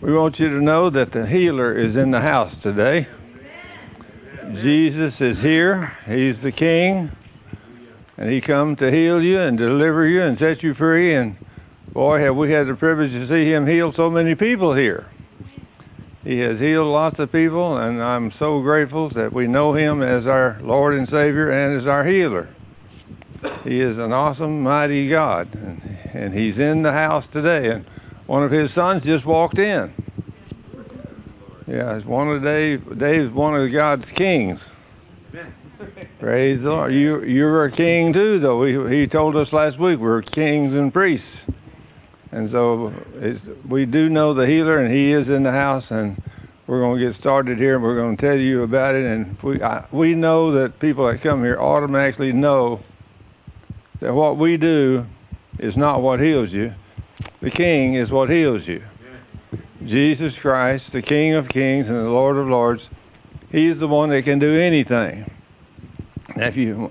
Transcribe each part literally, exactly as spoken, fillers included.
We want you to know that the healer is in the house today. Jesus is here. He's the King. And he come to heal you and deliver you and set you free. And boy, have we had the privilege to see him heal so many people here. He has healed lots of people, and I'm so grateful that we know him as our Lord and Savior and as our healer. He is an awesome, mighty God, and, and he's in the house today. And one of his sons just walked in. Yeah, it's one of Dave. Dave's one of God's kings. Praise the Lord. You, you're a king too, though. He, he told us last week we're kings and priests. And so it's, we do know the healer, and he is in the house, and we're going to get started here, and we're going to tell you about it. And we, I, we know that people that come here automatically know that what we do is not what heals you. The King is what heals you. Jesus Christ, the King of kings and the Lord of lords, he's the one that can do anything. Now, if you,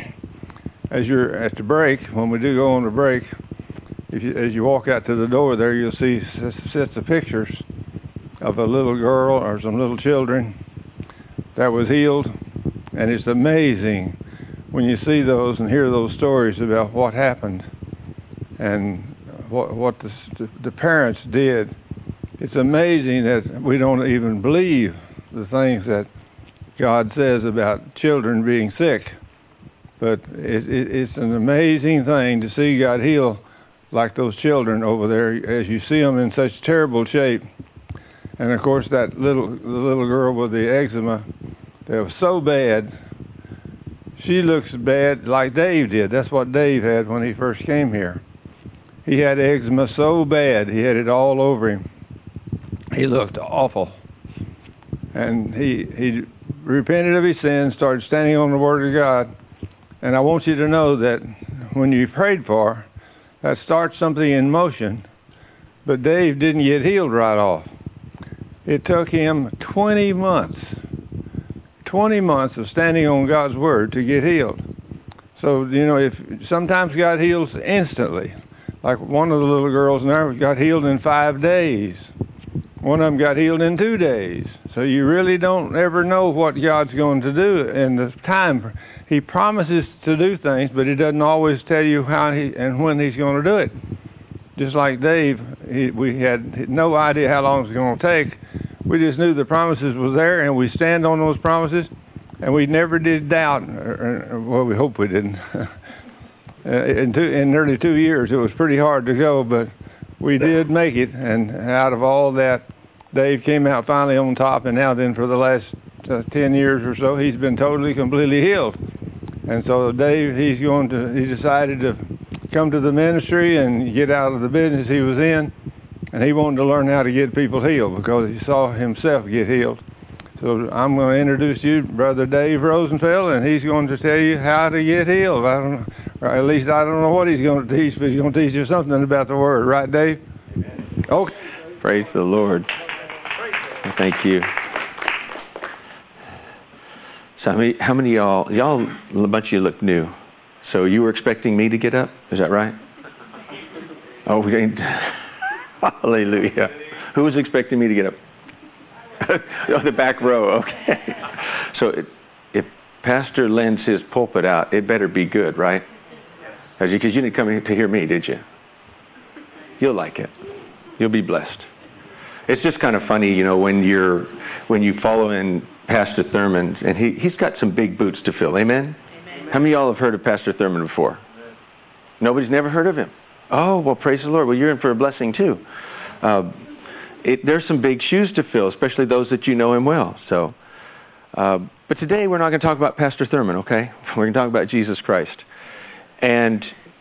as you're at the break, when we do go on the break, if you, as you walk out to the door there, you'll see sets of pictures of a little girl or some little children that was healed. And it's amazing when you see those and hear those stories about what happened and what, what the, the parents did. It's amazing that we don't even believe the things that God says about children being sick. But it, it, it's an amazing thing to see God heal like those children over there as you see them in such terrible shape. And of course that little the little girl with the eczema that was so bad, she looks bad like Dave did. That's what Dave had when he first came here. He had eczema so bad, he had it all over him. He looked awful. And he he repented of his sins, started standing on the Word of God. And I want you to know that when you prayed for her, that starts something in motion. But Dave didn't get healed right off. It took him twenty months, twenty months of standing on God's Word to get healed. So, you know, if sometimes God heals instantly. Like one of the little girls now got healed in five days. One of them got healed in two days. So you really don't ever know what God's going to do in the time. He promises to do things, but he doesn't always tell you how he and when he's going to do it. Just like Dave, he, we had no idea how long it was going to take. We just knew the promises were there, and we stand on those promises, and we never did doubt. Or, or, well, we hope we didn't. in, two, in nearly two years, it was pretty hard to go, but we did make it, and out of all that, Dave came out finally on top, and now then for the last uh, ten years or so, he's been totally, completely healed. And so Dave, he's going to, he decided to come to the ministry and get out of the business he was in, and he wanted to learn how to get people healed because he saw himself get healed. So I'm going to introduce you, Brother Dave Rosenfeld, and he's going to tell you how to get healed. I don't know, or at least I don't know what he's going to teach, but he's going to teach you something about the Word. Right, Dave? Amen. Okay. Praise the Lord. Thank you. So how many, how many of y'all, y'all, a bunch of you look new. So you were expecting me to get up? Is that right? Oh, we ain't. Hallelujah. Who was expecting me to get up? Oh, the back row. Okay. So it, if Pastor lends his pulpit out, it better be good, right? Because you, you didn't come here to hear me, did you? You'll like it. You'll be blessed. It's just kind of funny, you know, when you're when you follow in Pastor Thurman, and he, he's got some big boots to fill. Amen? Amen? How many of y'all have heard of Pastor Thurman before? Amen. Nobody's never heard of him. Oh, well, praise the Lord. Well, you're in for a blessing, too. Uh, it, there's some big shoes to fill, especially those that you know him well. So, uh, but today we're not going to talk about Pastor Thurman, okay? We're going to talk about Jesus Christ. And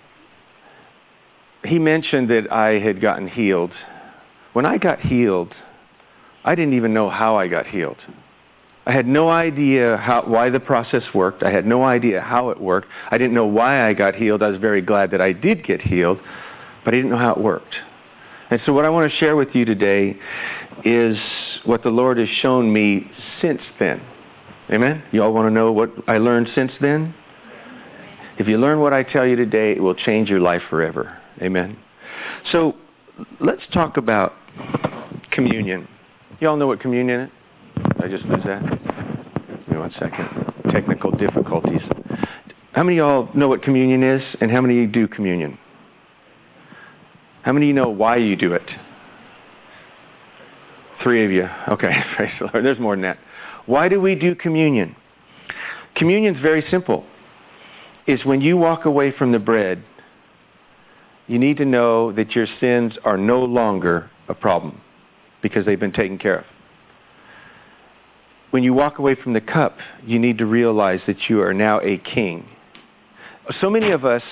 he mentioned that I had gotten healed. When I got healed, I didn't even know how I got healed. I had no idea how, why the process worked. I had no idea how it worked. I didn't know why I got healed. I was very glad that I did get healed, but I didn't know how it worked. And so what I want to share with you today is what the Lord has shown me since then. Amen? You all want to know what I learned since then? If you learn what I tell you today, it will change your life forever. Amen? So let's talk about communion. You all know what communion is? Did I just lose that? Give me one second. Technical difficulties. How many of y'all know what communion is, and how many of you do communion? How many of you know why you do it? Three of you. Okay, praise the Lord. There's more than that. Why do we do communion? Communion's very simple. It's when you walk away from the bread, you need to know that your sins are no longer a problem because they've been taken care of. When you walk away from the cup, you need to realize that you are now a king. So many of us,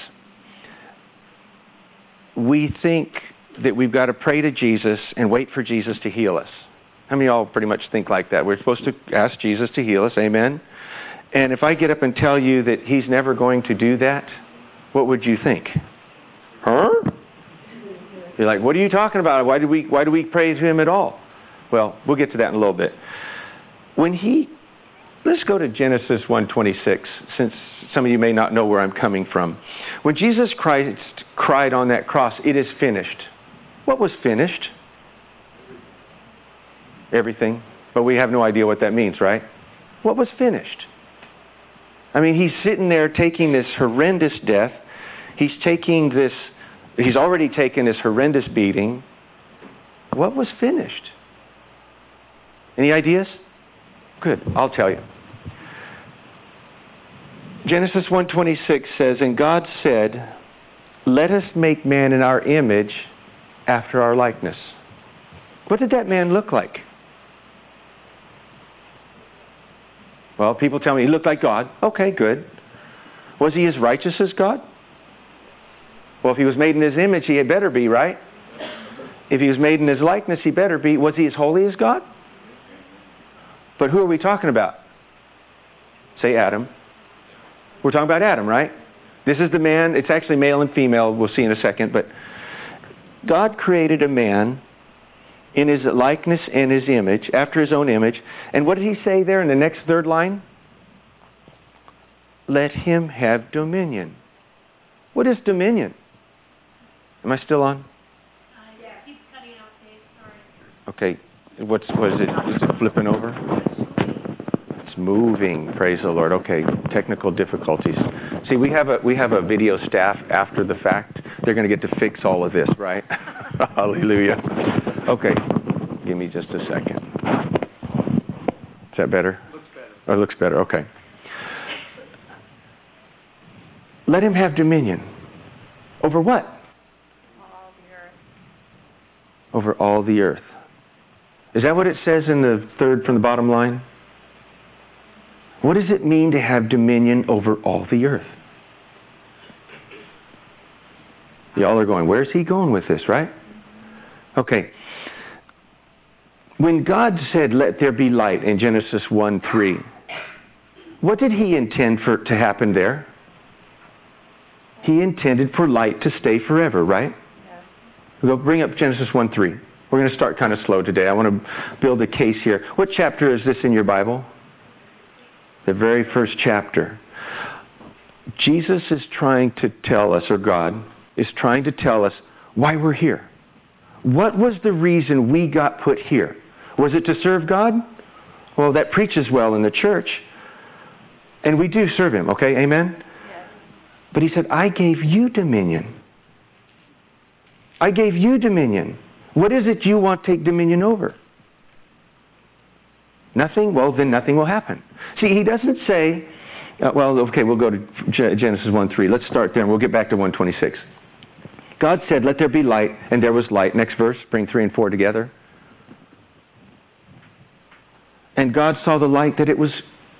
we think that we've got to pray to Jesus and wait for Jesus to heal us. How many of y'all pretty much think like that? We're supposed to ask Jesus to heal us, amen? And if I get up and tell you that he's never going to do that, what would you think? Huh? You're like, what are you talking about? Why do we why do we pray to him at all? Well, we'll get to that in a little bit. When he, let's go to Genesis one twenty-six, since some of you may not know where I'm coming from. When Jesus Christ cried on that cross, it is finished. What was finished? Everything. But we have no idea what that means, right? What was finished? I mean, he's sitting there taking this horrendous death. He's taking this, he's already taken this horrendous beating. What was finished? Any ideas? Good, I'll tell you. Genesis one twenty-six says, and God said, let us make man in our image after our likeness. What did that man look like? Well, people tell me he looked like God. Okay, good. Was he as righteous as God? Well, if he was made in his image, he had better be, right? If he was made in his likeness, he better be. Was he as holy as God? But who are we talking about? Say Adam. We're talking about Adam, right? This is the man. It's actually male and female. We'll see in a second. But God created a man in his likeness and his image, after his own image. And what did he say there in the next third line? Let him have dominion. What is dominion? Am I still on? Uh, yeah, keep cutting out, Dave. Sorry. Okay. What's, what is it? Is it flipping over? It's moving. Praise the Lord. Okay. Technical difficulties. See, we have a we have a video staff after the fact. They're going to get to fix all of this, right? Hallelujah. Okay. Give me just a second. Is that better? Looks better. Oh, it looks better. Okay. Let him have dominion. Over what? All the earth. Over all the earth. Is that what it says in the third from the bottom line? What does it mean to have dominion over all the earth? Y'all are going, where's he going with this, right? Okay. When God said, let there be light in Genesis one three, what did he intend for to happen there? He intended for light to stay forever, right? Yes. We'll bring up Genesis one three. We're going to start kind of slow today. I want to build a case here. What chapter is this in your Bible? The very first chapter. Jesus is trying to tell us, or God is trying to tell us why we're here. What was the reason we got put here? Was it to serve God? Well, that preaches well in the church. And we do serve him, okay? Amen? Yes. But he said, I gave you dominion. I gave you dominion. What is it you want to take dominion over? Nothing? Well, then nothing will happen. See, he doesn't say, uh, well, okay, we'll go to Genesis one three. Let's start there, and we'll get back to one twenty-six. God said, let there be light, and there was light. Next verse, bring three and four together. And God saw the light that it was,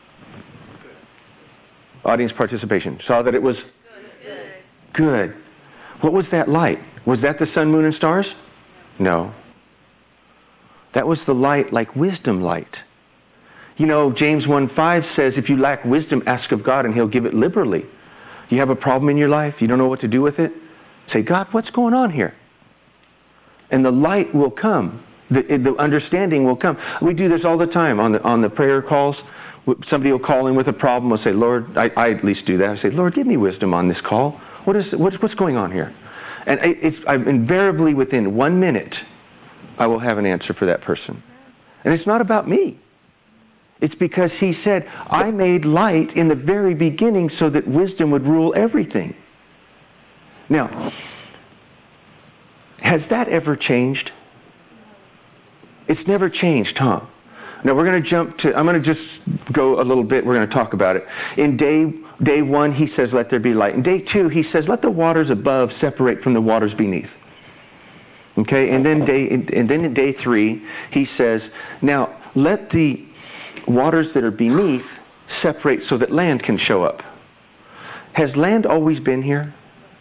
audience participation, saw that it was good. Good. What was that light? Was that the sun, moon, and stars? No. That was the light like wisdom light. You know, James one five says, if you lack wisdom, ask of God and he'll give it liberally. You have a problem in your life, you don't know what to do with it? Say, God, what's going on here? And the light will come. The, the understanding will come. We do this all the time on the on the prayer calls. Somebody will call in with a problem. We'll say, Lord, I, I at least do that. I say, Lord, give me wisdom on this call. What is what's, what's going on here? And it's I'm invariably within one minute, I will have an answer for that person. And it's not about me. It's because he said, I made light in the very beginning so that wisdom would rule everything. Now, has that ever changed? It's never changed, huh? Now we're going to jump to, I'm going to just go a little bit, we're going to talk about it. In day day one, he says, let there be light. In day two, he says, let the waters above separate from the waters beneath. Okay, and then day, and then in day three, he says, now let the waters that are beneath separate so that land can show up. Has land always been here?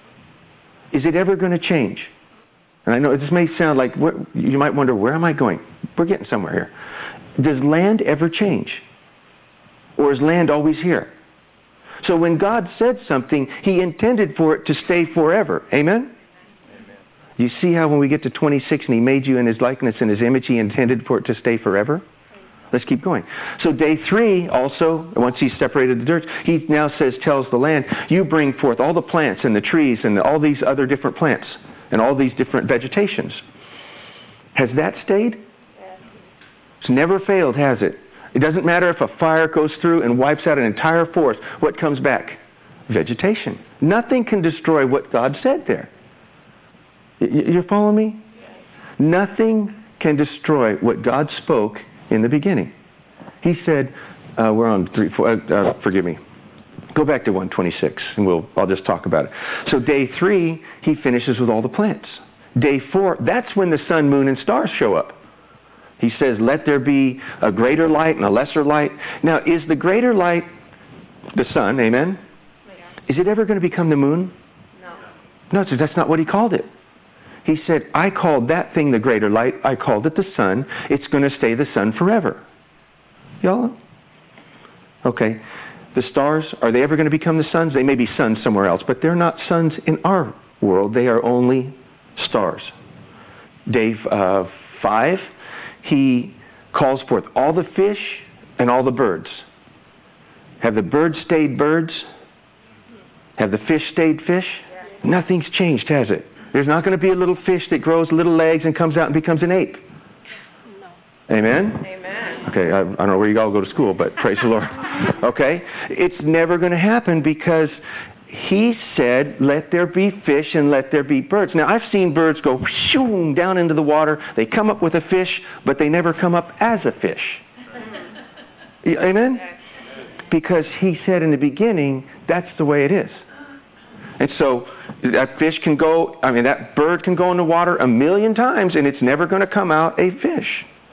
Is it ever going to change? And I know this may sound like, what, you might wonder, where am I going? We're getting somewhere here. Does land ever change? Or is land always here? So when God said something, he intended for it to stay forever. Amen? Amen. You see how when we get to twenty-six and he made you in his likeness and his image, he intended for it to stay forever? Let's keep going. So day three also, once he's separated the dirt, he now says, tells the land, you bring forth all the plants and the trees and all these other different plants and all these different vegetations. Has that stayed? It's never failed, has it? It doesn't matter if a fire goes through and wipes out an entire forest. What comes back? Vegetation. Nothing can destroy what God said there. You're following me? Nothing can destroy what God spoke in the beginning. He said, uh, we're on three, four, uh, uh, forgive me. Go back to one twenty-six and we'll, I'll just talk about it. So day three, he finishes with all the plants. Day four, that's when the sun, moon, and stars show up. He says, let there be a greater light and a lesser light. Now, is the greater light the sun? Amen? Yeah. Is it ever going to become the moon? No. No, that's not what he called it. He said, I called that thing the greater light. I called it the sun. It's going to stay the sun forever. Y'all? Okay. The stars, are they ever going to become the suns? They may be suns somewhere else, but they're not suns in our world. They are only stars. Day uh, five, he calls forth all the fish and all the birds. Have the birds stayed birds? Have the fish stayed fish? Yeah. Nothing's changed, has it? There's not going to be a little fish that grows little legs and comes out and becomes an ape. No. Amen? Amen. Okay, I, I don't know where you all go to school, but praise the Lord. Okay? It's never going to happen because he said, let there be fish and let there be birds. Now, I've seen birds go shoom, down into the water. They come up with a fish, but they never come up as a fish. Amen? Because he said in the beginning, that's the way it is. And so that fish can go, I mean, that bird can go in the water a million times, and it's never going to come out a fish.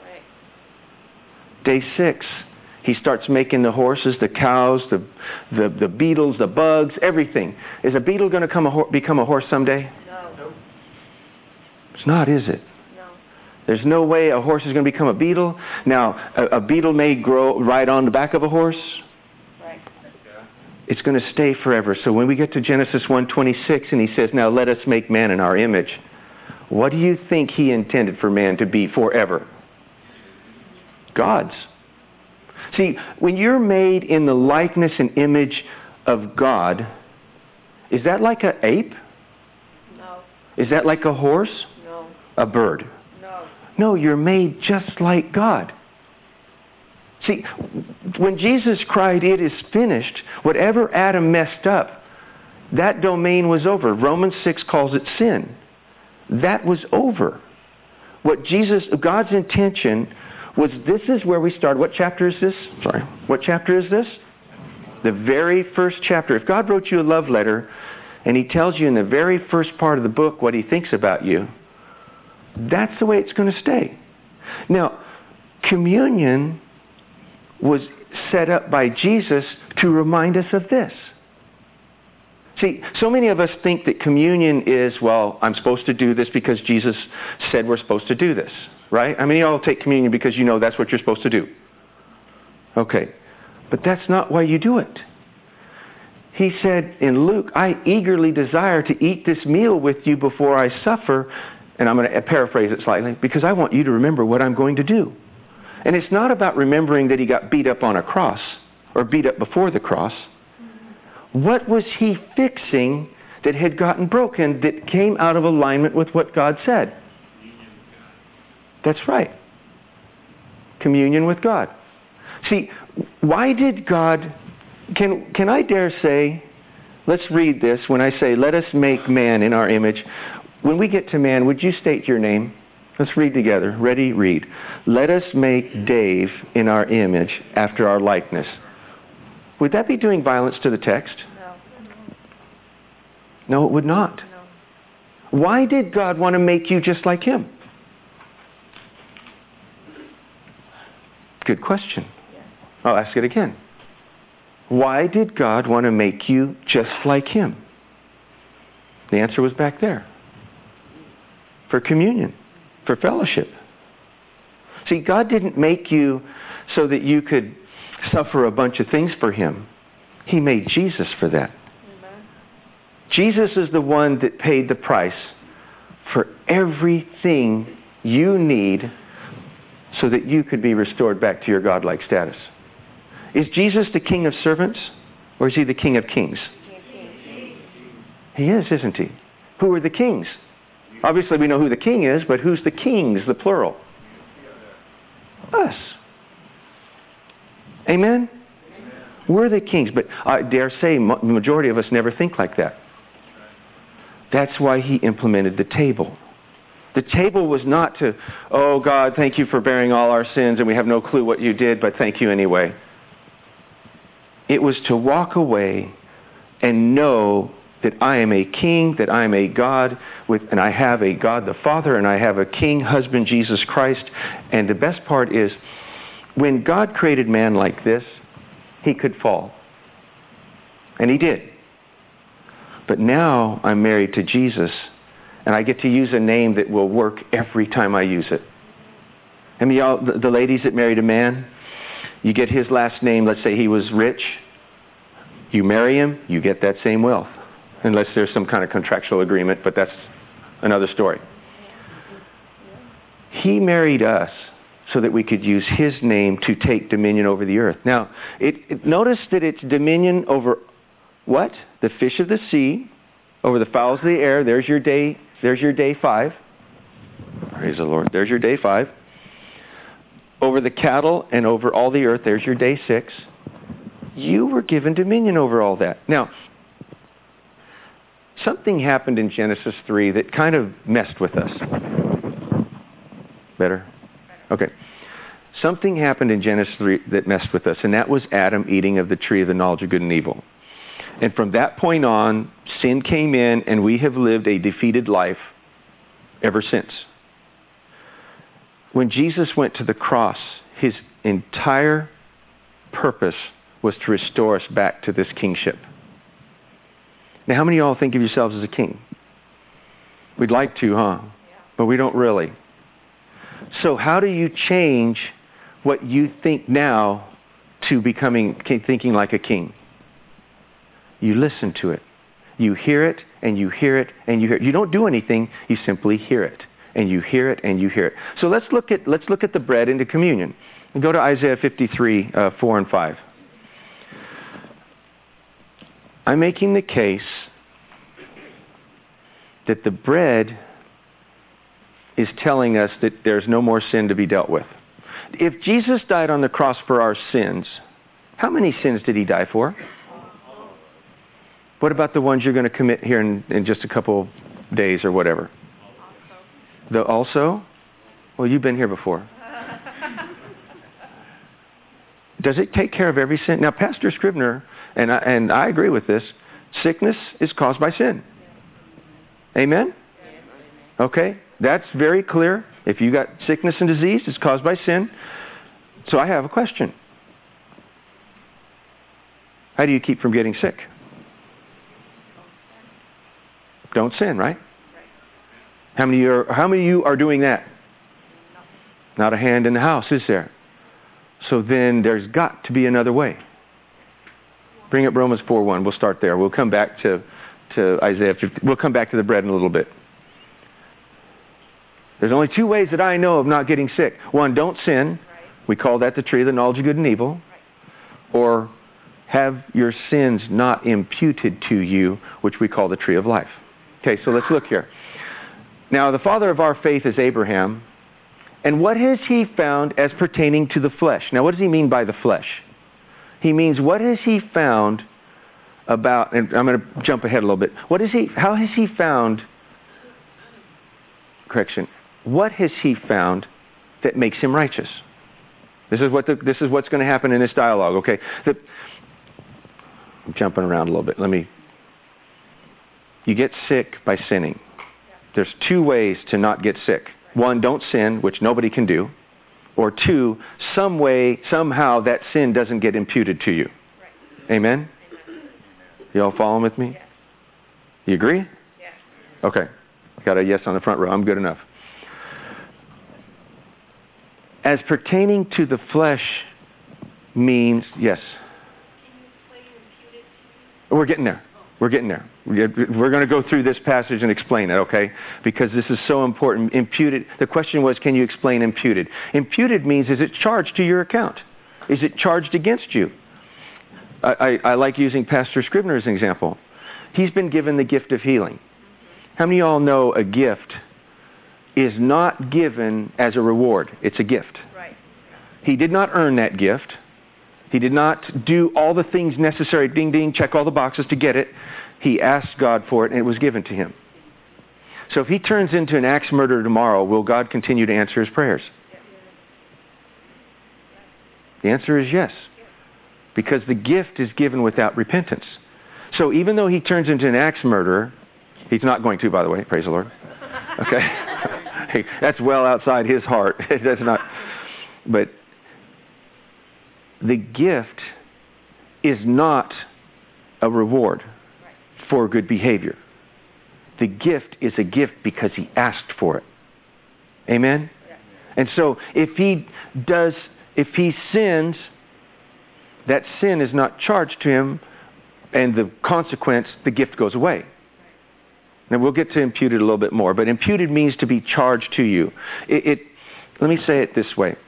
Day six. He starts making the horses, the cows, the, the, the beetles, the bugs, everything. Is a beetle going to come a ho- become a horse someday? No. It's not, is it? No. There's no way a horse is going to become a beetle. Now, a, a beetle may grow right on the back of a horse. Right. It's going to stay forever. So when we get to Genesis one twenty-six and he says, now let us make man in our image, what do you think he intended for man to be forever? God's. See, when you're made in the likeness and image of God, is that like an ape? No. Is that like a horse? No. A bird? No. No, you're made just like God. See, when Jesus cried, it is finished, whatever Adam messed up, that domain was over. Romans six calls it sin. That was over. What Jesus, God's intention was, this is where we start. What chapter is this? Sorry. What chapter is this? The very first chapter. If God wrote you a love letter and he tells you in the very first part of the book what he thinks about you, that's the way it's going to stay. Now, communion was set up by Jesus to remind us of this. See, so many of us think that communion is, well, I'm supposed to do this because Jesus said we're supposed to do this. Right? I mean, you all take communion because you know that's what you're supposed to do. Okay. But that's not why you do it. He said in Luke, I eagerly desire to eat this meal with you before I suffer. And I'm going to paraphrase it slightly, because I want you to remember what I'm going to do. And it's not about remembering that he got beat up on a cross or beat up before the cross. What was he fixing that had gotten broken that came out of alignment with what God said? That's right. Communion with God. See, why did God, can, can I dare say, let's read this. When I say, let us make man in our image. When we get to man, would you state your name? Let's read together. Ready? Read. Let us make Dave in our image after our likeness. Would that be doing violence to the text? No. No, it would not. No. Why did God want to make you just like Him? Good question. Yes. I'll ask it again. Why did God want to make you just like Him? The answer was back there. For communion. For fellowship. See, God didn't make you so that you could suffer a bunch of things for Him. He made Jesus for that. Amen. Jesus is the one that paid the price for everything you need so that you could be restored back to your godlike status. Is Jesus the King of servants, or is He the King of kings? He is, isn't He? Who are the kings? Obviously we know who the king is, but who's the kings, the plural? Us. Amen? Amen. We're the kings, but I dare say the majority of us never think like that. That's why He implemented the table. The table was not to, oh God, thank you for bearing all our sins and we have no clue what you did, but thank you anyway. It was to walk away and know that I am a king, that I am a God, with, and I have a God the Father, and I have a king husband, Jesus Christ. And the best part is, when God created man like this, he could fall. And He did. But now I'm married to Jesus, and I get to use a name that will work every time I use it. I mean, y'all, the, the ladies that married a man, you get his last name, let's say he was rich. You marry him, you get that same wealth. Unless there's some kind of contractual agreement, but that's another story. He married us so that we could use His name to take dominion over the earth. Now, it, it, notice that it's dominion over what? The fish of the sea, over the fowls of the air. There's your day, there's your day five. Praise the Lord. There's your day five. Over the cattle and over all the earth, there's your day six. You were given dominion over all that. Now, something happened in Genesis three that kind of messed with us. Better? Okay. Something happened in Genesis three that messed with us, and that was Adam eating of the tree of the knowledge of good and evil. And from that point on, sin came in, and we have lived a defeated life ever since. When Jesus went to the cross, His entire purpose was to restore us back to this kingship. Now, how many of y'all think of yourselves as a king? We'd like to, huh? Yeah. But we don't really. So how do you change what you think now to becoming thinking like a king? You listen to it. You hear it, and you hear it, and you hear it. You don't do anything. You simply hear it, and you hear it, and you hear it. So let's look at let's look at the bread into communion. And go to Isaiah fifty-three, uh, four and five. I'm making the case that the bread is telling us that there's no more sin to be dealt with. If Jesus died on the cross for our sins, how many sins did He die for? What about the ones you're going to commit here in, in just a couple days or whatever? The also? Well, you've been here before. Does it take care of every sin? Now, Pastor Scribner, and I, and I agree with this, sickness is caused by sin. Amen? Okay? That's very clear. If you got sickness and disease, it's caused by sin. So I have a question. How do you keep from getting sick? Don't sin, right? How many of you are, how many of you are doing that? Not a hand in the house, is there? So then there's got to be another way. Bring up Romans four one. We'll start there. We'll come back to, to Isaiah fifty. We'll come back to the bread in a little bit. There's only two ways that I know of not getting sick. One, don't sin. We call that the tree of the knowledge of good and evil. Or have your sins not imputed to you, which we call the tree of life. Okay, so let's look here. Now, the father of our faith is Abraham. And what has he found as pertaining to the flesh? Now, what does he mean by the flesh? He means, what has he found about, and I'm going to jump ahead a little bit. What is he, how has he found, correction, what has he found that makes him righteous? This is what the, this is what's going to happen in this dialogue, okay? The, I'm jumping around a little bit. Let me, you get sick by sinning. There's two ways to not get sick. One, don't sin, which nobody can do. Or two, some way, somehow that sin doesn't get imputed to you. Right. Amen? You all following with me? Yes. You agree? Yes. Okay. Got a yes on the front row. I'm good enough. As pertaining to the flesh means, yes. We're getting there. We're getting there. We're going to go through this passage and explain it, okay? Because this is so important. Imputed. The question was, can you explain imputed? Imputed means, is it charged to your account? Is it charged against you? I, I, I like using Pastor Scribner as an example. He's been given the gift of healing. How many of y'all know a gift is not given as a reward? It's a gift. Right. He did not earn that gift. He did not do all the things necessary, ding, ding, check all the boxes to get it. He asked God for it, and it was given to him. So if he turns into an axe murderer tomorrow, will God continue to answer his prayers? The answer is yes. Because the gift is given without repentance. So even though he turns into an axe murderer, he's not going to, by the way, praise the Lord. Okay? Hey, that's well outside his heart. That's not, but the gift is not a reward for good behavior. The gift is a gift because he asked for it. Amen? And so if he does, if he sins, that sin is not charged to him, and the consequence, the gift goes away. Now we'll get to imputed a little bit more, but imputed means to be charged to you. It, it let me say it this way.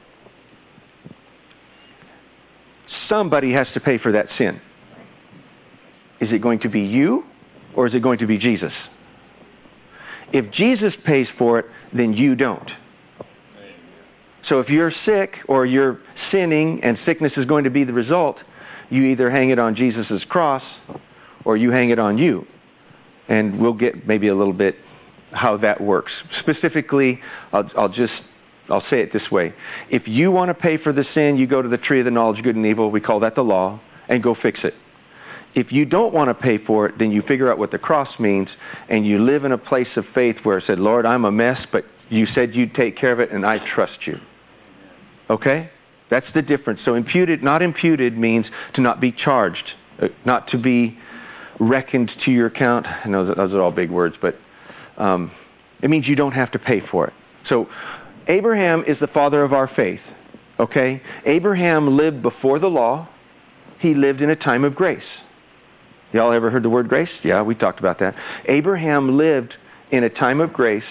Somebody has to pay for that sin. Is it going to be you, or is it going to be Jesus? If Jesus pays for it, then you don't. So if you're sick or you're sinning and sickness is going to be the result, you either hang it on Jesus' cross or you hang it on you. And we'll get maybe a little bit how that works. Specifically, I'll, I'll just, I'll say it this way. If you want to pay for the sin, you go to the tree of the knowledge of good and evil, we call that the law, and go fix it. If you don't want to pay for it, then you figure out what the cross means, and you live in a place of faith where it said, Lord, I'm a mess, but you said you'd take care of it, and I trust you. Okay? That's the difference. So imputed, not imputed means to not be charged, uh, not to be reckoned to your account. I know that those are all big words, but um, it means you don't have to pay for it. So Abraham is the father of our faith. Okay? Abraham lived before the law. He lived in a time of grace. Y'all ever heard the word grace? Yeah, we talked about that. Abraham lived in a time of grace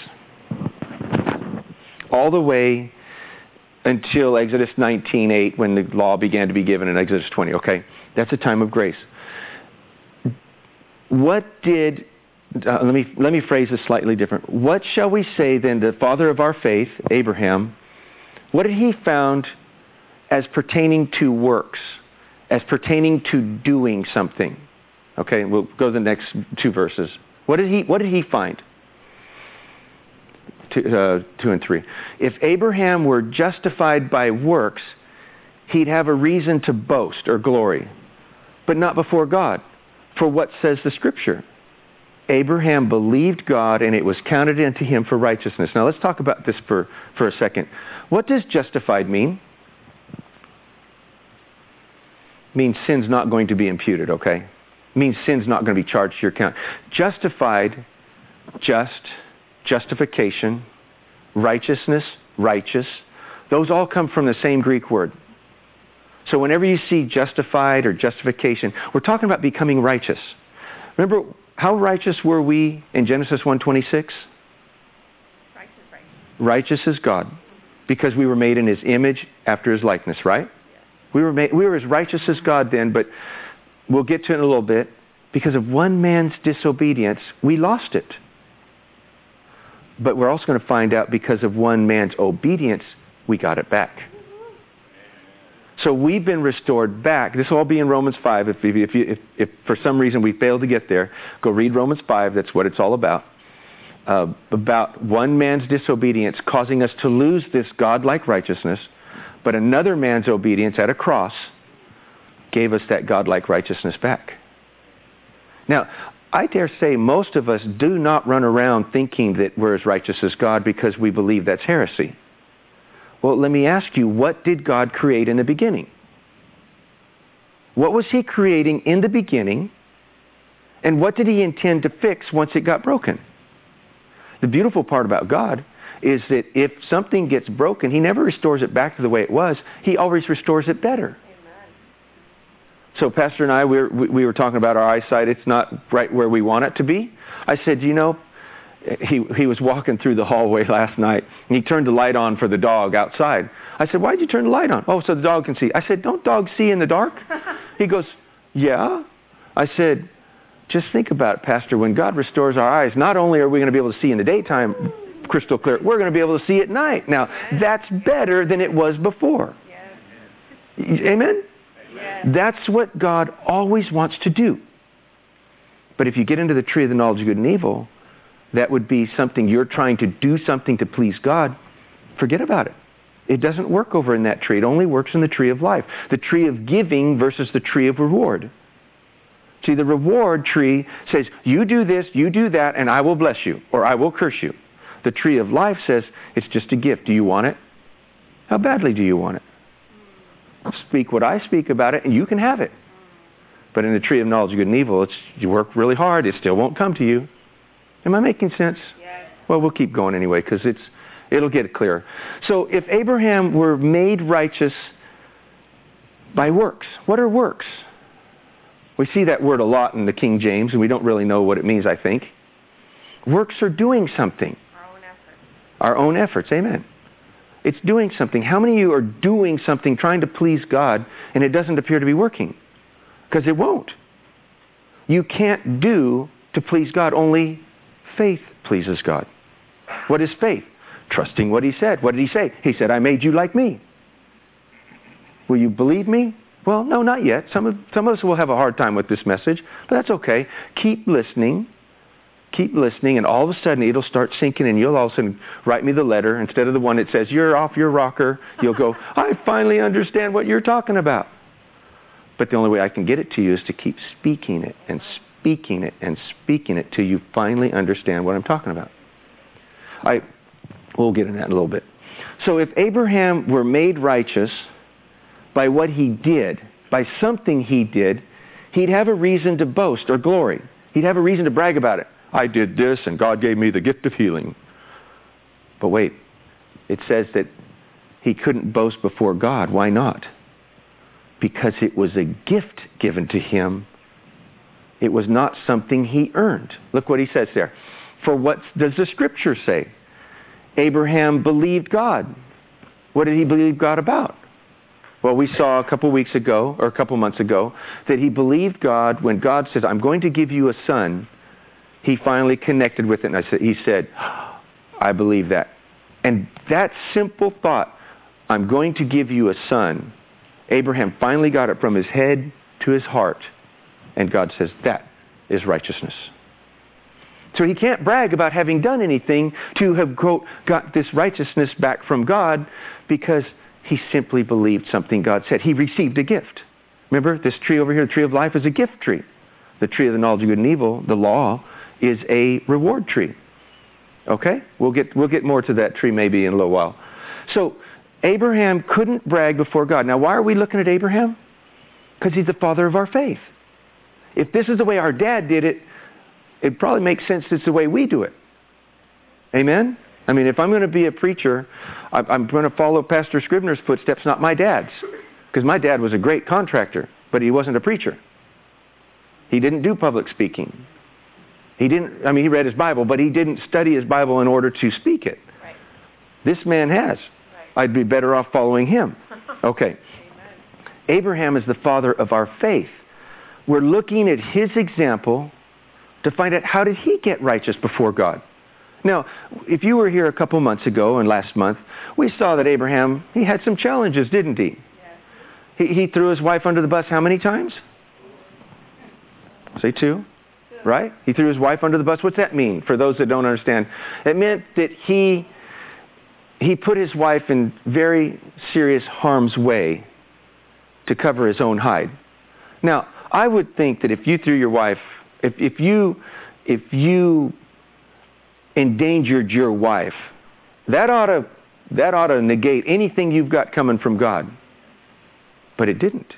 all the way until Exodus nineteen eight, when the law began to be given in Exodus twenty. Okay, that's a time of grace. What did, uh, let me let me phrase this slightly different. What shall we say then, the father of our faith, Abraham, what did he found as pertaining to works, as pertaining to doing something? Okay, we'll go to the next two verses. What did he What did he find? Two, uh, two and three. If Abraham were justified by works, he'd have a reason to boast or glory, but not before God. For what says the Scripture? Abraham believed God, and it was counted unto him for righteousness. Now let's talk about this for, for a second. What does justified mean? It means sin's not going to be imputed, okay? It means sin's not going to be charged to your account. Justified, just, justification, righteousness, righteous, those all come from the same Greek word. So whenever you see justified or justification, we're talking about becoming righteous. Remember, how righteous were we in Genesis one twenty-six? Righteous, righteous. Righteous is God, because we were made in His image after His likeness, right? Yes. We were made, we were as righteous as God then, but we'll get to it in a little bit. Because of one man's disobedience, we lost it. But we're also going to find out because of one man's obedience, we got it back. So we've been restored back. This will all be in Romans five. If, if, if, if, if for some reason we fail to get there, go read Romans five. That's what it's all about. Uh, about one man's disobedience causing us to lose this godlike righteousness, but another man's obedience at a cross gave us that godlike righteousness back. Now, I dare say most of us do not run around thinking that we're as righteous as God because we believe that's heresy. Well, let me ask you, what did God create in the beginning? What was He creating in the beginning, and what did He intend to fix once it got broken? The beautiful part about God is that if something gets broken, He never restores it back to the way it was. He always restores it better. Amen. So Pastor and I, we were, we were talking about our eyesight. It's not right where we want it to be. I said, you know, he, he was walking through the hallway last night, and he turned the light on for the dog outside. I said, why did you turn the light on? Oh, so the dog can see. I said, don't dogs see in the dark? He goes, yeah. I said, just think about it, Pastor. When God restores our eyes, not only are we going to be able to see in the daytime crystal clear, we're going to be able to see at night. Now, that's better than it was before. Yes. Amen? Yes. That's what God always wants to do. But if you get into the tree of the knowledge of good and evil, that would be something you're trying to do something to please God. Forget about it. It doesn't work over in that tree. It only works in the tree of life. The tree of giving versus the tree of reward. See, the reward tree says, you do this, you do that, and I will bless you, or I will curse you. The tree of life says, it's just a gift. Do you want it? How badly do you want it? I'll speak what I speak about it, and you can have it. But in the tree of knowledge of good and evil, it's, you work really hard, it still won't come to you. Am I making sense? Yes. Well, we'll keep going anyway, because it's it'll get clearer. So if Abraham were made righteous by works, what are works? We see that word a lot in the King James, and we don't really know what it means, I think. Works are doing something. Our own efforts. Our own efforts, amen. It's doing something. How many of you are doing something, trying to please God, and it doesn't appear to be working? Because it won't. You can't do to please God. Only faith pleases God. What is faith? Trusting what He said. What did He say? He said, I made you like me. Will you believe me? Well, no, not yet. Some of, some of us will have a hard time with this message, but that's okay. Keep listening. Keep listening, and all of a sudden it'll start sinking in. You'll all of a sudden write me the letter. Instead of the one that says, you're off your rocker, you'll go, I finally understand what you're talking about. But the only way I can get it to you is to keep speaking it and speaking it and speaking it till you finally understand what I'm talking about. I, we'll get into that in a little bit. So if Abraham were made righteous by what he did, by something he did, he'd have a reason to boast or glory. He'd have a reason to brag about it. I did this and God gave me the gift of healing. But wait, it says that he couldn't boast before God. Why not? Because it was a gift given to him. It was not something he earned. Look what he says there. For what does the Scripture say? Abraham believed God. What did he believe God about? Well, we saw a couple weeks ago, or a couple months ago, that he believed God when God says, I'm going to give you a son. He finally connected with it, and I said, he said, I believe that. And that simple thought, I'm going to give you a son, Abraham finally got it from his head to his heart. And God says, that is righteousness. So he can't brag about having done anything to have, quote, got this righteousness back from God, because he simply believed something God said. He received a gift. Remember, this tree over here, the tree of life, is a gift tree. The tree of the knowledge of good and evil, the law, is a reward tree. Okay? We'll get, we'll get more to that tree maybe in a little while. So Abraham couldn't brag before God. Now, why are we looking at Abraham? Because he's the father of our faith. If this is the way our dad did it, it probably makes sense it's the way we do it. Amen? I mean, if I'm going to be a preacher, I'm going to follow Pastor Scribner's footsteps, not my dad's. Because my dad was a great contractor, but he wasn't a preacher. He didn't do public speaking. He didn't, I mean, he read his Bible, but he didn't study his Bible in order to speak it. Right. This man has. Right. I'd be better off following him. Okay. Amen. Abraham is the father of our faith. We're looking at his example to find out, how did he get righteous before God? Now, if you were here a couple months ago and last month, we saw that Abraham, he had some challenges, didn't he? He, he threw his wife under the bus how many times? Say two, right? He threw his wife under the bus. What's that mean for those that don't understand? It meant that he, he put his wife in very serious harm's way to cover his own hide. Now, I would think that if you threw your wife, if, if you, if you endangered your wife, that ought to, that ought to negate anything you've got coming from God. But it didn't.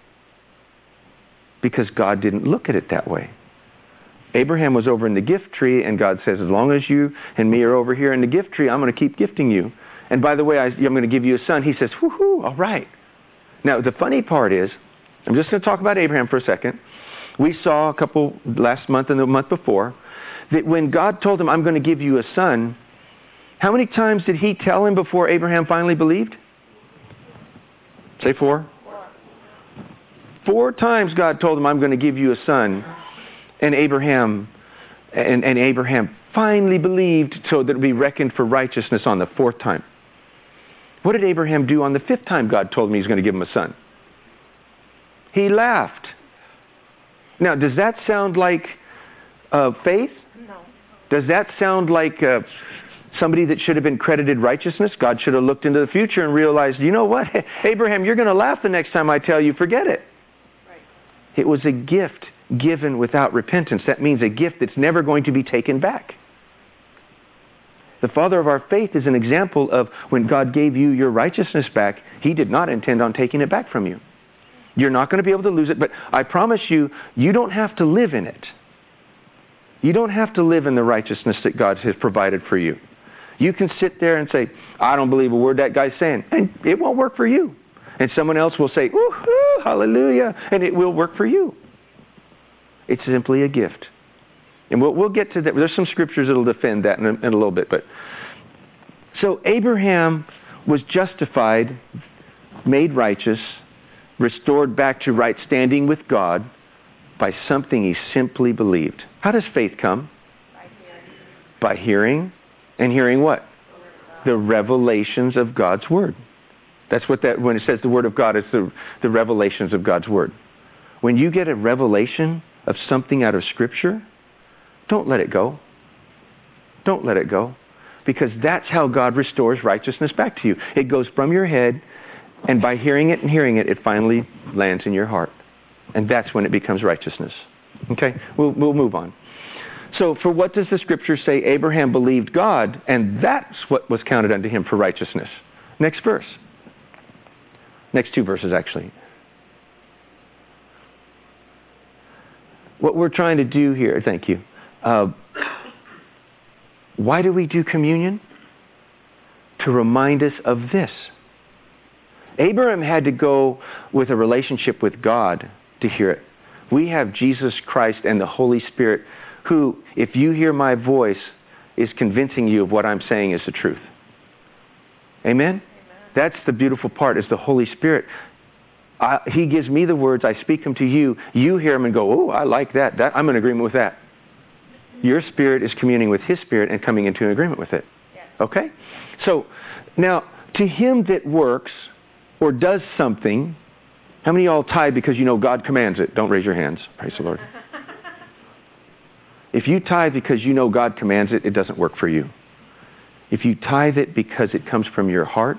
Because God didn't look at it that way. Abraham was over in the gift tree, and God says, as long as you and me are over here in the gift tree, I'm going to keep gifting you. And by the way, I, I'm going to give you a son. He says, whoo-hoo, all right. Now, the funny part is, I'm just going to talk about Abraham for a second. We saw a couple last month and the month before that when God told him, I'm going to give you a son, how many times did he tell him before Abraham finally believed? Say four. Four times God told him, I'm going to give you a son. And Abraham and, and Abraham finally believed so that it would be reckoned for righteousness on the fourth time. What did Abraham do on the fifth time God told him he was going to give him a son? He laughed. Now, does that sound like uh, faith? No. Does that sound like uh, somebody that should have been credited righteousness? God should have looked into the future and realized, you know what, Abraham, you're going to laugh the next time I tell you, forget it. Right. It was a gift given without repentance. That means a gift that's never going to be taken back. The father of our faith is an example of when God gave you your righteousness back, He did not intend on taking it back from you. You're not going to be able to lose it, but I promise you, you don't have to live in it. You don't have to live in the righteousness that God has provided for you. You can sit there and say, I don't believe a word that guy's saying, and it won't work for you. And someone else will say, woo-hoo, hallelujah, and it will work for you. It's simply a gift. And we'll, we'll get to that. There's some scriptures that will defend that in a, in a little bit. But so Abraham was justified, made righteous, restored back to right standing with God by something he simply believed. How does faith come? By hearing. And hearing what? The revelations of God's Word. That's what that, when it says the Word of God, it's the, the revelations of God's Word. When you get a revelation of something out of Scripture, don't let it go. Don't let it go. Because that's how God restores righteousness back to you. It goes from your head, and by hearing it and hearing it, it finally lands in your heart. And that's when it becomes righteousness. Okay? We'll, we'll move on. So, for what does the Scripture say? Abraham believed God, and that's what was counted unto him for righteousness. Next verse. Next two verses, actually. What we're trying to do here, thank you. Uh, why do we do communion? To remind us of this. Abraham had to go with a relationship with God to hear it. We have Jesus Christ and the Holy Spirit who, if you hear my voice, is convincing you of what I'm saying is the truth. Amen? Amen. That's the beautiful part, is the Holy Spirit. I, he gives me the words, I speak them to you. You hear them and go, oh, I like that. that. I'm in agreement with that. Your spirit is communing with His Spirit and coming into an agreement with it. Yes. Okay? So, now, to him that works or does something, how many of y'all tithe because you know God commands it? Don't raise your hands. Praise the Lord. If you tithe because you know God commands it, it doesn't work for you. If you tithe it because it comes from your heart,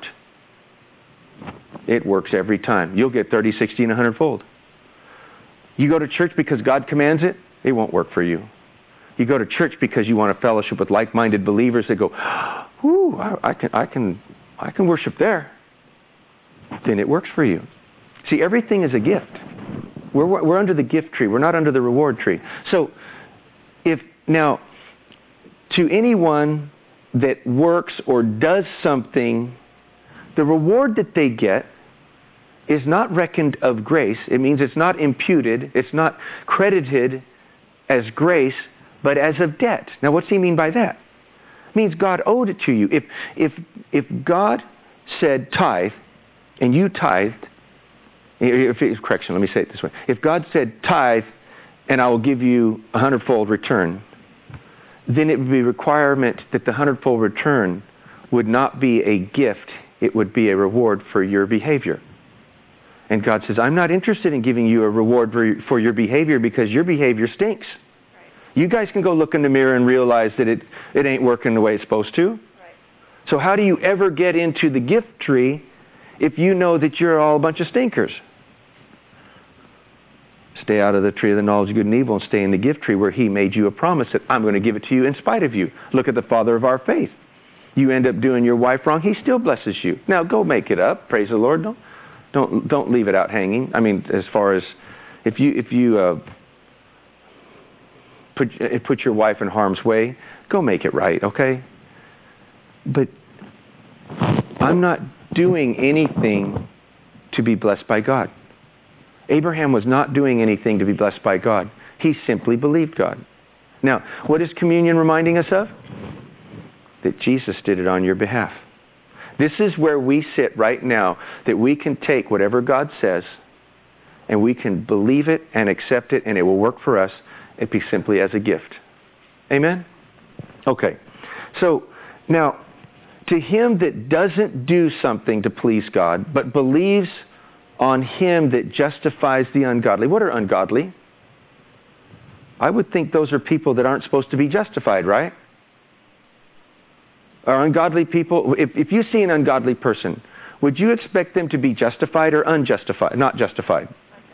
it works every time. You'll get thirty, sixty, and a hundred fold. You go to church because God commands it, it won't work for you. You go to church because you want a fellowship with like-minded believers that go, "Ooh, I, I can, I can, I can worship there." Then it works for you. See, everything is a gift. We're we're under the gift tree. We're not under the reward tree. So, if now, to anyone that works or does something, the reward that they get is not reckoned of grace. It means it's not imputed. It's not credited as grace, but as of debt. Now, what's he mean by that? It means God owed it to you. If if if God said tithe, and you tithed, if it, correction, let me say it this way. If God said tithe, and I will give you a hundredfold return, then it would be a requirement that the hundredfold return would not be a gift, it would be a reward for your behavior. And God says, I'm not interested in giving you a reward for, for your behavior because your behavior stinks. Right. You guys can go look in the mirror and realize that it, it ain't working the way it's supposed to. Right. So how do you ever get into the gift tree if you know that you're all a bunch of stinkers? Stay out of the tree of the knowledge of good and evil and stay in the gift tree where He made you a promise that I'm going to give it to you in spite of you. Look at the Father of our faith. You end up doing your wife wrong, He still blesses you. Now go make it up. Praise the Lord. Don't don't don't leave it out hanging. I mean, as far as if you if you uh, put put your wife in harm's way, go make it right, okay? But I'm not doing anything to be blessed by God. Abraham was not doing anything to be blessed by God. He simply believed God. Now, what is communion reminding us of? That Jesus did it on your behalf. This is where we sit right now, that we can take whatever God says and we can believe it and accept it and it will work for us. It be simply as a gift. Amen? Okay. So, now, to him that doesn't do something to please God, but believes on Him that justifies the ungodly. What are ungodly? I would think those are people that aren't supposed to be justified, right? Are ungodly people, if, if you see an ungodly person, would you expect them to be justified or unjustified? Not justified.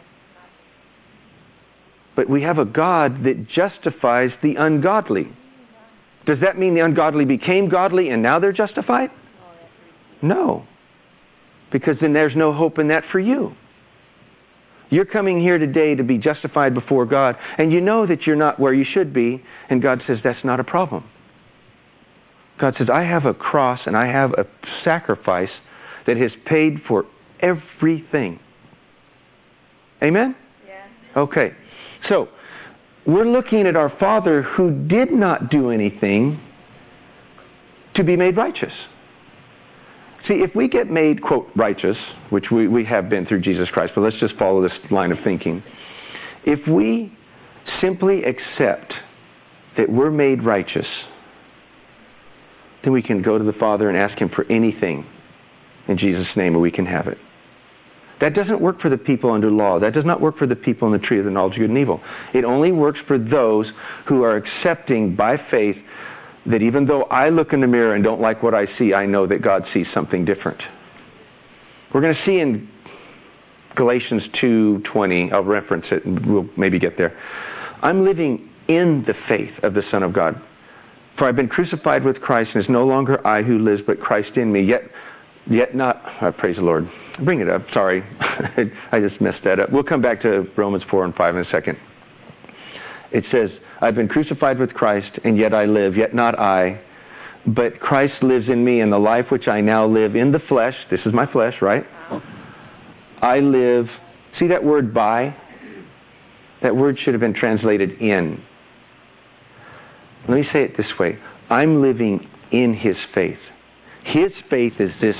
But we have a God that justifies the ungodly. Does that mean the ungodly became godly and now they're justified? No. Because then there's no hope in that for you. You're coming here today to be justified before God, and you know that you're not where you should be, and God says that's not a problem. God says, I have a cross and I have a sacrifice that has paid for everything. Amen? Yeah. Okay. So, we're looking at our Father who did not do anything to be made righteous. See, if we get made, quote, righteous, which we, we have been through Jesus Christ, but let's just follow this line of thinking. If we simply accept that we're made righteous, then we can go to the Father and ask Him for anything in Jesus' name and we can have it. That doesn't work for the people under law. That does not work for the people in the tree of the knowledge of good and evil. It only works for those who are accepting by faith that even though I look in the mirror and don't like what I see, I know that God sees something different. We're going to see in Galatians two twenty, I'll reference it and we'll maybe get there. I'm living in the faith of the Son of God. For I've been crucified with Christ, and it's no longer I who lives, but Christ in me. Yet, yet not, uh, praise the Lord. Bring it up, sorry. I just messed that up. We'll come back to Romans four and five in a second. It says, I've been crucified with Christ, and yet I live, yet not I, but Christ lives in me, and the life which I now live in the flesh, this is my flesh, right? I live, see that word by? That word should have been translated in. Let me say it this way. I'm living in His faith. His faith is this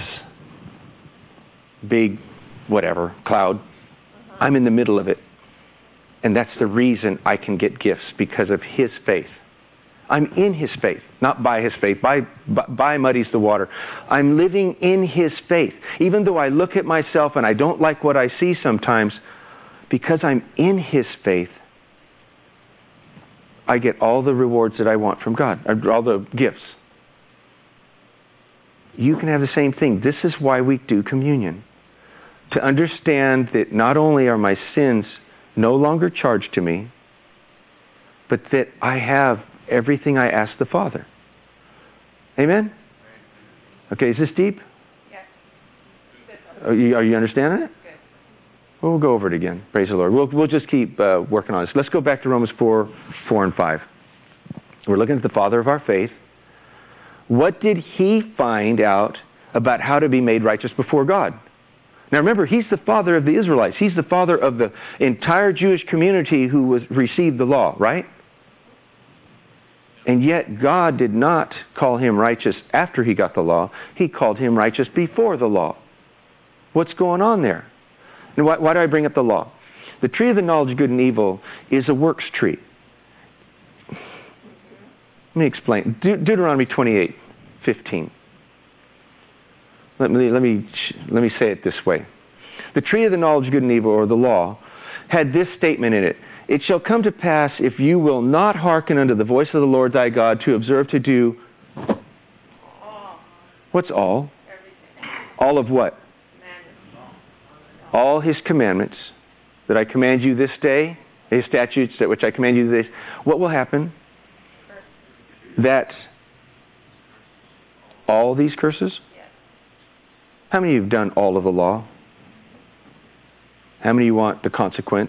big, whatever, cloud. I'm in the middle of it. And that's the reason I can get gifts, because of His faith. I'm in His faith, not by His faith. By, by, by muddies the water. I'm living in His faith. Even though I look at myself and I don't like what I see sometimes, because I'm in His faith, I get all the rewards that I want from God, all the gifts. You can have the same thing. This is why we do communion. To understand that not only are my sins no longer charged to me, but that I have everything I ask the Father. Amen? Okay, is this deep? Yes. Are you, are you understanding it? Good. Well, we'll go over it again. Praise the Lord. We'll, we'll just keep uh, working on this. Let's go back to Romans four, four and five. We're looking at the Father of our faith. What did He find out about how to be made righteous before God? Now remember, He's the father of the Israelites. He's the father of the entire Jewish community who was received the law, right? And yet God did not call Him righteous after He got the law. He called Him righteous before the law. What's going on there? And why, why do I bring up the law? The tree of the knowledge of good and evil is a works tree. Let me explain. De- Deuteronomy twenty-eight fifteen. Let me, let me, let me say it this way. The tree of the knowledge of good and evil, or the law, had this statement in it. It shall come to pass, if you will not hearken unto the voice of the Lord thy God, to observe to do... All. What's all? Everything. All of what? All his commandments that I command you this day, his statutes that which I command you this day. What will happen? That all these curses? Yes. How many of you have done all of the law? How many of you want the consequence?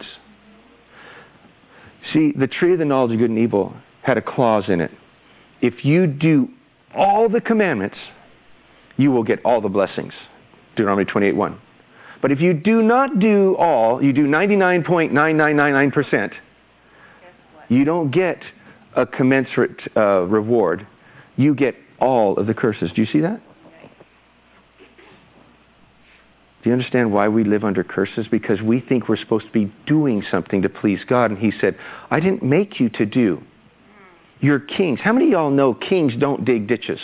See, the tree of the knowledge of good and evil had a clause in it. If you do all the commandments, you will get all the blessings. Deuteronomy twenty-eight one. But if you do not do all, you do ninety-nine point nine nine nine nine percent, you don't get a commensurate uh, reward. You get all of the curses. Do you see that? Do you understand why we live under curses? Because we think we're supposed to be doing something to please God. And he said, I didn't make you to do. You're kings. How many of y'all know kings don't dig ditches?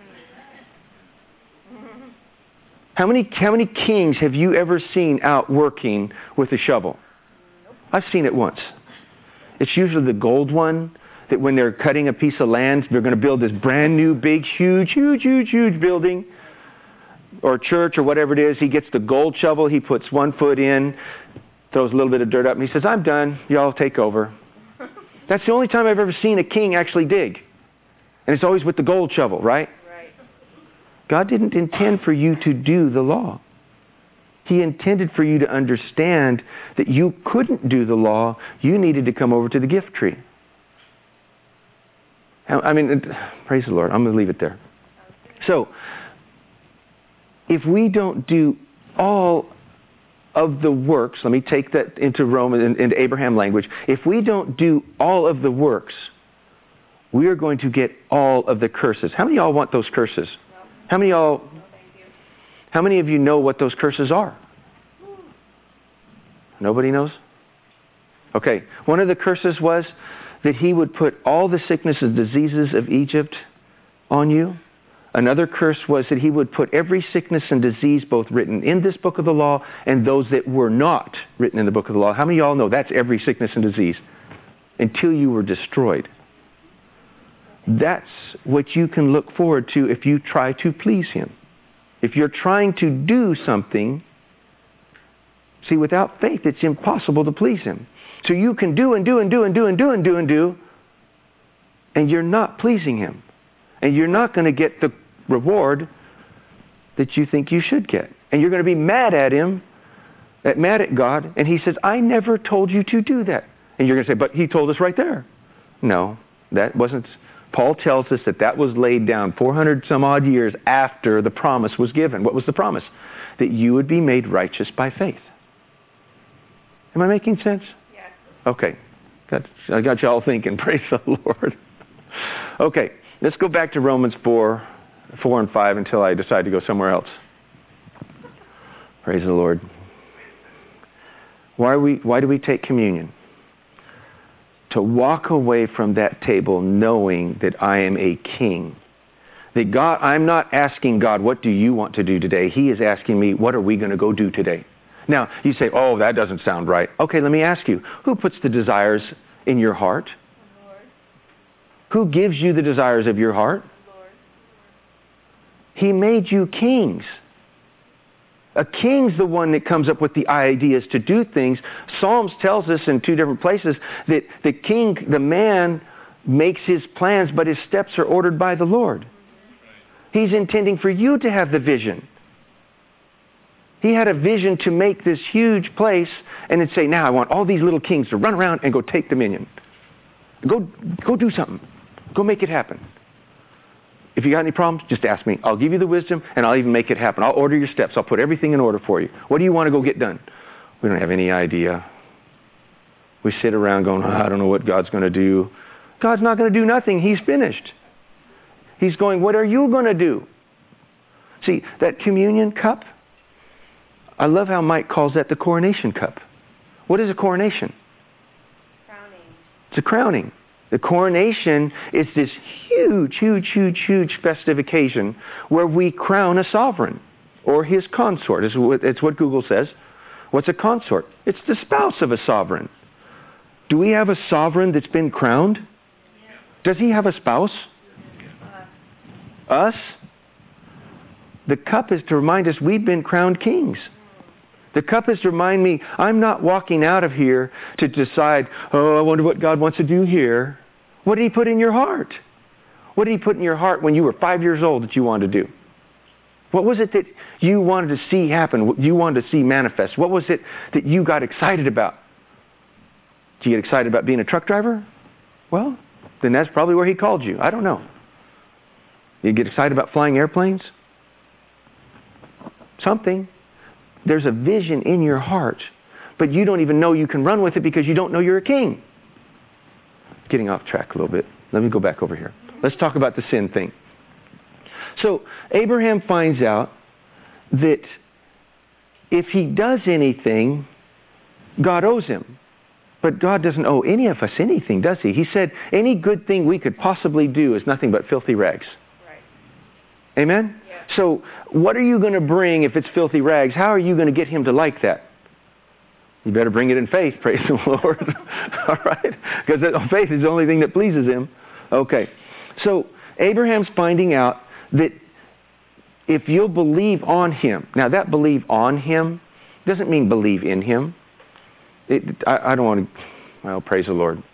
How many, how many kings have you ever seen out working with a shovel? I've seen it once. It's usually the gold one that when they're cutting a piece of land, they're going to build this brand new, big, huge, huge, huge, huge building or church or whatever it is. He gets the gold shovel. He puts one foot in, throws a little bit of dirt up, and he says, I'm done. Y'all take over. That's the only time I've ever seen a king actually dig. And it's always with the gold shovel, right? Right. God didn't intend for you to do the law. He intended for you to understand that you couldn't do the law. You needed to come over to the gift tree. I mean, praise the Lord. I'm going to leave it there. So, if we don't do all of the works, let me take that into Roman, into Abraham language. If we don't do all of the works, we are going to get all of the curses. How many of y'all want those curses? No. How many of y'all? No, thank you. How many of you know what those curses are? Nobody knows? Okay. One of the curses was that he would put all the sicknesses and diseases of Egypt on you. Another curse was that he would put every sickness and disease both written in this book of the law and those that were not written in the book of the law. How many of y'all know that's every sickness and disease? Until you were destroyed. That's what you can look forward to if you try to please him. If you're trying to do something, see, without faith, it's impossible to please him. So you can do and do and do and do and do and do and do, and you're not pleasing him. And you're not going to get the reward that you think you should get. And you're going to be mad at him, mad at God, and he says, I never told you to do that. And you're going to say, but he told us right there. No, that wasn't. Paul tells us that that was laid down four hundred some odd years after the promise was given. What was the promise? That you would be made righteous by faith. Am I making sense? Yes. Okay. Got, I got you all thinking. Praise the Lord. Okay. Let's go back to Romans four, four and five until I decide to go somewhere else. Praise the Lord. Why, are we, why do we take communion? To walk away from that table knowing that I am a king. That God, I'm not asking God, what do you want to do today? He is asking me, what are we going to go do today? Now, you say, oh, that doesn't sound right. Okay, let me ask you, who puts the desires in your heart? Who gives you the desires of your heart? Lord. He made you kings. A king's the one that comes up with the ideas to do things. Psalms tells us in two different places that the king, the man, makes his plans, but his steps are ordered by the Lord. He's intending for you to have the vision. He had a vision to make this huge place and then say, now I want all these little kings to run around and go take dominion. Go, go do something. Go make it happen. If you got any problems, just ask me. I'll give you the wisdom and I'll even make it happen. I'll order your steps. I'll put everything in order for you. What do you want to go get done? We don't have any idea. We sit around going, oh, I don't know what God's going to do. God's not going to do nothing. He's finished. He's going, what are you going to do? See, that communion cup, I love how Mike calls that the coronation cup. What is a coronation? Crowning. It's a crowning. The coronation is this huge, huge, huge, huge festive occasion where we crown a sovereign or his consort. It's what, it's what Google says. What's a consort? It's the spouse of a sovereign. Do we have a sovereign that's been crowned? Does he have a spouse? Us? The cup is to remind us we've been crowned kings. The cup is to remind me I'm not walking out of here to decide, oh, I wonder what God wants to do here. What did he put in your heart? What did he put in your heart when you were five years old that you wanted to do? What was it that you wanted to see happen, what you wanted to see manifest? What was it that you got excited about? Do you get excited about being a truck driver? Well, then that's probably where he called you. I don't know. You get excited about flying airplanes? Something. There's a vision in your heart, but you don't even know you can run with it because you don't know you're a king. Getting off track a little bit. Let me go back over here. Let's talk about the sin thing. So Abraham finds out that if he does anything, God owes him. But God doesn't owe any of us anything, does he? He said, any good thing we could possibly do is nothing but filthy rags. Right. Amen? Yeah. So what are you going to bring if it's filthy rags? How are you going to get him to like that? You better bring it in faith, praise the Lord. All right? Because faith is the only thing that pleases him. Okay. So Abraham's finding out that if you'll believe on him, now that believe on him doesn't mean believe in him. It, I, I don't want to, well, praise the Lord.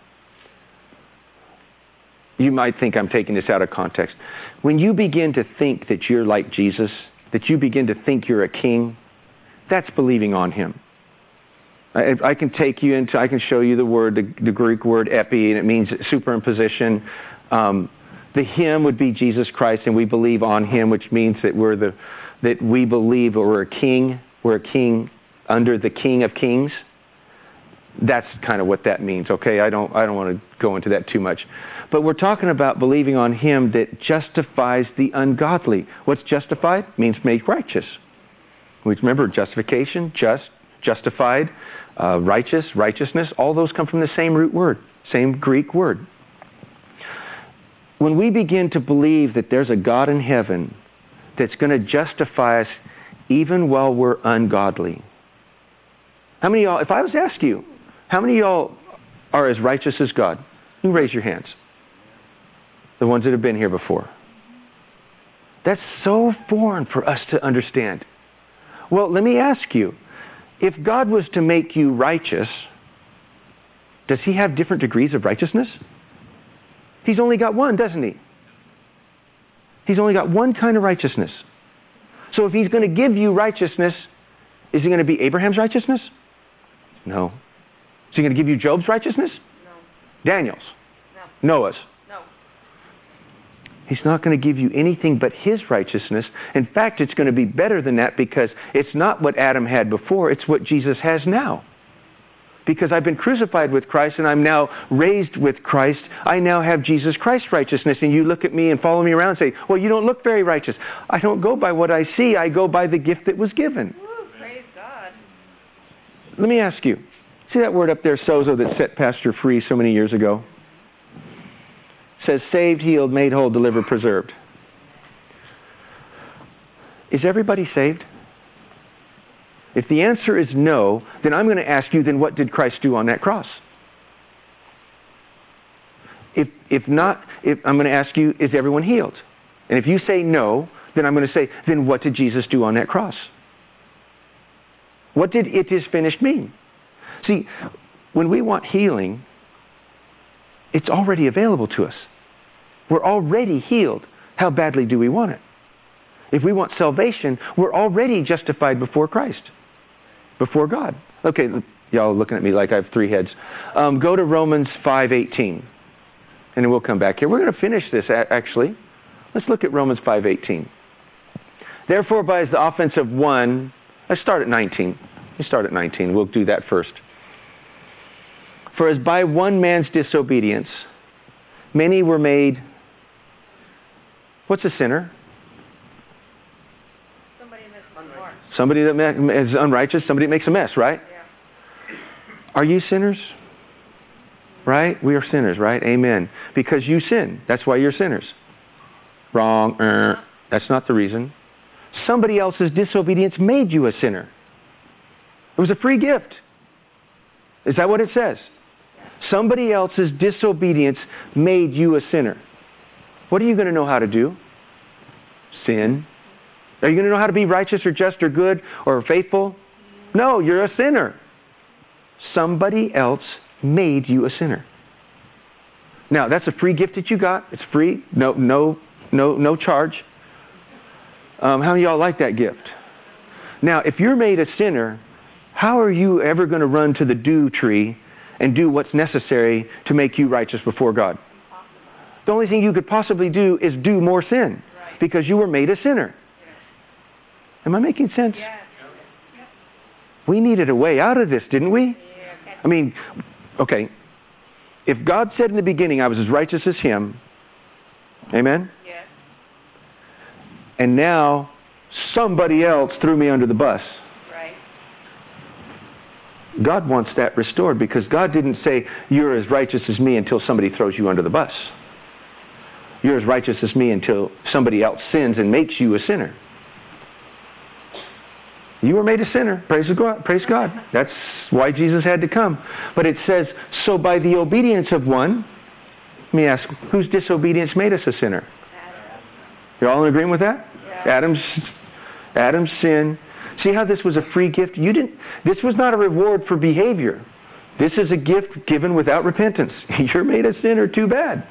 You might think I'm taking this out of context. When you begin to think that you're like Jesus, that you begin to think you're a king, that's believing on him. I, I can take you into, I can show you the word, the, the Greek word epi, and it means superimposition. Um, the him would be Jesus Christ, and we believe on him, which means that we're the, that we believe that we're a king, we're a king under the King of Kings. That's kind of what that means, okay? I don't I don't want to go into that too much. But we're talking about believing on him that justifies the ungodly. What's justified? Means made righteous. We remember justification, just, justified, uh, righteous, righteousness. All those come from the same root word, same Greek word. When we begin to believe that there's a God in heaven that's going to justify us even while we're ungodly. How many of y'all, if I was to ask you, how many of y'all are as righteous as God? You raise your hands. The ones that have been here before. That's so foreign for us to understand. Well, let me ask you, if God was to make you righteous, does he have different degrees of righteousness? He's only got one, doesn't he? He's only got one kind of righteousness. So if he's going to give you righteousness, is he going to be Abraham's righteousness? No. Is he going to give you Job's righteousness? No. Daniel's? No. Noah's? No. He's not going to give you anything but his righteousness. In fact, it's going to be better than that because it's not what Adam had before, it's what Jesus has now. Because I've been crucified with Christ and I'm now raised with Christ, I now have Jesus Christ's righteousness. And you look at me and follow me around and say, well, you don't look very righteous. I don't go by what I see, I go by the gift that was given. Woo, praise God. Let me ask you, see that word up there, sozo, that set Pastor free so many years ago? It says saved, healed, made whole, delivered, preserved. Is everybody saved? If the answer is no, then I'm going to ask you, then what did Christ do on that cross? If if not, if I'm going to ask you, is everyone healed? And if you say no, then I'm going to say, then what did Jesus do on that cross? What did it is finished mean? See, when we want healing, it's already available to us. We're already healed. How badly do we want it? If we want salvation, we're already justified before Christ, before God. Okay, y'all are looking at me like I have three heads. Um, go to Romans five eighteen, and then we'll come back here. We're going to finish this, actually. Let's look at Romans five eighteen. Therefore, by the offense of one, let's start at nineteen. Let's start at nineteen. We'll do that first. For as by one man's disobedience, many were made... What's a sinner? Somebody missed one more. Somebody that is unrighteous, somebody that makes a mess, right? Yeah. Are you sinners? Right? We are sinners, right? Amen. Because you sin. That's why you're sinners. Wrong. Er, that's not the reason. Somebody else's disobedience made you a sinner. It was a free gift. Is that what it says? Somebody else's disobedience made you a sinner. What are you going to know how to do? Sin. Are you going to know how to be righteous or just or good or faithful? No, you're a sinner. Somebody else made you a sinner. Now, that's a free gift that you got. It's free. No, no, no, no charge. Um, how many of y'all like that gift? Now, if you're made a sinner, how are you ever going to run to the do tree and do what's necessary to make you righteous before God? The only thing you could possibly do is do more sin because you were made a sinner. Am I making sense? We needed a way out of this, didn't we? I mean, okay, if God said in the beginning I was as righteous as Him, amen? Yes. And now somebody else threw me under the bus. Right. God wants that restored because God didn't say you're as righteous as me until somebody throws you under the bus. You're as righteous as me until somebody else sins and makes you a sinner. You were made a sinner. Praise God. Praise God. That's why Jesus had to come. But it says, so by the obedience of one, let me ask, whose disobedience made us a sinner? Adam. You're all in agreement with that? Yeah. Adam's Adam's sin. See how this was a free gift? You didn't. This was not a reward for behavior. This is a gift given without repentance. You're made a sinner, too bad.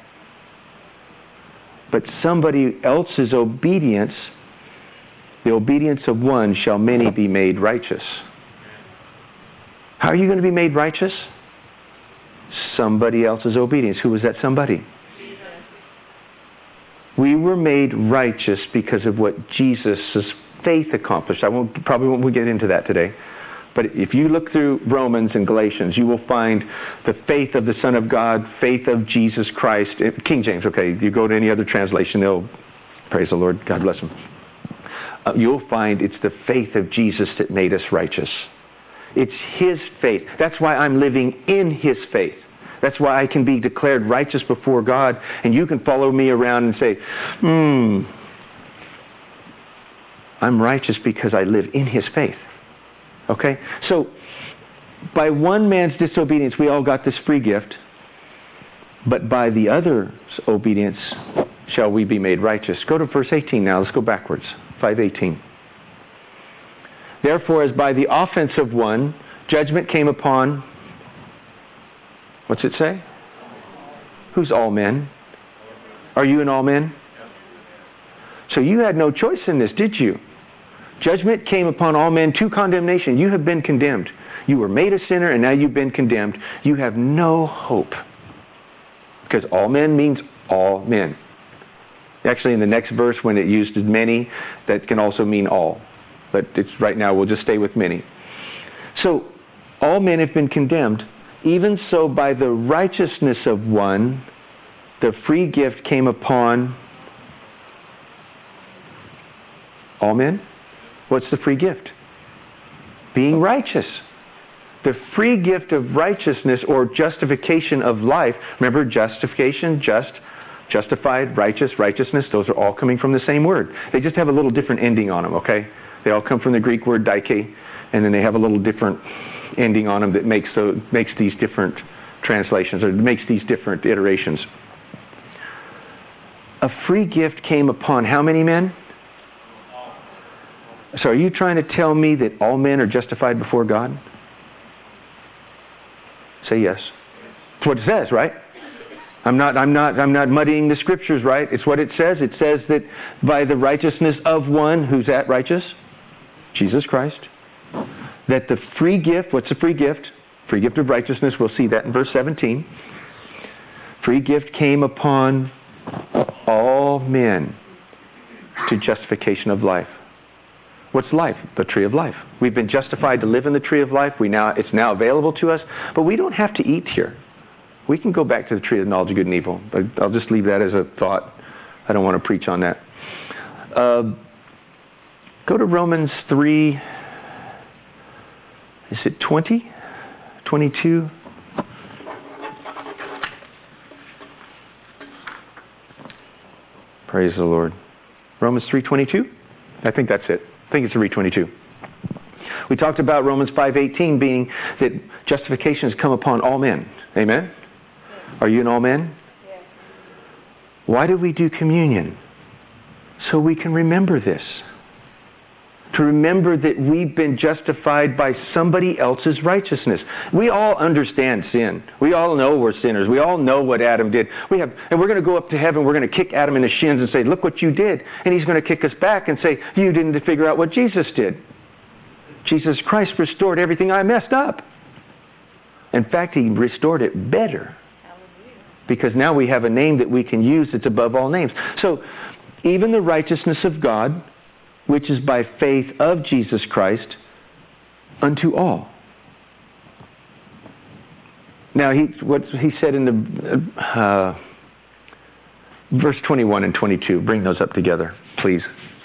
But somebody else's obedience, the obedience of one shall many be made righteous. How are you going to be made righteous? Somebody else's obedience. Who was that somebody? Jesus. We were made righteous because of what Jesus' faith accomplished. I won't probably won't get into that today. But if you look through Romans and Galatians, you will find the faith of the Son of God, faith of Jesus Christ. King James, okay. You go to any other translation, they'll, praise the Lord, God bless them. Uh, you'll find it's the faith of Jesus that made us righteous. It's His faith. That's why I'm living in His faith. That's why I can be declared righteous before God, and you can follow me around and say, hmm, I'm righteous because I live in His faith. Okay? So, by one man's disobedience, we all got this free gift, but by the other's obedience shall we be made righteous. Go to verse eighteen now. Let's go backwards. five eighteen. Therefore, as by the offense of one, judgment came upon, what's it say? Who's all men? Are you an all men? So you had no choice in this, did you? Judgment came upon all men to condemnation. You have been condemned. You were made a sinner and now you've been condemned. You have no hope. Because all men means all men. Actually, in the next verse, when it used many, that can also mean all. But it's right now, we'll just stay with many. So, all men have been condemned. Even so, by the righteousness of one, the free gift came upon all men. What's the free gift? Being righteous. The free gift of righteousness or justification of life. Remember, justification, just, justified, righteous, righteousness, those are all coming from the same word. They just have a little different ending on them, okay? They all come from the Greek word dike, and then they have a little different ending on them that makes, the, makes these different translations, or makes these different iterations. A free gift came upon how many men? So are you trying to tell me that all men are justified before God? Say yes. That's what it says, right? I'm not, I'm not, I'm not muddying the scriptures, right? It's what it says. It says that by the righteousness of one, who's that righteous? Jesus Christ. That the free gift, what's the free gift? Free gift of righteousness, we'll see that in verse seventeen. Free gift came upon all men to justification of life. What's life? The tree of life. We've been justified to live in the tree of life. We now It's now available to us, but we don't have to eat here. We can go back to the tree of the knowledge of good and evil, but I'll just leave that as a thought. I don't want to preach on that. Uh, go to Romans three. Is it twenty? twenty-two? Praise the Lord. Romans three twenty-two? I think that's it. I think it's three twenty-two. We talked about Romans five eighteen being that justification has come upon all men. Amen? Are you an all men? Yes. Why do we do communion? So we can remember this. To remember that we've been justified by somebody else's righteousness. We all understand sin. We all know we're sinners. We all know what Adam did. We have, and we're going to go up to heaven. We're going to kick Adam in the shins and say, look what you did. And he's going to kick us back and say, you didn't figure out what Jesus did. Jesus Christ restored everything I messed up. In fact, he restored it better. Because now we have a name that we can use that's above all names. So, even the righteousness of God, which is by faith of Jesus Christ, unto all. Now, he, what he said in the uh, verse twenty-one and twenty-two, bring those up together, please.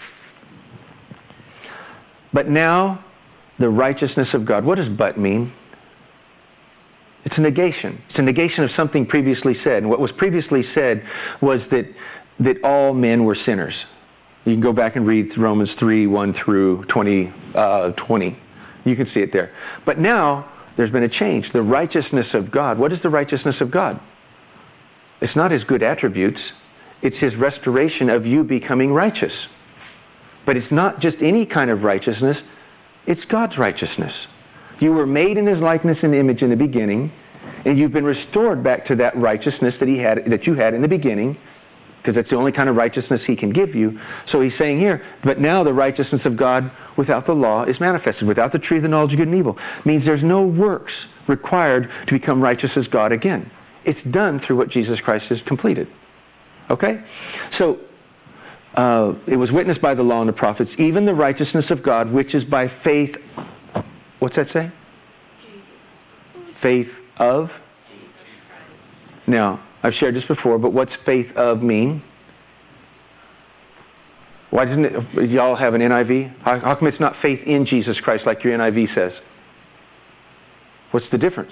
But now, the righteousness of God. What does but mean? It's a negation. It's a negation of something previously said. And what was previously said was that, that all men were sinners. You can go back and read Romans three, one through twenty, uh, twenty. You can see it there. But now, there's been a change. The righteousness of God. What is the righteousness of God? It's not His good attributes. It's His restoration of you becoming righteous. But it's not just any kind of righteousness. It's God's righteousness. You were made in His likeness and image in the beginning, and you've been restored back to that righteousness that He had, that you had in the beginning, because that's the only kind of righteousness He can give you. So He's saying here, but now the righteousness of God without the law is manifested, without the tree of the knowledge of good and evil. It means there's no works required to become righteous as God again. It's done through what Jesus Christ has completed. Okay? So, uh, it was witnessed by the law and the prophets, even the righteousness of God, which is by faith. What's that say? Faith of? Now, I've shared this before, but what's faith of mean? Why doesn't it, y'all have an N I V? How, how come it's not faith in Jesus Christ like your N I V says? What's the difference?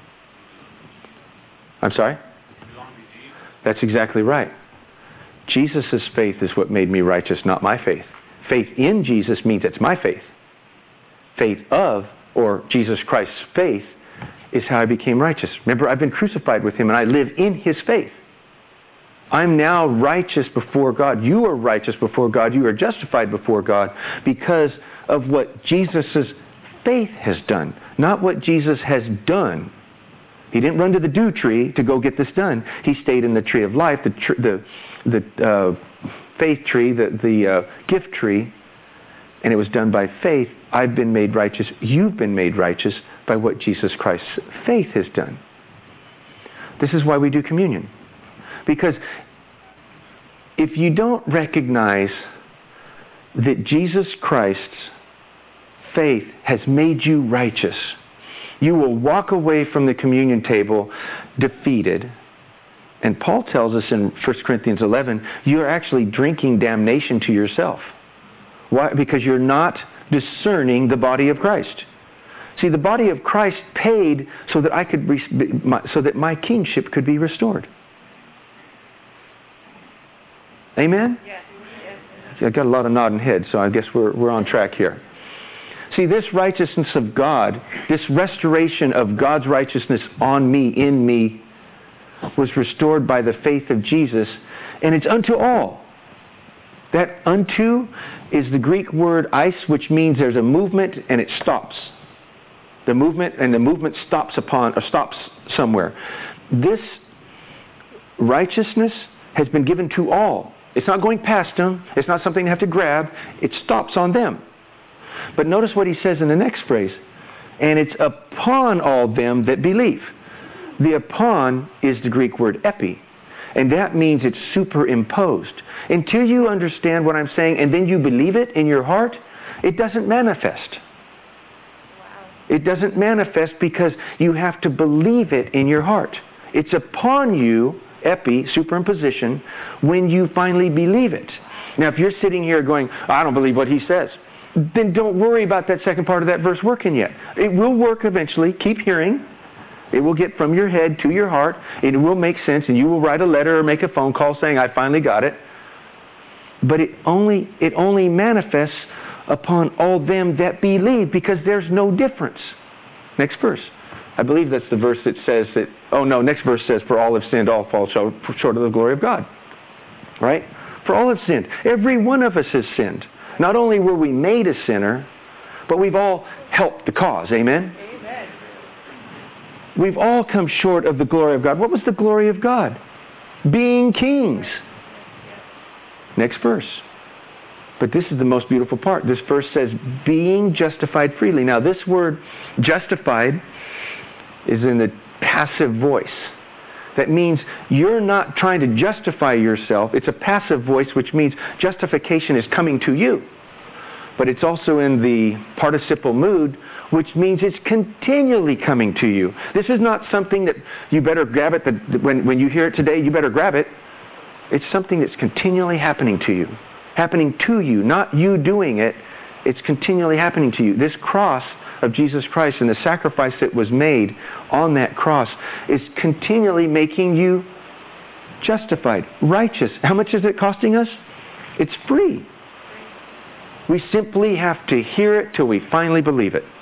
I'm sorry? That's exactly right. Jesus' faith is what made me righteous, not my faith. Faith in Jesus means it's my faith. Faith of, or Jesus Christ's faith, is how I became righteous. Remember, I've been crucified with Him and I live in His faith. I'm now righteous before God. You are righteous before God. You are justified before God because of what Jesus' faith has done, not what Jesus has done. He didn't run to the dew tree to go get this done. He stayed in the tree of life, the tr- the, the uh, faith tree, the, the uh, gift tree, and it was done by faith. I've been made righteous. You've been made righteous by what Jesus Christ's faith has done. This is why we do communion. Because if you don't recognize that Jesus Christ's faith has made you righteous, you will walk away from the communion table defeated. And Paul tells us in First Corinthians eleven, you're actually drinking damnation to yourself. Why? Because you're not discerning the body of Christ. See, the body of Christ paid so that I could, re- my, so that my kingship could be restored. Amen? Yes. Yes. I got a lot of nodding heads, so I guess we're we're on track here. See, this righteousness of God, this restoration of God's righteousness on me, in me, was restored by the faith of Jesus, and it's unto all. That unto is the Greek word eis, which means there's a movement and it stops. The movement and the movement stops upon or stops somewhere. This righteousness has been given to all. It's not going past them. It's not something you have to grab. It stops on them. But notice what he says in the next phrase. And it's upon all them that believe. The upon is the Greek word epi. And that means it's superimposed. Until you understand what I'm saying and then you believe it in your heart, it doesn't manifest. Wow. It doesn't manifest because you have to believe it in your heart. It's upon you, epi, superimposition, when you finally believe it. Now, if you're sitting here going, I don't believe what he says, then don't worry about that second part of that verse working yet. It will work eventually. Keep hearing. It will get from your head to your heart. It will make sense, and you will write a letter or make a phone call saying, I finally got it. but it only it only manifests upon all them that believe, because there's no difference. Next verse. I believe that's the verse that says that, oh no, next verse says, for all have sinned, all fall short of the glory of God. Right? For all have sinned. Every one of us has sinned. Not only were we made a sinner, but we've all helped the cause. Amen? Amen. We've all come short of the glory of God. What was the glory of God? Being kings. Next verse. But this is the most beautiful part. This verse says, being justified freely. Now this word, justified, is in the passive voice. That means you're not trying to justify yourself. It's a passive voice, which means justification is coming to you. But it's also in the participle mood, which means it's continually coming to you. This is not something that you better grab it, that when, when you hear it today, you better grab it. It's something that's continually happening to you. Happening to you, not you doing it. It's continually happening to you. This cross of Jesus Christ and the sacrifice that was made on that cross is continually making you justified, righteous. How much is it costing us? It's free. We simply have to hear it till we finally believe it.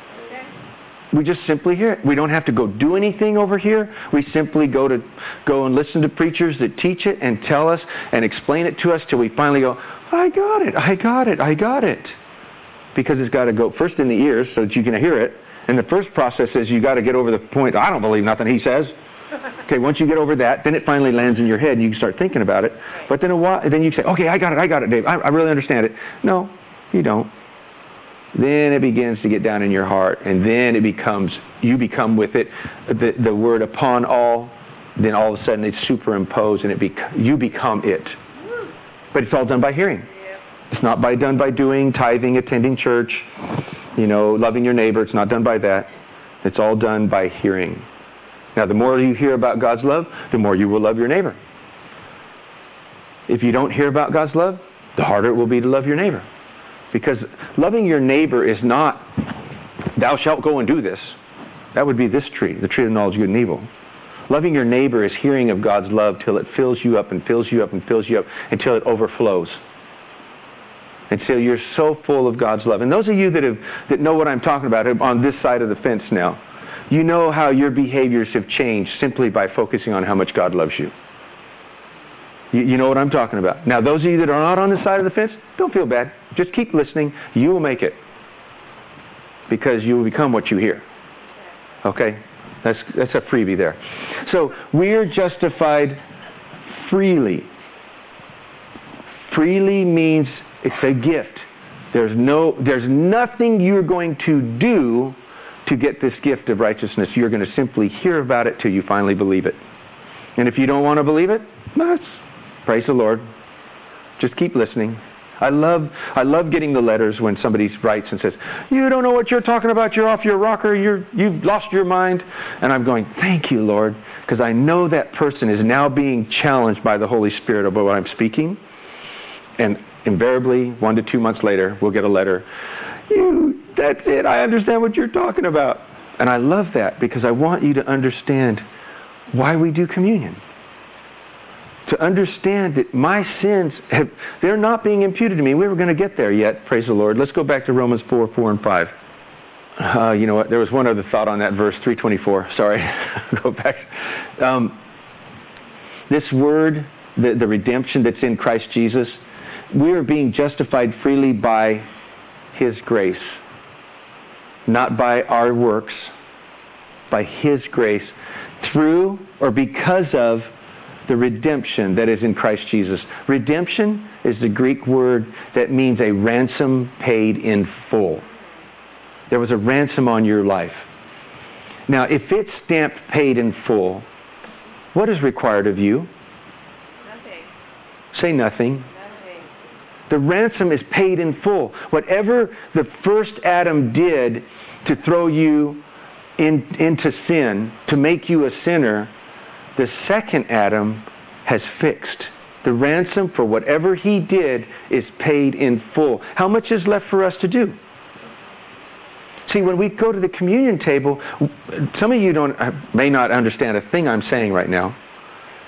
We just simply hear it. We don't have to go do anything over here. We simply go to go and listen to preachers that teach it and tell us and explain it to us till we finally go, I got it, I got it, I got it. Because it's got to go first in the ears so that you can hear it. And the first process is you got to get over the point, I don't believe nothing he says. Okay, once you get over that, then it finally lands in your head and you can start thinking about it. But then a while, then you say, okay, I got it, I got it, Dave. I, I really understand it. No, you don't. Then it begins to get down in your heart, and then it becomes, you become with it, the, the word upon all, then all of a sudden it's superimposed and it bec- you become it. But it's all done by hearing. It's not by done by doing, tithing, attending church, you know, loving your neighbor. It's not done by that. It's all done by hearing. Now, the more you hear about God's love, the more you will love your neighbor. If you don't hear about God's love, the harder it will be to love your neighbor. Because loving your neighbor is not, thou shalt go and do this. That would be this tree, the tree of knowledge of good and evil. Loving your neighbor is hearing of God's love till it fills you up and fills you up and fills you up until it overflows. Until you're so full of God's love. And those of you that have that know what I'm talking about on this side of the fence now, you know how your behaviors have changed simply by focusing on how much God loves you. You, you know what I'm talking about. Now, those of you that are not on this side of the fence, don't feel bad. Just keep listening. You will make it. Because you will become what you hear. Okay? That's, that's a freebie there. So, we're justified freely. Freely means it's a gift. There's no, there's nothing you're going to do to get this gift of righteousness. You're going to simply hear about it till you finally believe it. And if you don't want to believe it, that's, praise the Lord. Just keep listening. I love, I love getting the letters when somebody writes and says, you don't know what you're talking about. You're off your rocker. You're, you've lost your mind. And I'm going, thank you, Lord, because I know that person is now being challenged by the Holy Spirit about what I'm speaking. And invariably, one to two months later, we'll get a letter. You, that's it. I understand what you're talking about. And I love that because I want you to understand why we do communion. To understand that my sins, have, they're not being imputed to me. We were going to get there yet, praise the Lord. Let's go back to Romans four, four, and five. Uh, you know what? There was one other thought on that verse, three twenty-four. Sorry. Go back. Um, this word, the, the redemption that's in Christ Jesus, we are being justified freely by His grace. Not by our works, by His grace. Through or because of the redemption that is in Christ Jesus. Redemption is the Greek word that means a ransom paid in full. There was a ransom on your life. Now, if it's stamped paid in full, what is required of you? Nothing. Say nothing. Nothing. The ransom is paid in full. Whatever the first Adam did to throw you in, into sin, to make you a sinner, the second Adam has fixed. The ransom for whatever he did is paid in full. How much is left for us to do? See, when we go to the communion table, some of you don't may not understand a thing I'm saying right now.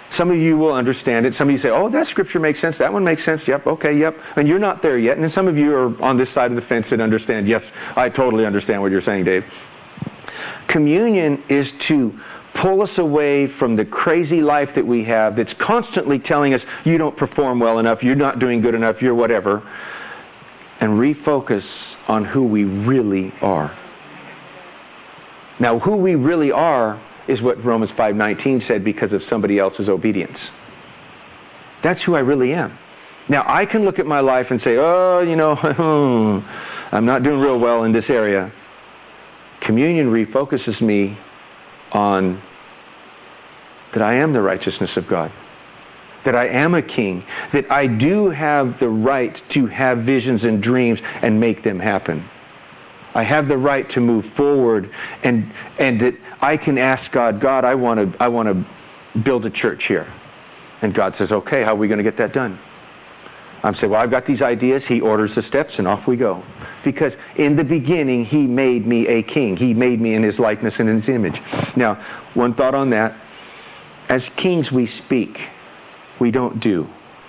Some of you will understand it. Some of you say, oh, that scripture makes sense. That one makes sense. Yep, okay, yep. And you're not there yet. And then some of you are on this side of the fence that understand, yes, I totally understand what you're saying, Dave. Communion is to pull us away from the crazy life that we have that's constantly telling us, you don't perform well enough, you're not doing good enough, you're whatever, and refocus on who we really are. Now, who we really are is what Romans five nineteen said, because of somebody else's obedience. That's who I really am. Now, I can look at my life and say, oh, you know, I'm not doing real well in this area. Communion refocuses me on that I am the righteousness of God, that I am a king, that I do have the right to have visions and dreams and make them happen. I have the right to move forward, and and that I can ask God, God, I want to I want to build a church here. And God says, okay, how are we going to get that done? I'm saying, well, I've got these ideas. He orders the steps, and off we go. Because in the beginning, He made me a king. He made me in His likeness and in His image. Now, one thought on that. As kings, we speak. We don't do.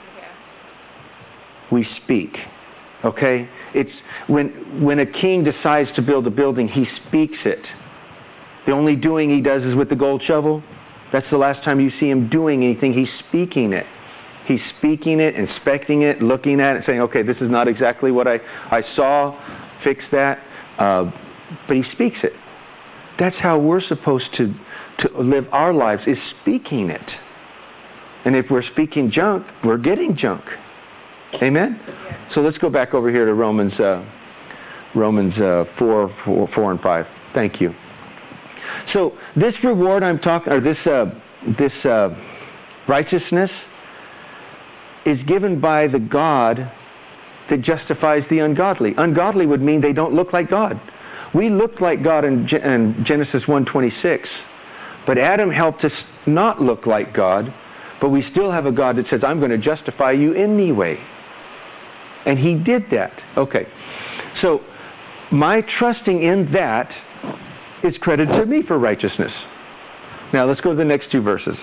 We speak. Okay? It's when when a king decides to build a building, he speaks it. The only doing he does is with the gold shovel. That's the last time you see him doing anything. He's speaking it. He's speaking it, inspecting it, looking at it, saying, okay, this is not exactly what I, I saw. Fix that. Uh, but he speaks it. That's how we're supposed to, to live our lives, is speaking it. And if we're speaking junk, we're getting junk. Amen? So let's go back over here to Romans uh, Romans uh, four, four, four and five. Thank you. So this reward I'm talking, or this uh, this uh, righteousness, is given by the God that justifies the ungodly. Ungodly would mean they don't look like God. We looked like God in, Ge- in Genesis one twenty-six, but Adam helped us not look like God. But we still have a God that says, I'm going to justify you anyway. And He did that. Okay. So, my trusting in that is credited to me for righteousness. Now, let's go to the next two verses.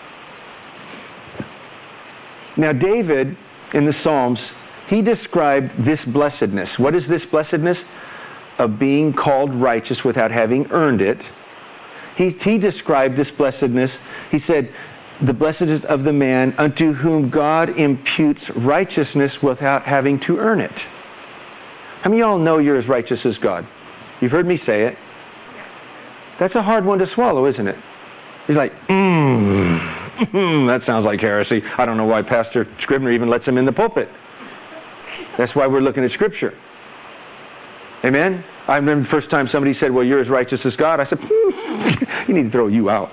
Now, David, in the Psalms, he described this blessedness. What is this blessedness? Of being called righteous without having earned it. He, he described this blessedness. He said, the blessedness of the man unto whom God imputes righteousness without having to earn it. How many of y'all know you're as righteous as God? You've heard me say it. That's a hard one to swallow, isn't it? He's like, mmm, mm, that sounds like heresy. I don't know why Pastor Scribner even lets him in the pulpit. That's why we're looking at Scripture. Amen? I remember the first time somebody said, well, you're as righteous as God. I said, hmm, you need to throw you out.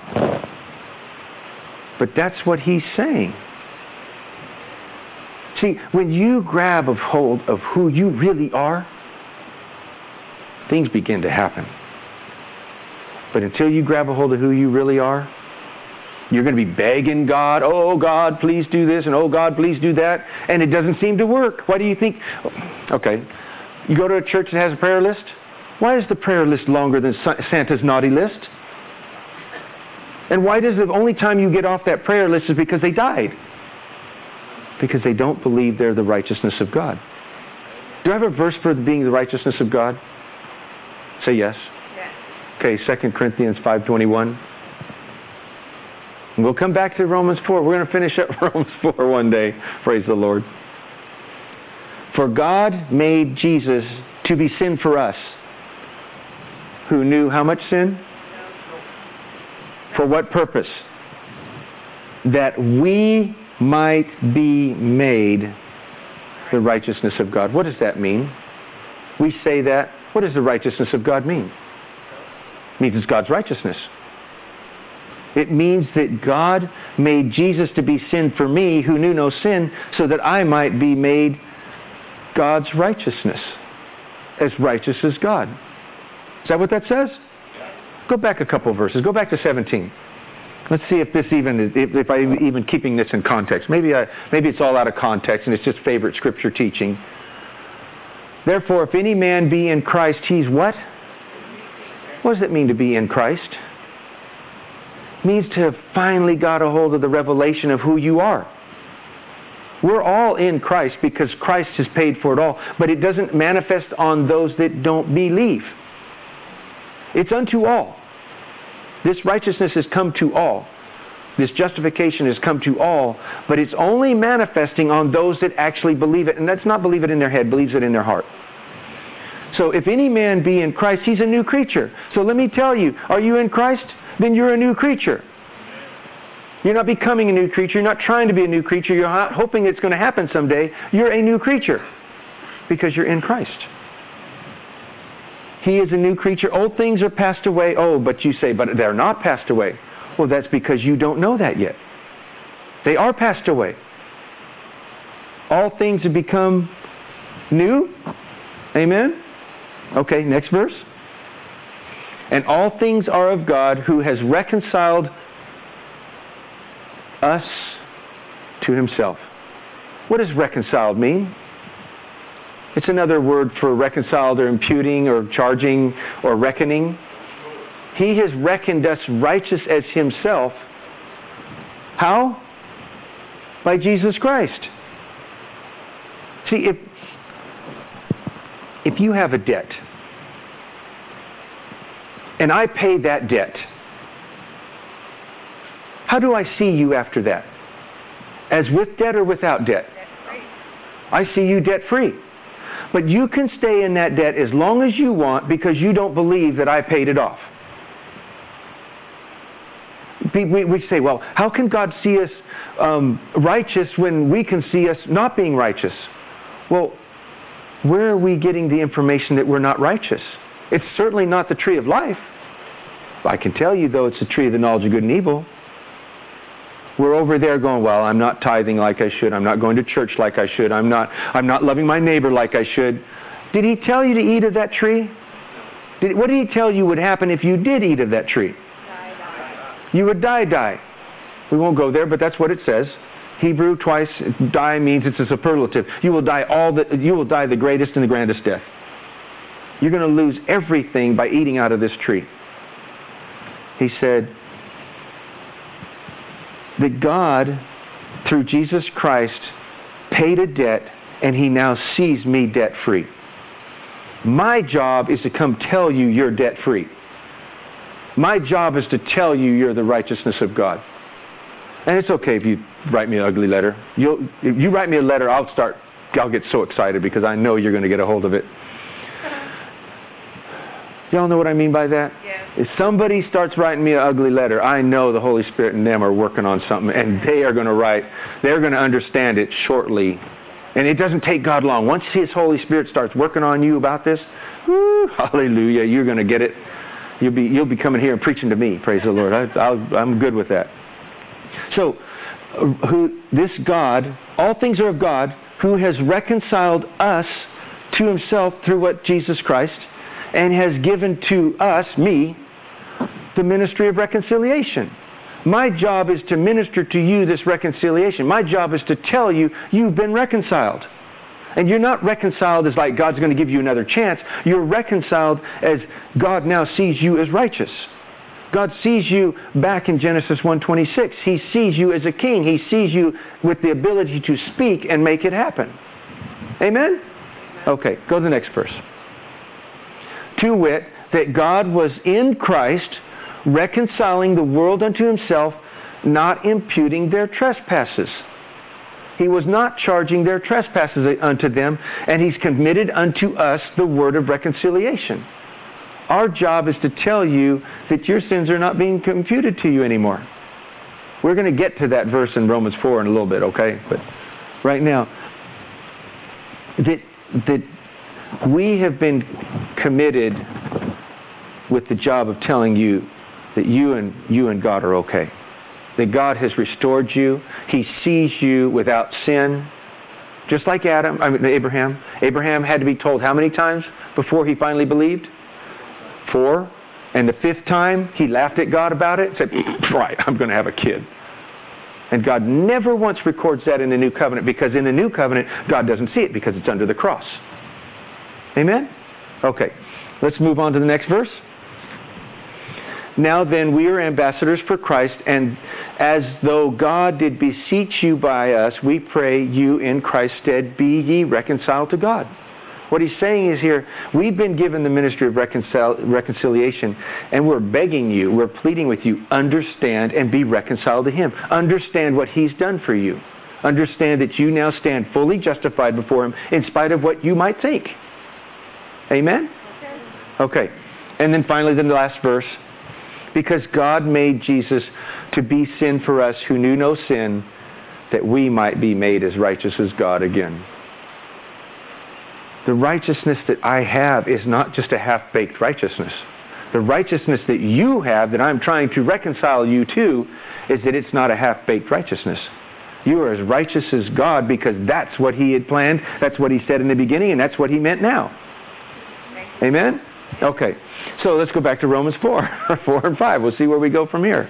But that's what he's saying. See, when you grab a hold of who you really are, things begin to happen. But until you grab a hold of who you really are, you're going to be begging God, oh, God, please do this, and oh, God, please do that, and it doesn't seem to work. Why do you think? Okay, you go to a church that has a prayer list. Why is the prayer list longer than Santa's naughty list? And why does the only time you get off that prayer list is because they died? Because they don't believe they're the righteousness of God. Do I have a verse for being the righteousness of God? Say yes. Yes. Okay, Second Corinthians five twenty-one. And we'll come back to Romans four. We're going to finish up Romans four one day. Praise the Lord. For God made Jesus to be sin for us, who knew how much sin? For what purpose? That we might be made the righteousness of God. What does that mean? We say that. What does the righteousness of God mean? It means it's God's righteousness. It means that God made Jesus to be sin for me, who knew no sin, so that I might be made God's righteousness. As righteous as God. Is that what that says? Go back a couple of verses. Go back to seventeen. Let's see if this even is, if, if I'm even keeping this in context. Maybe I, maybe it's all out of context and it's just favorite Scripture teaching. Therefore, if any man be in Christ, he's what? What does it mean to be in Christ? means to have finally got a hold of the revelation of who you are. We're all in Christ because Christ has paid for it all, but it doesn't manifest on those that don't believe. It's unto all. This righteousness has come to all. This justification has come to all, but it's only manifesting on those that actually believe it. And that's not believe it in their head, believes it in their heart. So if any man be in Christ, he's a new creature. So let me tell you, are you in Christ? Then you're a new creature. You're not becoming a new creature. You're not trying to be a new creature. You're not hoping it's going to happen someday. You're a new creature because you're in Christ. He is a new creature. Old things are passed away. Oh, but you say, but they're not passed away. Well, that's because you don't know that yet. They are passed away. All things have become new. Amen? Okay, next verse. And all things are of God, who has reconciled us to himself. What does reconciled mean? It's another word for reconciled or imputing or charging or reckoning. He has reckoned us righteous as himself. How? By Jesus Christ. See, if, if you have a debt, and I pay that debt, how do I see you after that? As with debt or without debt? I see you debt-free. But you can stay in that debt as long as you want because you don't believe that I paid it off. We, we say, well, how can God see us um, righteous when we can see us not being righteous? Well, where are we getting the information that we're not righteous? It's certainly not the tree of life. I can tell you, though, it's the tree of the knowledge of good and evil. We're over there going, well, I'm not tithing like I should. I'm not going to church like I should. I'm not, I'm not loving my neighbor like I should. Did he tell you to eat of that tree? Did, what did he tell you would happen if you did eat of that tree? Die, die. You would die, die. We won't go there, but that's what it says. Hebrew twice, die means it's a superlative. You will die all the, you will die the greatest and the grandest death. You're going to lose everything by eating out of this tree. He said that God, through Jesus Christ, paid a debt, and he now sees me debt-free. My job is to come tell you you're debt-free. My job is to tell you you're the righteousness of God. And it's okay if you write me an ugly letter. You'll, if you write me a letter, I'll start, I'll get so excited because I know you're going to get a hold of it. Y'all know what I mean by that? Yes. If somebody starts writing me an ugly letter, I know the Holy Spirit and them are working on something, and they are going to write, they're going to understand it shortly. And it doesn't take God long. Once His Holy Spirit starts working on you about this, whoo, hallelujah, you're going to get it. You'll be, you'll be coming here and preaching to me, praise the Lord. I, I'll, I'm good with that. So, uh, who this God, all things are of God, who has reconciled us to Himself through what Jesus Christ, and has given to us, me, the ministry of reconciliation. My job is to minister to you this reconciliation. My job is to tell you you've been reconciled. And you're not reconciled as like God's going to give you another chance. You're reconciled as God now sees you as righteous. God sees you back in Genesis one twenty-six. He sees you as a king. He sees you with the ability to speak and make it happen. Amen? Okay, go to the next verse. To wit, that God was in Christ, reconciling the world unto Himself, not imputing their trespasses. He was not charging their trespasses unto them, and He's committed unto us the word of reconciliation. Our job is to tell you that your sins are not being computed to you anymore. We're going to get to that verse in Romans four in a little bit, okay? But right now, that that we have been committed with the job of telling you that you and you and God are okay. That God has restored you. He sees you without sin. Just like Adam, I mean Abraham. Abraham had to be told how many times before he finally believed? Four. And the fifth time, he laughed at God about it. Said, right, I'm going to have a kid. And God never once records that in the New Covenant, because in the New Covenant, God doesn't see it because it's under the cross. Amen? Okay. Let's move on to the next verse. Now then, we are ambassadors for Christ, and as though God did beseech you by us, we pray you in Christ's stead, be ye reconciled to God. What he's saying is here, we've been given the ministry of reconcil- reconciliation, and we're begging you, we're pleading with you, understand and be reconciled to Him. Understand what He's done for you. Understand that you now stand fully justified before Him in spite of what you might think. Amen? Okay. And then finally, then the last verse. Because God made Jesus to be sin for us who knew no sin, that we might be made as righteous as God again. The righteousness that I have is not just a half-baked righteousness. The righteousness that you have, that I'm trying to reconcile you to, is that it's not a half-baked righteousness. You are as righteous as God because that's what He had planned, that's what He said in the beginning, and that's what He meant now. Amen? Okay. So let's go back to Romans four, four and five. We'll see where we go from here.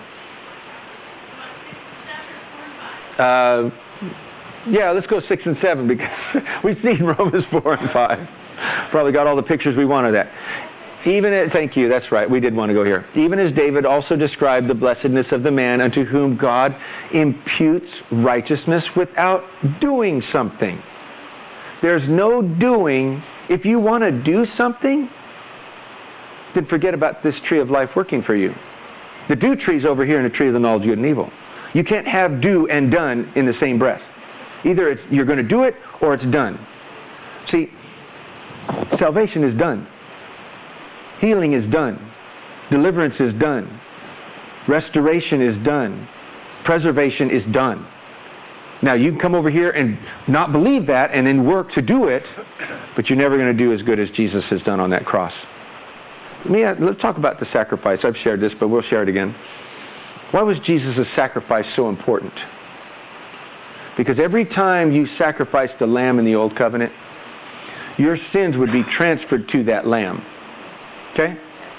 Uh... Yeah, let's go six and seven because we've seen Romans four and five. Probably got all the pictures we wanted at. Even as, thank you, that's right, we did want to go here. Even as David also described the blessedness of the man unto whom God imputes righteousness without doing something. There's no doing. If you want to do something, then forget about this tree of life working for you. The do tree's over here in the tree of the knowledge of good and evil. You can't have do and done in the same breath. Either it's, you're going to do it or it's done. See, salvation is done. Healing is done. Deliverance is done. Restoration is done. Preservation is done. Now, you can come over here and not believe that and then work to do it, but you're never going to do as good as Jesus has done on that cross. Let me, let's talk about the sacrifice. I've shared this, but we'll share it again. Why was Jesus' sacrifice so important? Because every time you sacrificed a lamb in the Old Covenant, your sins would be transferred to that lamb. Okay?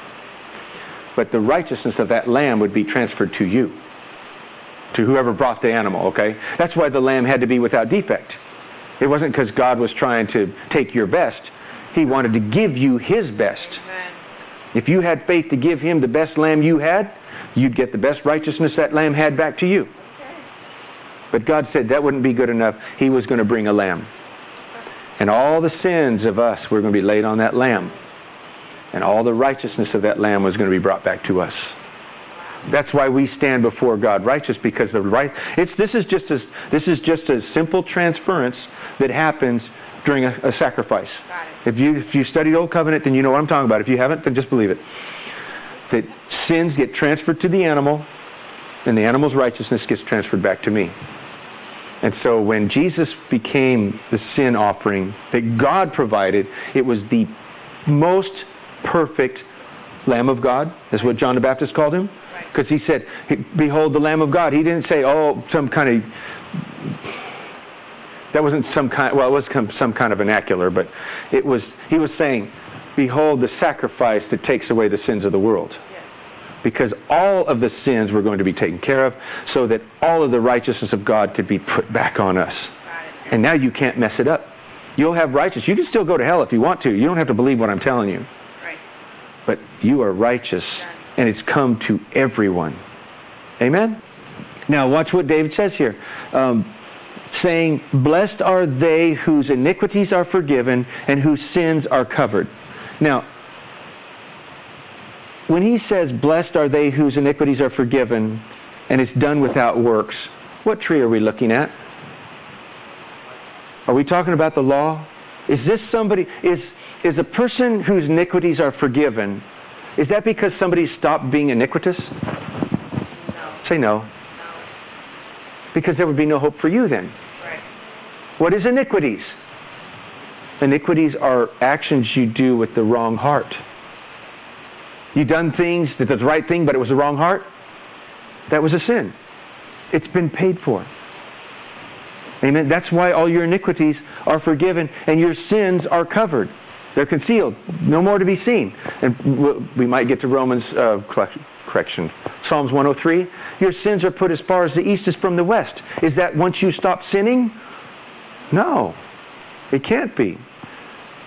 But the righteousness of that lamb would be transferred to you. To whoever brought the animal, okay? That's why the lamb had to be without defect. It wasn't because God was trying to take your best. He wanted to give you His best. Amen. If you had faith to give Him the best lamb you had, you'd get the best righteousness that lamb had back to you. But God said that wouldn't be good enough. He was going to bring a lamb. And all the sins of us were going to be laid on that lamb. And all the righteousness of that lamb was going to be brought back to us. That's why we stand before God righteous, because the right it's this is just a this is just a simple transference that happens during a, a sacrifice. If you if you studied Old Covenant, then you know what I'm talking about. If you haven't, then just believe it. That sins get transferred to the animal, and the animal's righteousness gets transferred back to me. And so when Jesus became the sin offering that God provided, it was the most perfect Lamb of God, is what John the Baptist called Him. Because he said, behold the Lamb of God. He didn't say, oh, some kind of, that wasn't some kind, well, it was some kind of vernacular, but it was, he was saying, behold the sacrifice that takes away the sins of the world. Because all of the sins were going to be taken care of, so that all of the righteousness of God could be put back on us. And now you can't mess it up. You'll have righteousness. You can still go to hell if you want to. You don't have to believe what I'm telling you. Right. But you are righteous, and it's come to everyone. Amen? Now watch what David says here. Um, saying, blessed are they whose iniquities are forgiven and whose sins are covered. Now, when he says, blessed are they whose iniquities are forgiven, and it's done without works, what tree are we looking at? Are we talking about the law? Is this somebody, is, is a person whose iniquities are forgiven, is that because somebody stopped being iniquitous? No. Say no. No. Because there would be no hope for you then. Right. What is iniquities? Iniquities are actions you do with the wrong heart. You done things that was the right thing, but it was the wrong heart. That was a sin. It's been paid for. Amen. That's why all your iniquities are forgiven and your sins are covered. They're concealed. No more to be seen. And we might get to Romans, uh, correction, Psalms one oh three. Your sins are put as far as the east is from the west. Is that once you stop sinning? No. It can't be.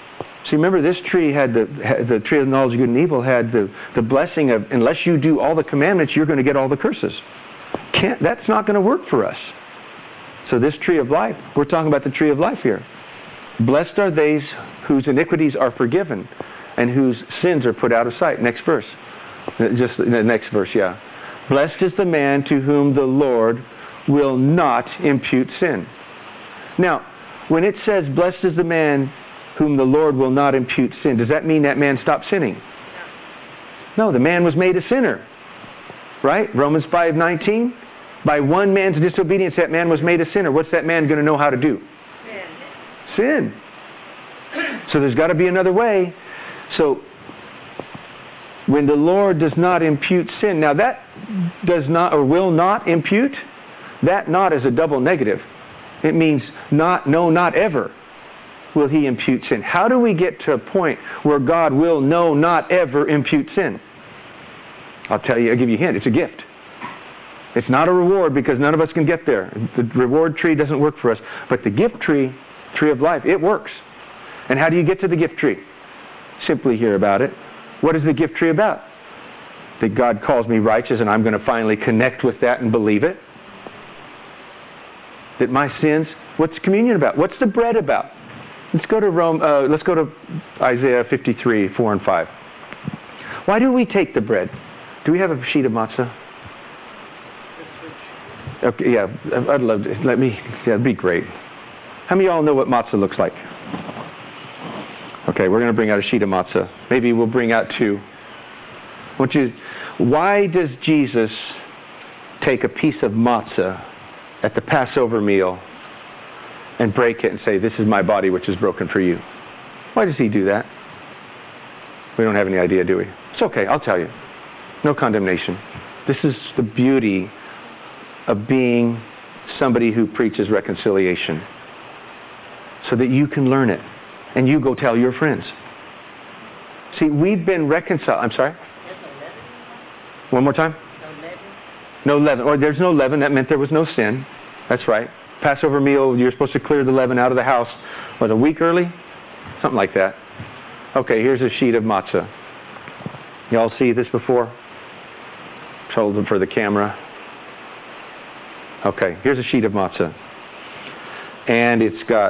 See, remember, this tree had the had the tree of knowledge of good and evil had the, the blessing of, unless you do all the commandments, you're going to get all the curses. Can't, that's not going to work for us. So this tree of life, we're talking about the tree of life here. Blessed are they whose iniquities are forgiven and whose sins are put out of sight. Next verse. Just the next verse, yeah. Blessed is the man to whom the Lord will not impute sin. Now, when it says, blessed is the man whom the Lord will not impute sin, does that mean that man stopped sinning? No, the man was made a sinner. Right? Romans five nineteen. By one man's disobedience, that man was made a sinner. What's that man going to know how to do? Sin. Sin. So there's got to be another way. So, when the Lord does not impute sin, now that does not or will not impute, that not is a double negative. It means not, no, not ever will He impute sin. How do we get to a point where God will no, not ever impute sin? I'll tell you, I'll give you a hint. It's a gift. It's not a reward because none of us can get there. The reward tree doesn't work for us. But the gift tree, tree of life, it works. And how do you get to the gift tree? Simply hear about it. What is the gift tree about? That God calls me righteous and I'm going to finally connect with that and believe it. That my sins, what's communion about? What's the bread about? Let's go to Rome. Uh, let's go to Isaiah fifty-three, four and five. Why do we take the bread? Do we have a sheet of matzah? Okay, yeah, I'd love to. Let me, yeah, it'd be great. How many of y'all know what matzah looks like? Okay, we're going to bring out a sheet of matzah. Maybe we'll bring out two. I want you, why does Jesus take a piece of matzah at the Passover meal and break it and say, this is my body which is broken for you? Why does He do that? We don't have any idea, do we? It's okay, I'll tell you. No condemnation. This is the beauty of being somebody who preaches reconciliation. So that you can learn it. And you go tell your friends. See, we've been reconciled. I'm sorry? One more time? No leaven. Or there's no leaven. That meant there was no sin. That's right. Passover meal, you're supposed to clear the leaven out of the house. What, a week early? Something like that. Okay, here's a sheet of matzah. Y'all see this before? Hold them for the camera. Okay, here's a sheet of matzah. And it's got,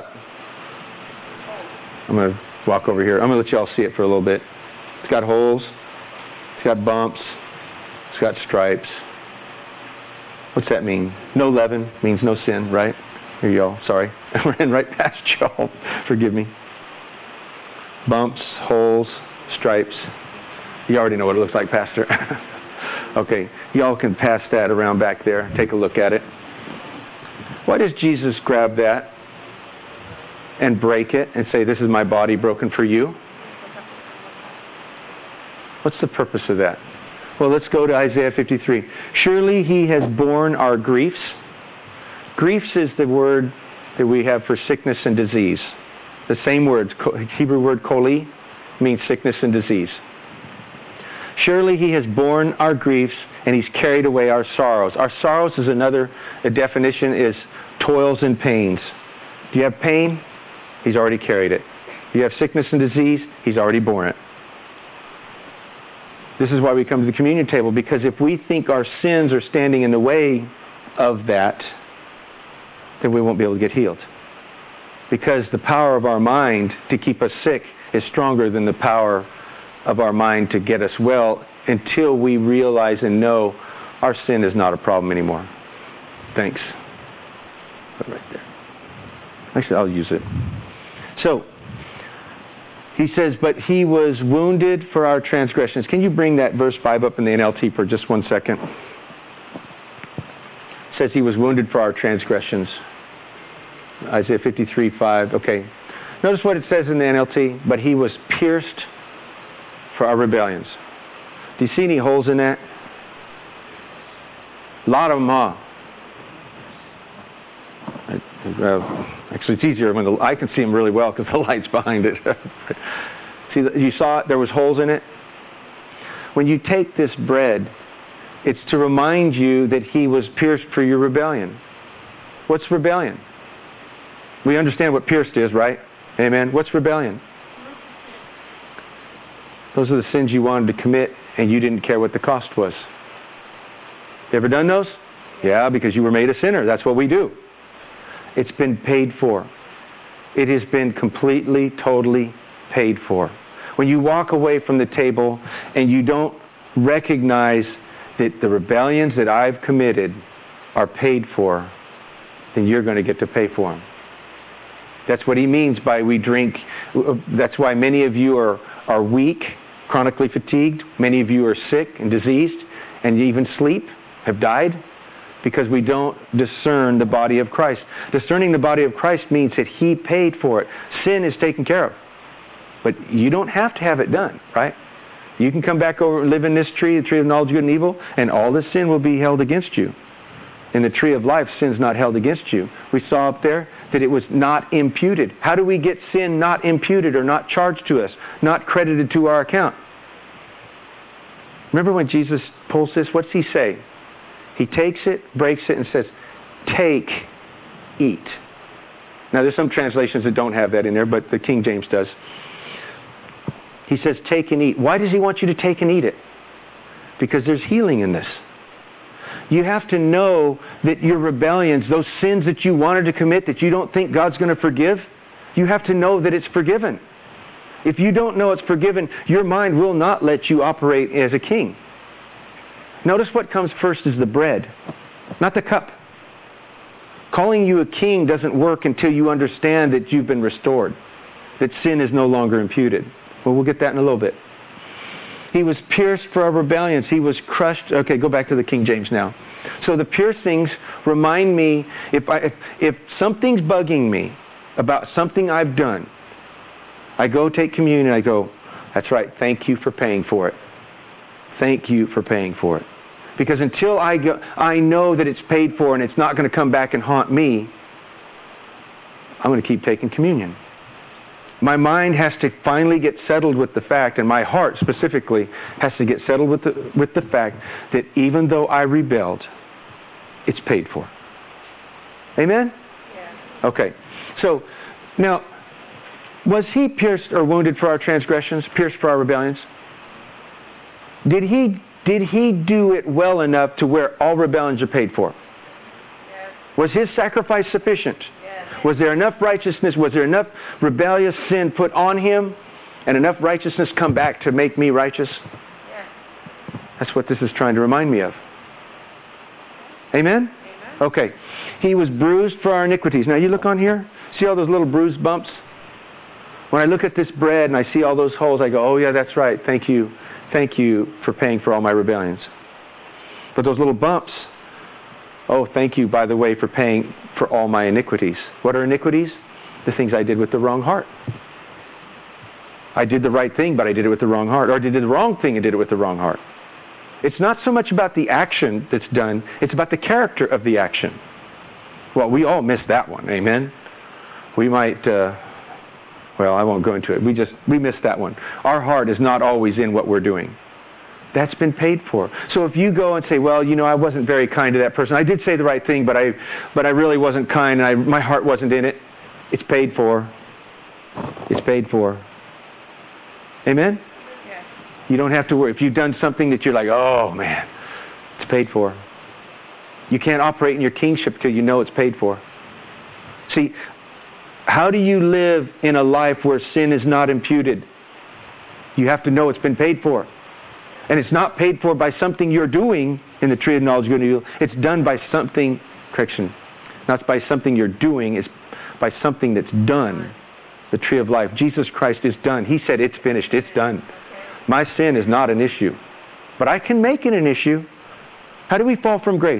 I'm going to walk over here. I'm going to let y'all see it for a little bit. It's got holes. It's got bumps. It's got stripes. What's that mean? No leaven means no sin, right? Here you go. Sorry. I ran right past y'all. Forgive me. Bumps, holes, stripes. You already know what it looks like, Pastor. Okay. Y'all can pass that around back there. Take a look at it. Why does Jesus grab that and break it and say, this is my body broken for you? What's the purpose of that? Well, let's go to Isaiah fifty-three. Surely He has borne our griefs. Griefs is the word that we have for sickness and disease. The same word, Hebrew word koli, means sickness and disease. Surely He has borne our griefs and He's carried away our sorrows. Our sorrows is another, a definition is toils and pains. Do you have pain? He's already carried it. Do you have sickness and disease? He's already borne it. This is why we come to the communion table, because if we think our sins are standing in the way of that, then we won't be able to get healed. Because the power of our mind to keep us sick is stronger than the power of our mind to get us well, until we realize and know our sin is not a problem anymore. Thanks. Put it right there. Actually, I'll use it. So, He says, but He was wounded for our transgressions. Can you bring that verse five up in the N L T for just one second? It says He was wounded for our transgressions. Isaiah fifty-three, five. Okay. Notice what it says in the N L T. But He was pierced for our rebellions. Do you see any holes in that? A lot of them, huh? Uh, actually, it's easier when the, I can see them really well because the light's behind it. See, you saw it? There was holes in it. When you take this bread, it's to remind you that He was pierced for your rebellion. What's rebellion? We understand what pierced is, right? Amen. What's rebellion? Those are the sins you wanted to commit and you didn't care what the cost was. You ever done those? Yeah, because you were made a sinner. That's what we do. It's been paid for. It has been completely, totally paid for. When you walk away from the table and you don't recognize that the rebellions that I've committed are paid for, then you're going to get to pay for them. That's what he means by we drink. That's why many of you are, are weak, chronically fatigued. Many of you are sick and diseased, and you even sleep, have died, because we don't discern the body of Christ. Discerning the body of Christ means that he paid for it. Sin is taken care of. But you don't have to have it done, right? You can come back over and live in this tree, the tree of knowledge of good and evil, and all the sin will be held against you. In the tree of life, sin's not held against you. We saw up there that it was not imputed. How do we get sin not imputed or not charged to us, not credited to our account? Remember when Jesus pulls this, what's he say? He takes it, breaks it, and says, take, eat. Now there's some translations that don't have that in there, but the King James does. He says, take and eat. Why does he want you to take and eat it? Because there's healing in this. You have to know that your rebellions, those sins that you wanted to commit that you don't think God's going to forgive, you have to know that it's forgiven. If you don't know it's forgiven, your mind will not let you operate as a king. Notice what comes first is the bread, not the cup. Calling you a king doesn't work until you understand that you've been restored, that sin is no longer imputed. Well, we'll get that in a little bit. He was pierced for our rebellions. He was crushed. Okay, go back to the King James now. So the piercings remind me, if, I, if, if something's bugging me about something I've done, I go take communion and I go, that's right, thank you for paying for it. Thank you for paying for it. Because until I go, I know that it's paid for and it's not going to come back and haunt me, I'm going to keep taking communion. My mind has to finally get settled with the fact, and my heart specifically has to get settled with the, with the fact that even though I rebelled, it's paid for. Amen? Yeah. Okay. So, now, was he pierced or wounded for our transgressions, pierced for our rebellions? Did he, did he do it well enough to where all rebellions are paid for? Yes. Was his sacrifice sufficient? Yes. Was there enough righteousness? Was there enough rebellious sin put on him and enough righteousness come back to make me righteous? Yes. That's what this is trying to remind me of. Amen? Amen. Okay. He was bruised for our iniquities. Now you look on here. See all those little bruised bumps? When I look at this bread and I see all those holes, I go, oh yeah, that's right. Thank you. Thank you for paying for all my rebellions. But those little bumps, oh, thank you, by the way, for paying for all my iniquities. What are iniquities? The things I did with the wrong heart. I did the right thing, but I did it with the wrong heart. Or I did the wrong thing and did it with the wrong heart. It's not so much about the action that's done, it's about the character of the action. Well, we all miss that one, amen? We might, uh, well, I won't go into it. We just, we miss that one. Our heart is not always in what we're doing. That's been paid for. So if you go and say, well, you know, I wasn't very kind to that person. I did say the right thing, but I but I really wasn't kind, and I, my heart wasn't in it. It's paid for. It's paid for. Amen? Yes. You don't have to worry. If you've done something that you're like, oh, man, it's paid for. You can't operate in your kingship till you know it's paid for. See, how do you live in a life where sin is not imputed? You have to know it's been paid for. And it's not paid for by something you're doing in the tree of knowledge of good and evil. It's done by something, correction, not by something you're doing, it's by something that's done. The tree of life. Jesus Christ is done. He said it's finished, it's done. My sin is not an issue. But I can make it an issue. How do we fall from grace?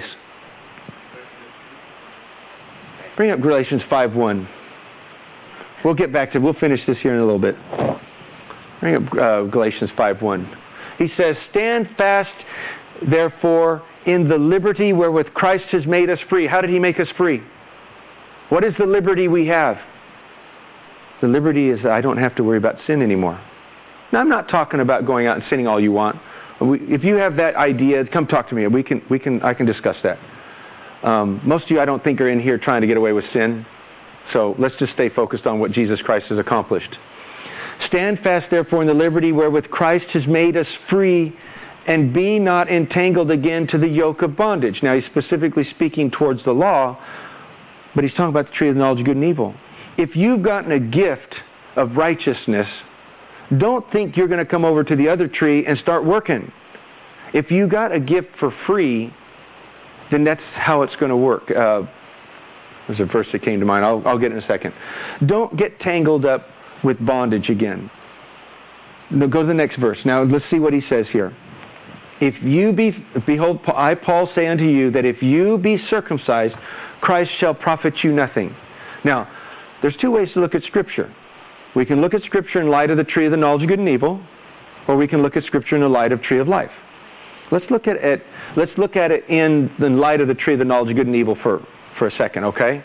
Bring up Galatians five one. We'll get back to, we'll finish this here in a little bit. Bring up uh, Galatians five one. He says, stand fast, therefore, in the liberty wherewith Christ has made us free. How did he make us free? What is the liberty we have? The liberty is I don't have to worry about sin anymore. Now, I'm not talking about going out and sinning all you want. If you have that idea, come talk to me. We can, we can, I can discuss that. Um, most of you, I don't think, are in here trying to get away with sin. So let's just stay focused on what Jesus Christ has accomplished. Stand fast, therefore, in the liberty wherewith Christ has made us free, and be not entangled again to the yoke of bondage. Now, he's specifically speaking towards the law, but he's talking about the tree of the knowledge of good and evil. If you've gotten a gift of righteousness, don't think you're going to come over to the other tree and start working. If you got a gift for free, then that's how it's going to work. Uh, there's a verse that came to mind. I'll, I'll get it in a second. Don't get tangled up with bondage again. Now go to the next verse. Now let's see what he says here. If you be, behold, I, Paul, say unto you that if you be circumcised, Christ shall profit you nothing. Now, there's two ways to look at Scripture. We can look at Scripture in light of the tree of the knowledge of good and evil, or we can look at Scripture in the light of tree of life. Let's look at it. Let's look at it in the light of the tree of the knowledge of good and evil for, for a second, okay?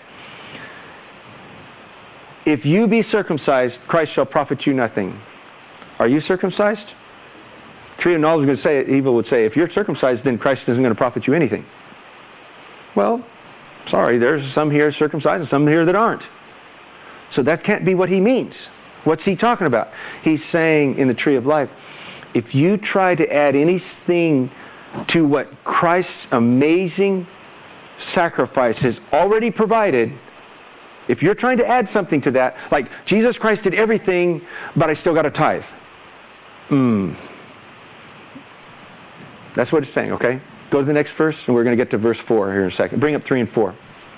If you be circumcised, Christ shall profit you nothing. Are you circumcised? Tree of knowledge would say, evil would say, if you're circumcised, then Christ isn't going to profit you anything. Well, sorry, there's some here circumcised and some here that aren't. So that can't be what he means. What's he talking about? He's saying in the tree of life, if you try to add anything to what Christ's amazing sacrifice has already provided, if you're trying to add something to that, like Jesus Christ did everything, but I still got a tithe. Hmm. That's what it's saying, okay? Go to the next verse, and we're going to get to verse four here in a second. Bring up three and four.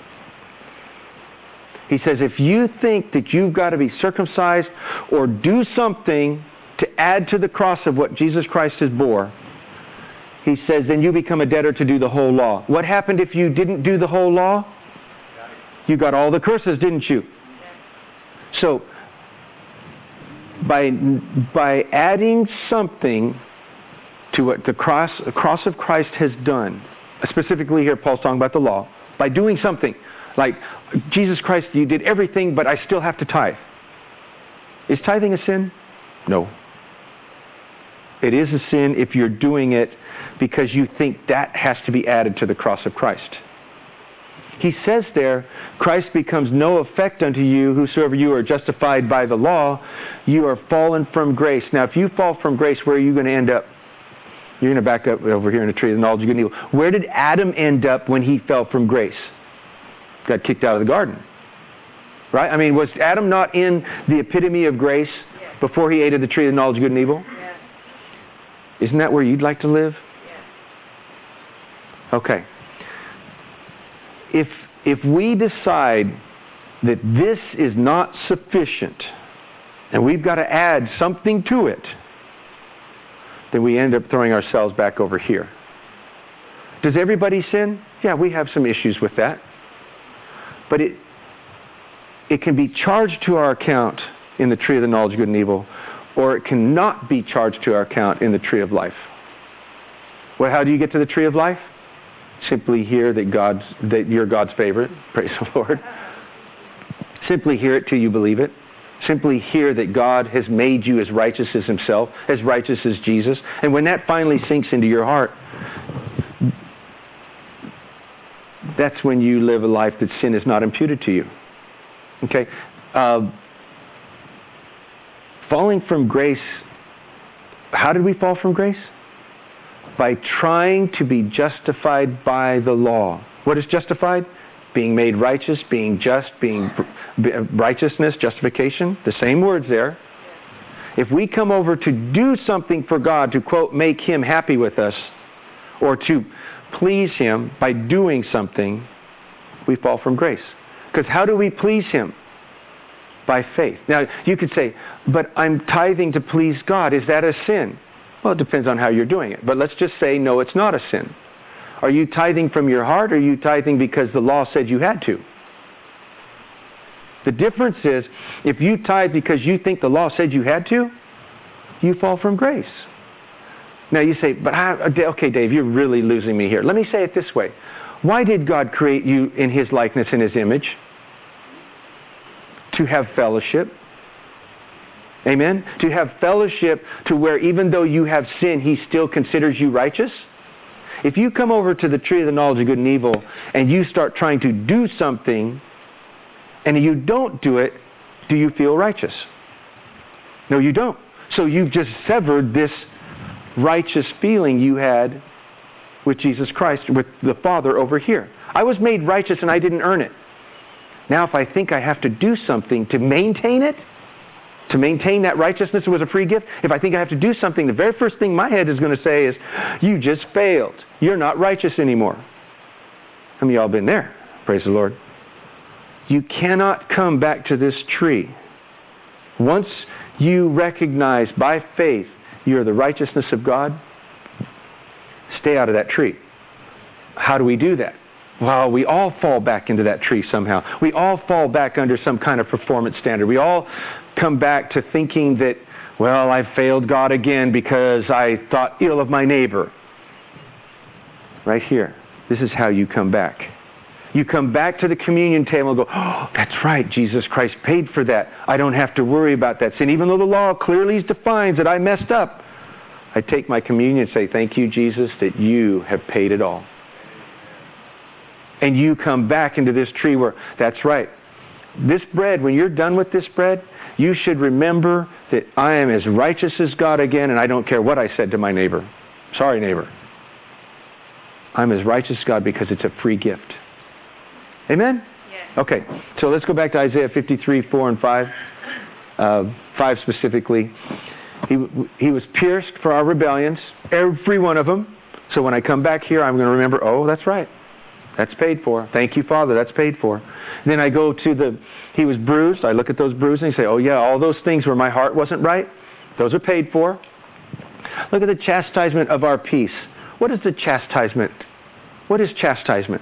He says, if you think that you've got to be circumcised or do something to add to the cross of what Jesus Christ has bore, he says, then you become a debtor to do the whole law. What happened if you didn't do the whole law? You got all the curses, didn't you? So, by, by adding something to what the cross, the cross of Christ has done, specifically here Paul's talking about the law, by doing something, like, Jesus Christ, you did everything, but I still have to tithe. Is tithing a sin? No. It is a sin if you're doing it because you think that has to be added to the cross of Christ. He says there, Christ becomes no effect unto you, whosoever you are justified by the law, you are fallen from grace. Now, if you fall from grace, where are you going to end up? You're going to back up over here in the tree of the knowledge of good and evil. Where did Adam end up when he fell from grace? Got kicked out of the garden. Right? I mean, was Adam not in the epitome of grace Yes. before he ate of the tree of the knowledge of good and evil? Yes. Isn't that where you'd like to live? Yes. Okay. If, if we decide that this is not sufficient and we've got to add something to it, then we end up throwing ourselves back over here. Does everybody sin? Yeah, we have some issues with that. But it, it can be charged to our account in the tree of the knowledge of good and evil, or it cannot be charged to our account in the tree of life. Well, how do you get to the tree of life? Simply hear that God's that you're God's favorite. Praise the Lord. Simply hear it till you believe it. Simply hear that God has made you as righteous as Himself, as righteous as Jesus. And when that finally sinks into your heart, that's when you live a life that sin is not imputed to you. Okay? Uh, falling from grace, how did we fall from grace? By trying to be justified by the law. What is justified? Being made righteous, being just, being righteousness, justification. The same words there. If we come over to do something for God, to quote, make Him happy with us, or to please Him by doing something, we fall from grace. Because how do we please Him? By faith. Now, you could say, but I'm tithing to please God. Is that a sin? Well, it depends on how you're doing it. But let's just say, no, it's not a sin. Are you tithing from your heart, or are you tithing because the law said you had to? The difference is, if you tithe because you think the law said you had to, you fall from grace. Now you say, but I, okay, Dave, you're really losing me here. Let me say it this way. Why did God create you in His likeness and His image? To have fellowship. Amen? To have fellowship to where even though you have sin, He still considers you righteous. If you come over to the tree of the knowledge of good and evil and you start trying to do something and you don't do it, do you feel righteous? No, you don't. So you've just severed this righteous feeling you had with Jesus Christ, with the Father over here. I was made righteous and I didn't earn it. Now if I think I have to do something to maintain it, to maintain that righteousness was a free gift, if I think I have to do something, the very first thing my head is going to say is, you just failed. You're not righteous anymore. How many of y'all been there? Praise the Lord. You cannot come back to this tree. Once you recognize by faith you're the righteousness of God, stay out of that tree. How do we do that? Well, we all fall back into that tree somehow. We all fall back under some kind of performance standard. We all come back to thinking that, well, I failed God again because I thought ill of my neighbor. Right here. This is how you come back. You come back to the communion table and go, oh, that's right, Jesus Christ paid for that. I don't have to worry about that sin. Even though the law clearly defines that I messed up, I take my communion and say, thank you, Jesus, that you have paid it all. And you come back into this tree where, that's right. This bread, when you're done with this bread, you should remember that I am as righteous as God again, and I don't care what I said to my neighbor. Sorry, neighbor. I'm as righteous as God because it's a free gift. Amen? Yes. Okay, so let's go back to Isaiah fifty-three, four and five. Uh, five specifically. He, he was pierced for our rebellions, every one of them. So when I come back here, I'm going to remember, oh, that's right. That's paid for. Thank you, Father. That's paid for. Then I go to the, he was bruised. I look at those bruises and say, oh yeah, all those things where my heart wasn't right, those are paid for. Look at the chastisement of our peace. What is the chastisement? What is chastisement?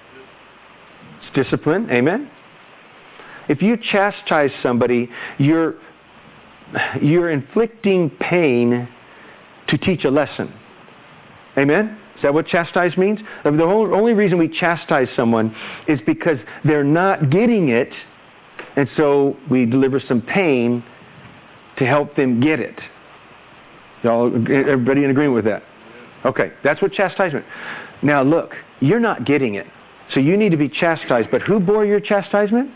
It's discipline. Amen? If you chastise somebody, you're, you're inflicting pain to teach a lesson. Amen? Is that what chastise means? The whole, only reason we chastise someone is because they're not getting it, and so we deliver some pain to help them get it. Y'all, everybody in agreement with that? Okay, that's what chastisement. Now look, you're not getting it, so you need to be chastised. But who bore your chastisement?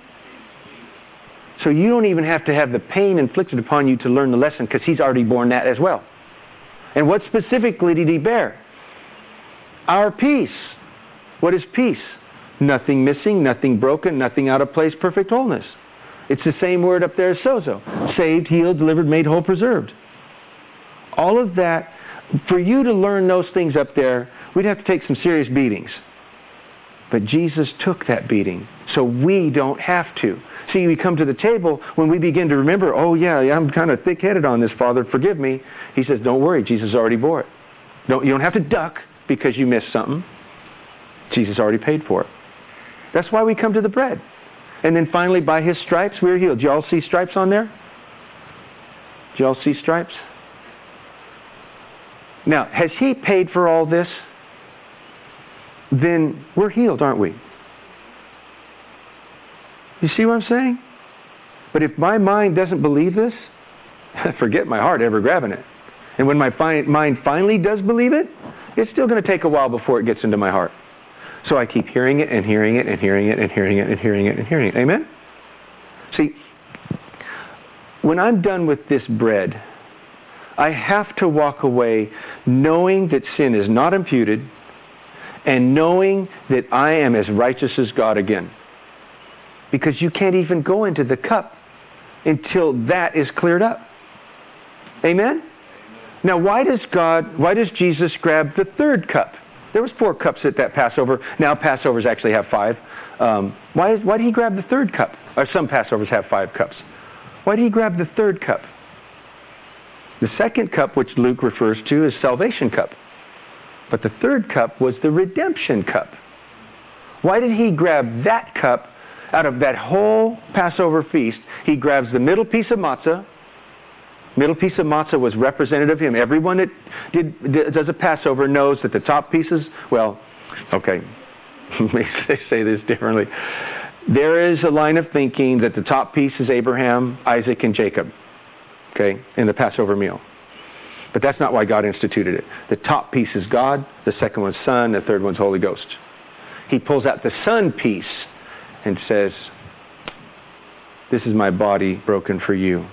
So you don't even have to have the pain inflicted upon you to learn the lesson, because He's already borne that as well. And what specifically did He bear? Our peace. What is peace? Nothing missing, nothing broken, nothing out of place, perfect wholeness. It's the same word up there as sozo. Saved, healed, delivered, made whole, preserved. All of that, for you to learn those things up there, we'd have to take some serious beatings. But Jesus took that beating, so we don't have to. See, we come to the table when we begin to remember, oh yeah, I'm kind of thick-headed on this, Father, forgive me. He says, don't worry, Jesus already bore it. Don't, you don't have to duck because you missed something. Jesus already paid for it. That's why we come to the bread. And then finally, by His stripes, we are healed. Do you all see stripes on there? Do you all see stripes? Now, has He paid for all this? Then we're healed, aren't we? You see what I'm saying? But if my mind doesn't believe this, forget my heart ever grabbing it. And when my fi- mind finally does believe it, it's still going to take a while before it gets into my heart. So I keep hearing it and hearing it and hearing it and hearing it and hearing it and hearing it. Amen? See, when I'm done with this bread, I have to walk away knowing that sin is not imputed and knowing that I am as righteous as God again. Because you can't even go into the cup until that is cleared up. Amen? Now, why does God, why does Jesus grab the third cup? There was four cups at that Passover. Now Passovers actually have five. Um, why, is, why did He grab the third cup? Or some Passovers have five cups. Why did He grab the third cup? The second cup, which Luke refers to, is salvation cup. But the third cup was the redemption cup. Why did He grab that cup out of that whole Passover feast? He grabs the middle piece of matzah. Middle piece of matzah was representative of Him. Everyone that did, does a Passover knows that the top pieces, well, okay, let me say this differently. There is a line of thinking that the top piece is Abraham, Isaac, and Jacob, okay, in the Passover meal. But that's not why God instituted it. The top piece is God, the second one's Son, the third one's Holy Ghost. He pulls out the Son piece and says, this is my body broken for you.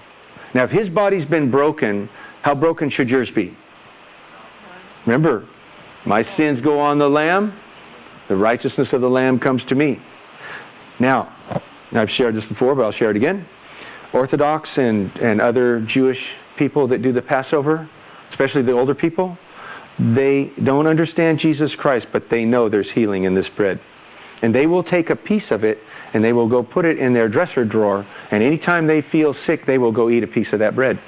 Now, if his body's been broken, how broken should yours be? Remember, my sins go on the Lamb. The righteousness of the Lamb comes to me. Now, I've shared this before, but I'll share it again. Orthodox and, and other Jewish people that do the Passover, especially the older people, they don't understand Jesus Christ, but they know there's healing in this bread. And they will take a piece of it and they will go put it in their dresser drawer, and anytime they feel sick, they will go eat a piece of that bread.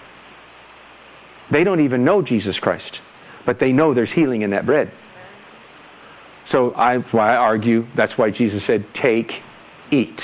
They don't even know Jesus Christ, but they know there's healing in that bread. So I, why I argue, that's why Jesus said, take, eat.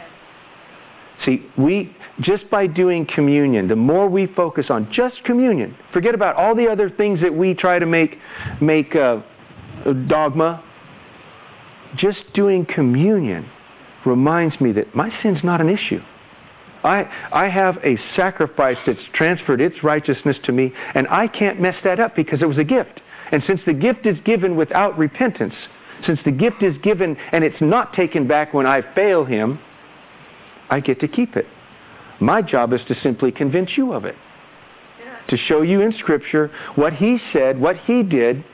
See, we, just by doing communion, the more we focus on just communion, forget about all the other things that we try to make, make uh, dogma. Just doing communion reminds me that my sin's not an issue. I, I have a sacrifice that's transferred its righteousness to me, and I can't mess that up because it was a gift. And since the gift is given without repentance, since the gift is given and it's not taken back when I fail Him, I get to keep it. My job is to simply convince you of it. Yeah. To show you in Scripture what He said, what He did,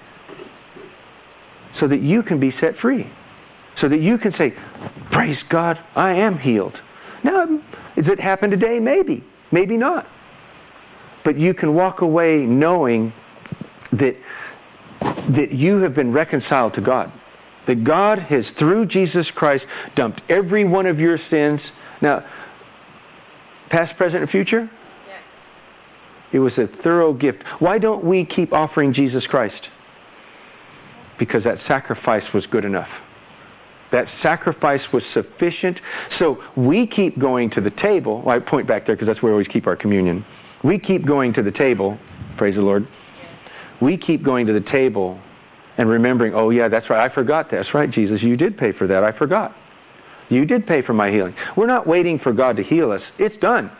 so that you can be set free. So that you can say, praise God, I am healed. Now, does it happen today? Maybe. Maybe not. But you can walk away knowing that, that you have been reconciled to God. That God has, through Jesus Christ, dumped every one of your sins. Now, past, present, and future? Yes. It was a thorough gift. Why don't we keep offering Jesus Christ? Because that sacrifice was good enough. That sacrifice was sufficient. So we keep going to the table. Well, I point back there because that's where we always keep our communion. We keep going to the table. Praise the Lord. We keep going to the table and remembering, oh yeah, that's right. I forgot that. That's right, Jesus. You did pay for that. I forgot. You did pay for my healing. We're not waiting for God to heal us. It's done.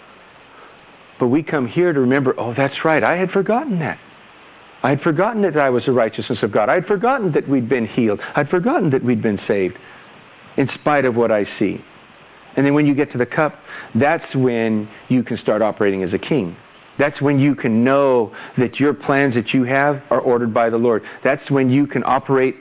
But we come here to remember, oh, that's right. I had forgotten that. I had forgotten that I was the righteousness of God. I had forgotten that we'd been healed. I'd forgotten that we'd been saved in spite of what I see. And then when you get to the cup, that's when you can start operating as a king. That's when you can know that your plans that you have are ordered by the Lord. That's when you can operate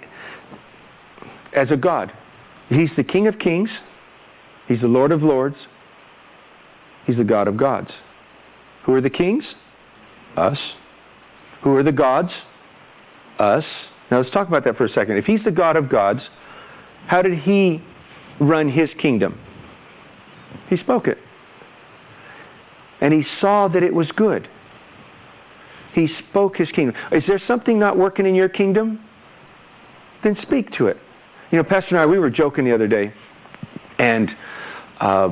as a God. He's the King of kings. He's the Lord of lords. He's the God of gods. Who are the kings? Us. Who are the gods? Us. Now let's talk about that for a second. If He's the God of gods, how did He run His kingdom? He spoke it. And He saw that it was good. He spoke His kingdom. Is there something not working in your kingdom? Then speak to it. You know, Pastor and I, we were joking the other day, and uh,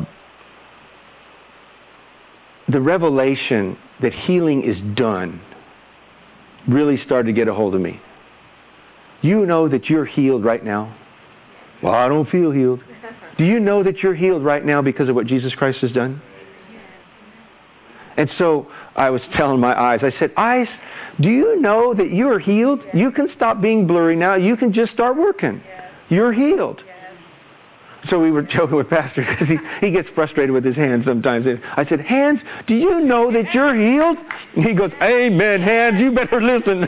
the revelation that healing is done really started to get a hold of me. You know that you're healed right now? Well, I don't feel healed. Do you know that you're healed right now because of what Jesus Christ has done? And so I was telling my eyes, I said, eyes, do you know that you are healed? You can stop being blurry now. You can just start working. You're healed. So we were joking with Pastor because he, he gets frustrated with his hands sometimes. I said, hands, do you know that you're healed? And he goes, amen, hands, you better listen.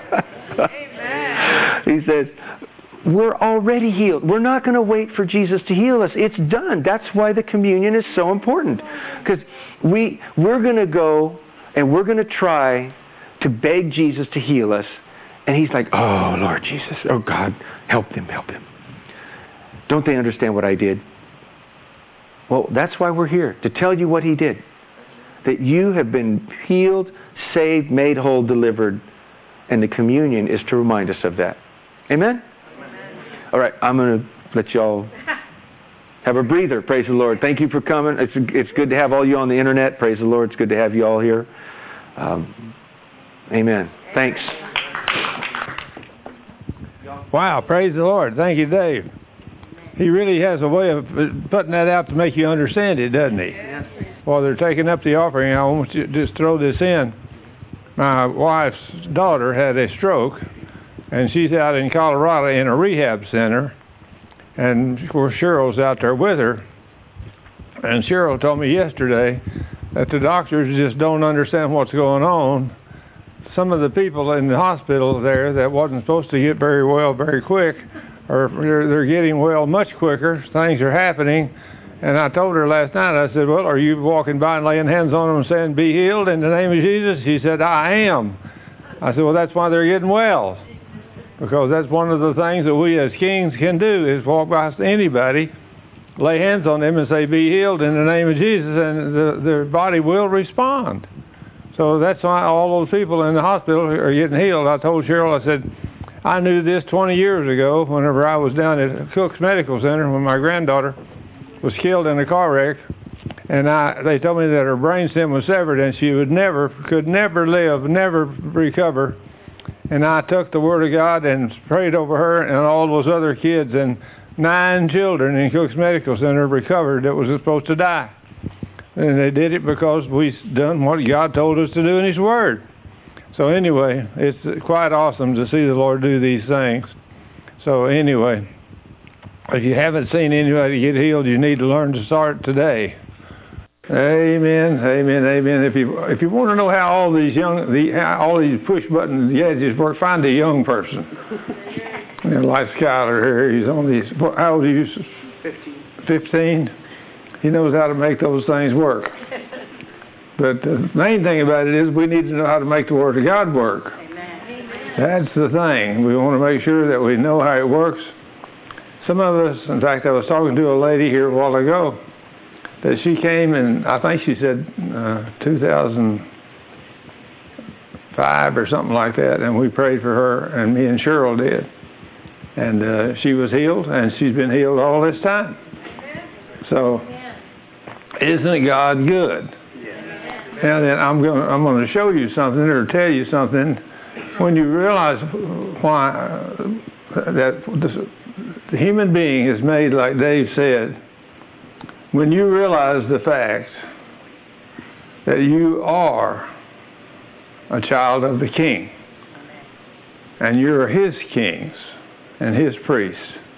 Amen. He says, we're already healed. We're not going to wait for Jesus to heal us. It's done. That's why the communion is so important. Because we, we're going to go and we're going to try to beg Jesus to heal us. And He's like, oh, Lord Jesus. Oh, God, help them, help them. Don't they understand what I did? Well, that's why we're here, to tell you what He did. That you have been healed, saved, made whole, delivered. And the communion is to remind us of that. Amen? Amen. All right, I'm going to let y'all have a breather. Praise the Lord. Thank you for coming. It's, it's good to have all you on the internet. Praise the Lord. It's good to have you all here. Um, amen. Thanks. Wow, praise the Lord. Thank you, Dave. He really has a way of putting that out to make you understand it, doesn't he? Yes. While they're taking up the offering, I want you to just throw this in. My wife's daughter had a stroke, and she's out in Colorado in a rehab center, and of course Cheryl's out there with her. And Cheryl told me yesterday that the doctors just don't understand what's going on. Some of the people in the hospital there that wasn't supposed to get very well very quick, or they're, they're getting well much quicker. Things are happening. And I told her last night, I said, well, are you walking by and laying hands on them and saying, be healed in the name of Jesus? She said, I am. I said, well, that's why they're getting well. Because that's one of the things that we as kings can do, is walk by anybody, lay hands on them and say, be healed in the name of Jesus, and the, their body will respond. So that's why all those people in the hospital are getting healed. I told Cheryl, I said, I knew this twenty years ago whenever I was down at Cook's Medical Center when my granddaughter was killed in a car wreck, and I, they told me that her brain stem was severed and she would never, could never live, never recover. And I took the Word of God and prayed over her and all those other kids, and nine children in Cook's Medical Center recovered that was supposed to die. And they did it because we done what God told us to do in His Word. So anyway, it's quite awesome to see the Lord do these things. So anyway, if you haven't seen anybody get healed, you need to learn to start today. Amen, amen, amen. If you if you want to know how all these young, the how all these push button gadgets work, find a young person. You know, like Skyler here, he's on these. How old are you? Fifteen. Fifteen. He knows how to make those things work. But the main thing about it is we need to know how to make the Word of God work. Amen. That's the thing. We want to make sure that we know how it works. Some of us, in fact, I was talking to a lady here a while ago, that she came in, I think she said uh, two thousand five or something like that, and we prayed for her, and me and Cheryl did. And uh, she was healed, and she's been healed all this time. So, isn't God good? Now then, I'm going I'm going to show you something or tell you something. When you realize why uh, that this, the human being is made, like Dave said, when you realize the fact that you are a child of the King, and you're His kings and His priests,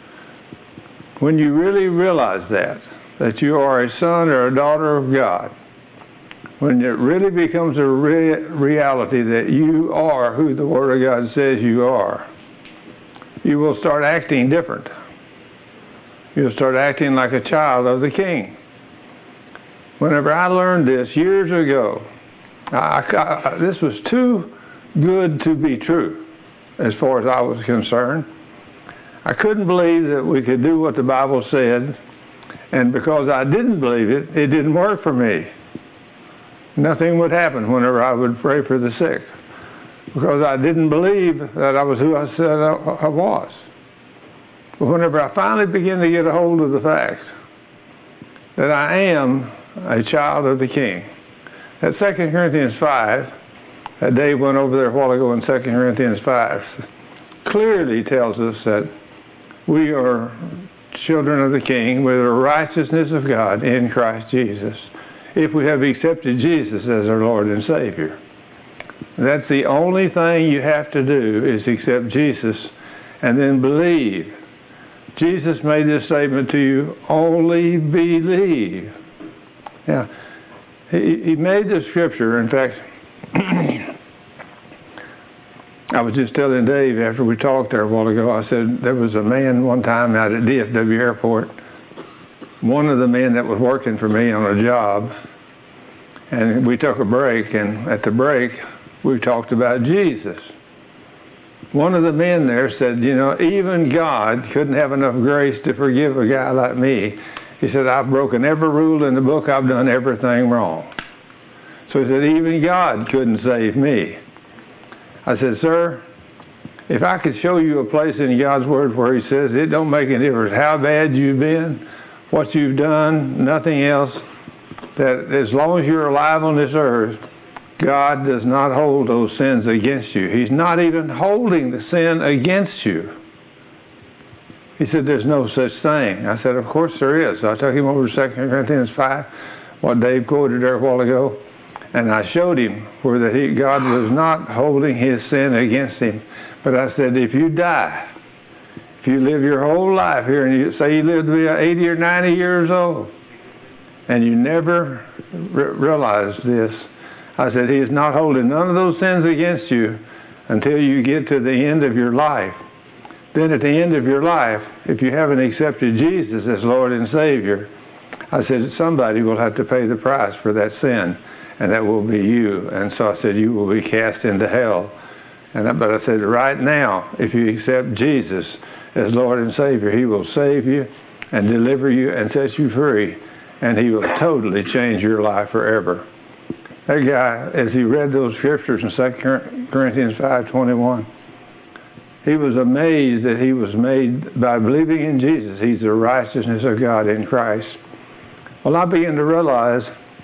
when you really realize that, that you are a son or a daughter of God, when it really becomes a re reality that you are who the Word of God says you are, you will start acting different. You'll start acting like a child of the King. Whenever I learned this years ago, I, I, this was too good to be true as far as I was concerned. I couldn't believe that we could do what the Bible said, and because I didn't believe it, it didn't work for me. Nothing would happen whenever I would pray for the sick, because I didn't believe that I was who I said I, I was. But whenever I finally began to get a hold of the fact that I am a child of the King, that Second Corinthians five, that Dave went over there a while ago in Second Corinthians five, clearly tells us that we are children of the King with the righteousness of God in Christ Jesus, if we have accepted Jesus as our Lord and Savior. That's the only thing you have to do, is accept Jesus and then believe. Jesus made this statement to you, only believe. Now, he, he made the scripture, in fact, I was just telling Dave after we talked there a while ago, I said there was a man one time out at D F W Airport, one of the men that was working for me on a job, and we took a break, and at the break, we talked about Jesus. One of the men there said, you know, even God couldn't have enough grace to forgive a guy like me. He said, I've broken every rule in the book, I've done everything wrong. So he said, even God couldn't save me. I said, sir, if I could show you a place in God's Word where He says it don't make any difference how bad you've been, what you've done, nothing else, that as long as you're alive on this earth, God does not hold those sins against you. He's not even holding the sin against you. He said, there's no such thing. I said, of course there is. So I took him over to Second Corinthians five, what Dave quoted there a while ago, and I showed him where that he, God was not holding His sin against him. But I said, if you die, if you live your whole life here, and you say you live to be eighty or ninety years old, and you never re- realize this. I said, He is not holding none of those sins against you until you get to the end of your life. Then at the end of your life, if you haven't accepted Jesus as Lord and Savior, I said, somebody will have to pay the price for that sin, and that will be you. And so I said, you will be cast into hell. And I, but I said, right now, if you accept Jesus as Lord and Savior, He will save you and deliver you and set you free, and He will totally change your life forever. That guy, as he read those scriptures in Second Corinthians five twenty-one, he was amazed that he was made by believing in Jesus. He's the righteousness of God in Christ. Well, I began to realize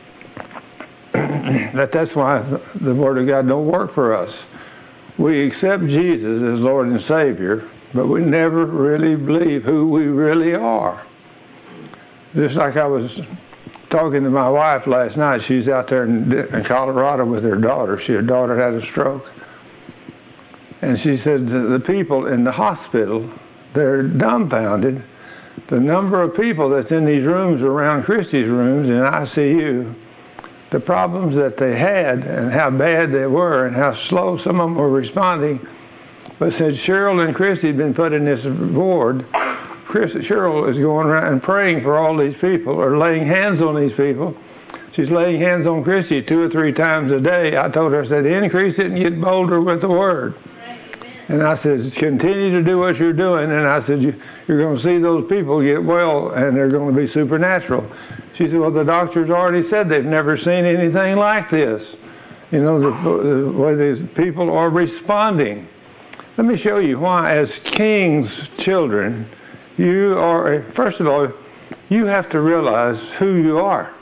that that's why the Word of God don't work for us. We accept Jesus as Lord and Savior, but we never really believe who we really are. Just like I was talking to my wife last night. She's out there in, in Colorado with her daughter. She, her daughter had a stroke. And she said the people in the hospital, they're dumbfounded. The number of people that's in these rooms around Christy's rooms in I C U, the problems that they had and how bad they were and how slow some of them were responding. But since Cheryl and Christy had been put in this ward, Chris, Cheryl is going around and praying for all these people, or laying hands on these people. She's laying hands on Christy two or three times a day. I told her, I said, increase it and get bolder with the Word. And I said, continue to do what you're doing. And I said, you, you're going to see those people get well, and they're going to be supernatural. She said, well, the doctors already said they've never seen anything like this. You know, the, the way these people are responding. Let me show you why, as King's children, you are, a, first of all, you have to realize who you are.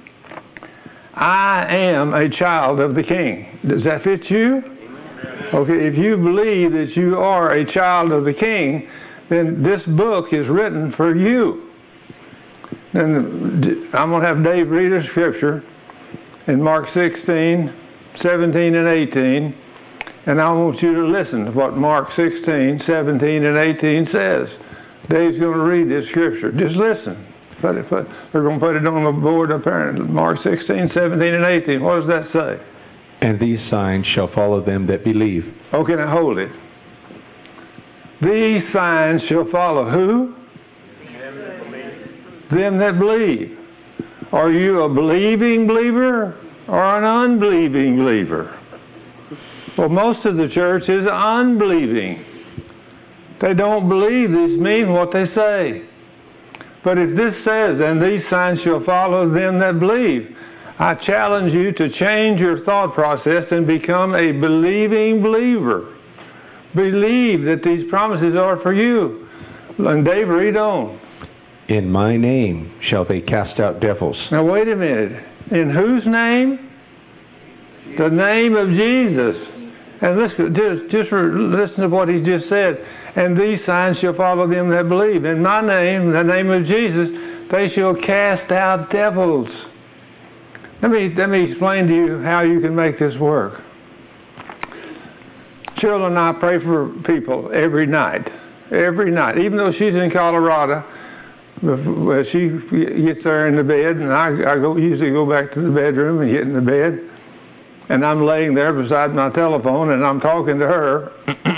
I am a child of the King. Does that fit you? Okay, if you believe that you are a child of the King, then this book is written for you. And I'm going to have Dave read a scripture in Mark sixteen, seventeen, and eighteen. And I want you to listen to what Mark sixteen, seventeen, and eighteen says. Dave's going to read this scripture. Just listen. Put it, put, they're going to put it on the board up there. Mark sixteen, seventeen, and eighteen. What does that say? And these signs shall follow them that believe. Okay, now hold it. These signs shall follow who? Them that believe. Are you a believing believer or an unbelieving believer? Well, most of the church is unbelieving. They don't believe these mean what they say. But if this says, and these signs shall follow them that believe, I challenge you to change your thought process and become a believing believer. Believe that these promises are for you. And Dave, read on. In my name shall they cast out devils. Now wait a minute. In whose name? The name of Jesus. And listen, just, just listen to what he just said. And these signs shall follow them that believe. In my name, the name of Jesus, they shall cast out devils. Let me, let me explain to you how you can make this work. Cheryl and I pray for people every night. Every night. Even though she's in Colorado, she gets there in the bed, and I, I go, usually go back to the bedroom and get in the bed. And I'm laying there beside my telephone, and I'm talking to her.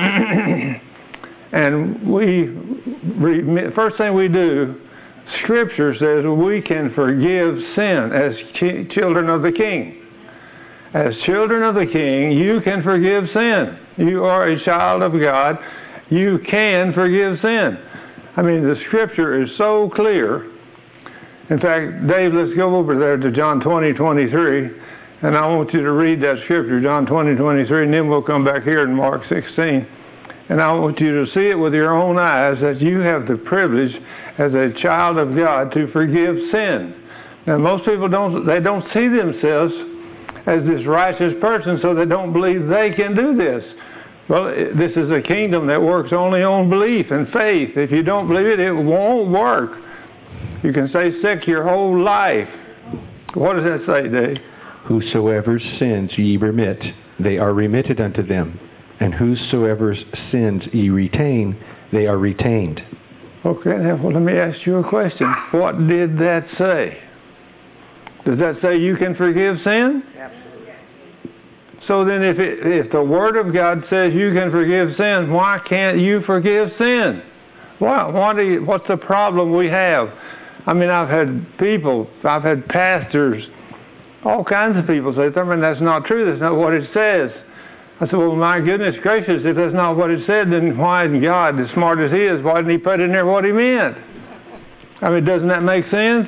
And we, first thing we do, Scripture says we can forgive sin as ki- children of the King. As children of the King, you can forgive sin. You are a child of God. You can forgive sin. I mean, the Scripture is so clear. In fact, Dave, let's go over there to John twenty, twenty-three. And I want you to read that Scripture, John twenty, twenty-three, and then we'll come back here in Mark sixteen. And I want you to see it with your own eyes that you have the privilege as a child of God to forgive sin. Now, most people don't, they don't see themselves as this righteous person, so they don't believe they can do this. Well, this is a kingdom that works only on belief and faith. If you don't believe it, it won't work. You can stay sick your whole life. What does that say, Dave? Whosoever sins ye remit, they are remitted unto them. And whosoever sins ye retain, they are retained. Okay, now well, let me ask you a question. What did that say? Does that say you can forgive sin? Absolutely. So then if, it, if the Word of God says you can forgive sin, why can't you forgive sin? Why, why do you, what's the problem we have? I mean, I've had people, I've had pastors, all kinds of people say, Thurman, that's not true. That's not what it says. I said, well, my goodness gracious, if that's not what it said, then why didn't God, as smart as He is, why didn't He put in there what He meant? I mean, doesn't that make sense?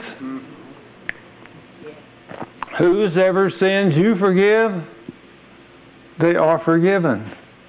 Whosoever sins you forgive, they are forgiven.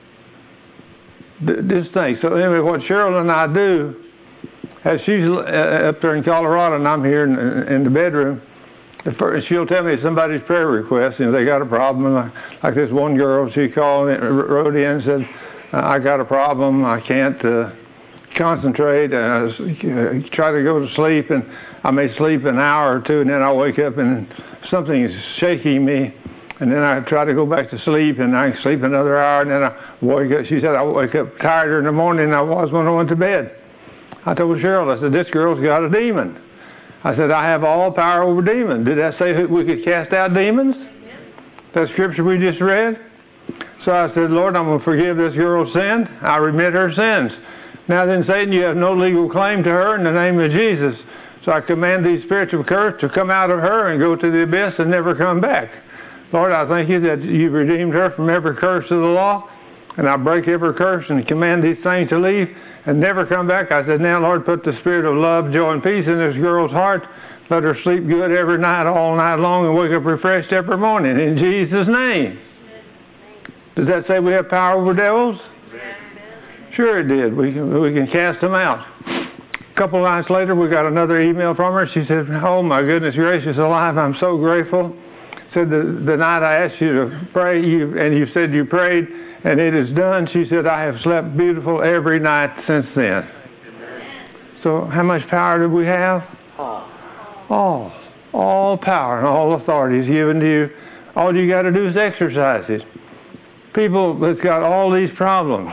Just think. So anyway, what Cheryl and I do, as she's up there in Colorado and I'm here in, in the bedroom, she'll tell me somebody's prayer request. You know, they got a problem. Like, like this one girl, she called, in, wrote in and said, I got a problem. I can't uh, concentrate. I uh, try to go to sleep, and I may sleep an hour or two, and then I wake up and something is shaking me. And then I try to go back to sleep, and I sleep another hour, and then I wake up. She said, I wake up tireder in the morning than I was when I went to bed. I told Cheryl, I said, this girl's got a demon. I said, I have all power over demons. Did that say we could cast out demons? That scripture we just read? So I said, Lord, I'm going to forgive this girl's sin. I remit her sins. Now then, Satan, you have no legal claim to her in the name of Jesus. So I command these spirits of curse to come out of her and go to the abyss and never come back. Lord, I thank you that you've redeemed her from every curse of the law. And I break every curse and command these things to leave and never come back. I said, now, Lord, put the spirit of love, joy, and peace in this girl's heart. Let her sleep good every night, all night long, and wake up refreshed every morning. In Jesus' name. Does that say we have power over devils? Sure it did. We can, we can cast them out. A couple of nights later, we got another email from her. She said, oh, my goodness gracious alive, I'm so grateful. Said the, the night I asked you to pray, you, and you said you prayed, and it is done. She said, I have slept beautiful every night since then. So how much power do we have? All. All power and all authority is given to you. All you got to do is exercise it. People that's got all these problems.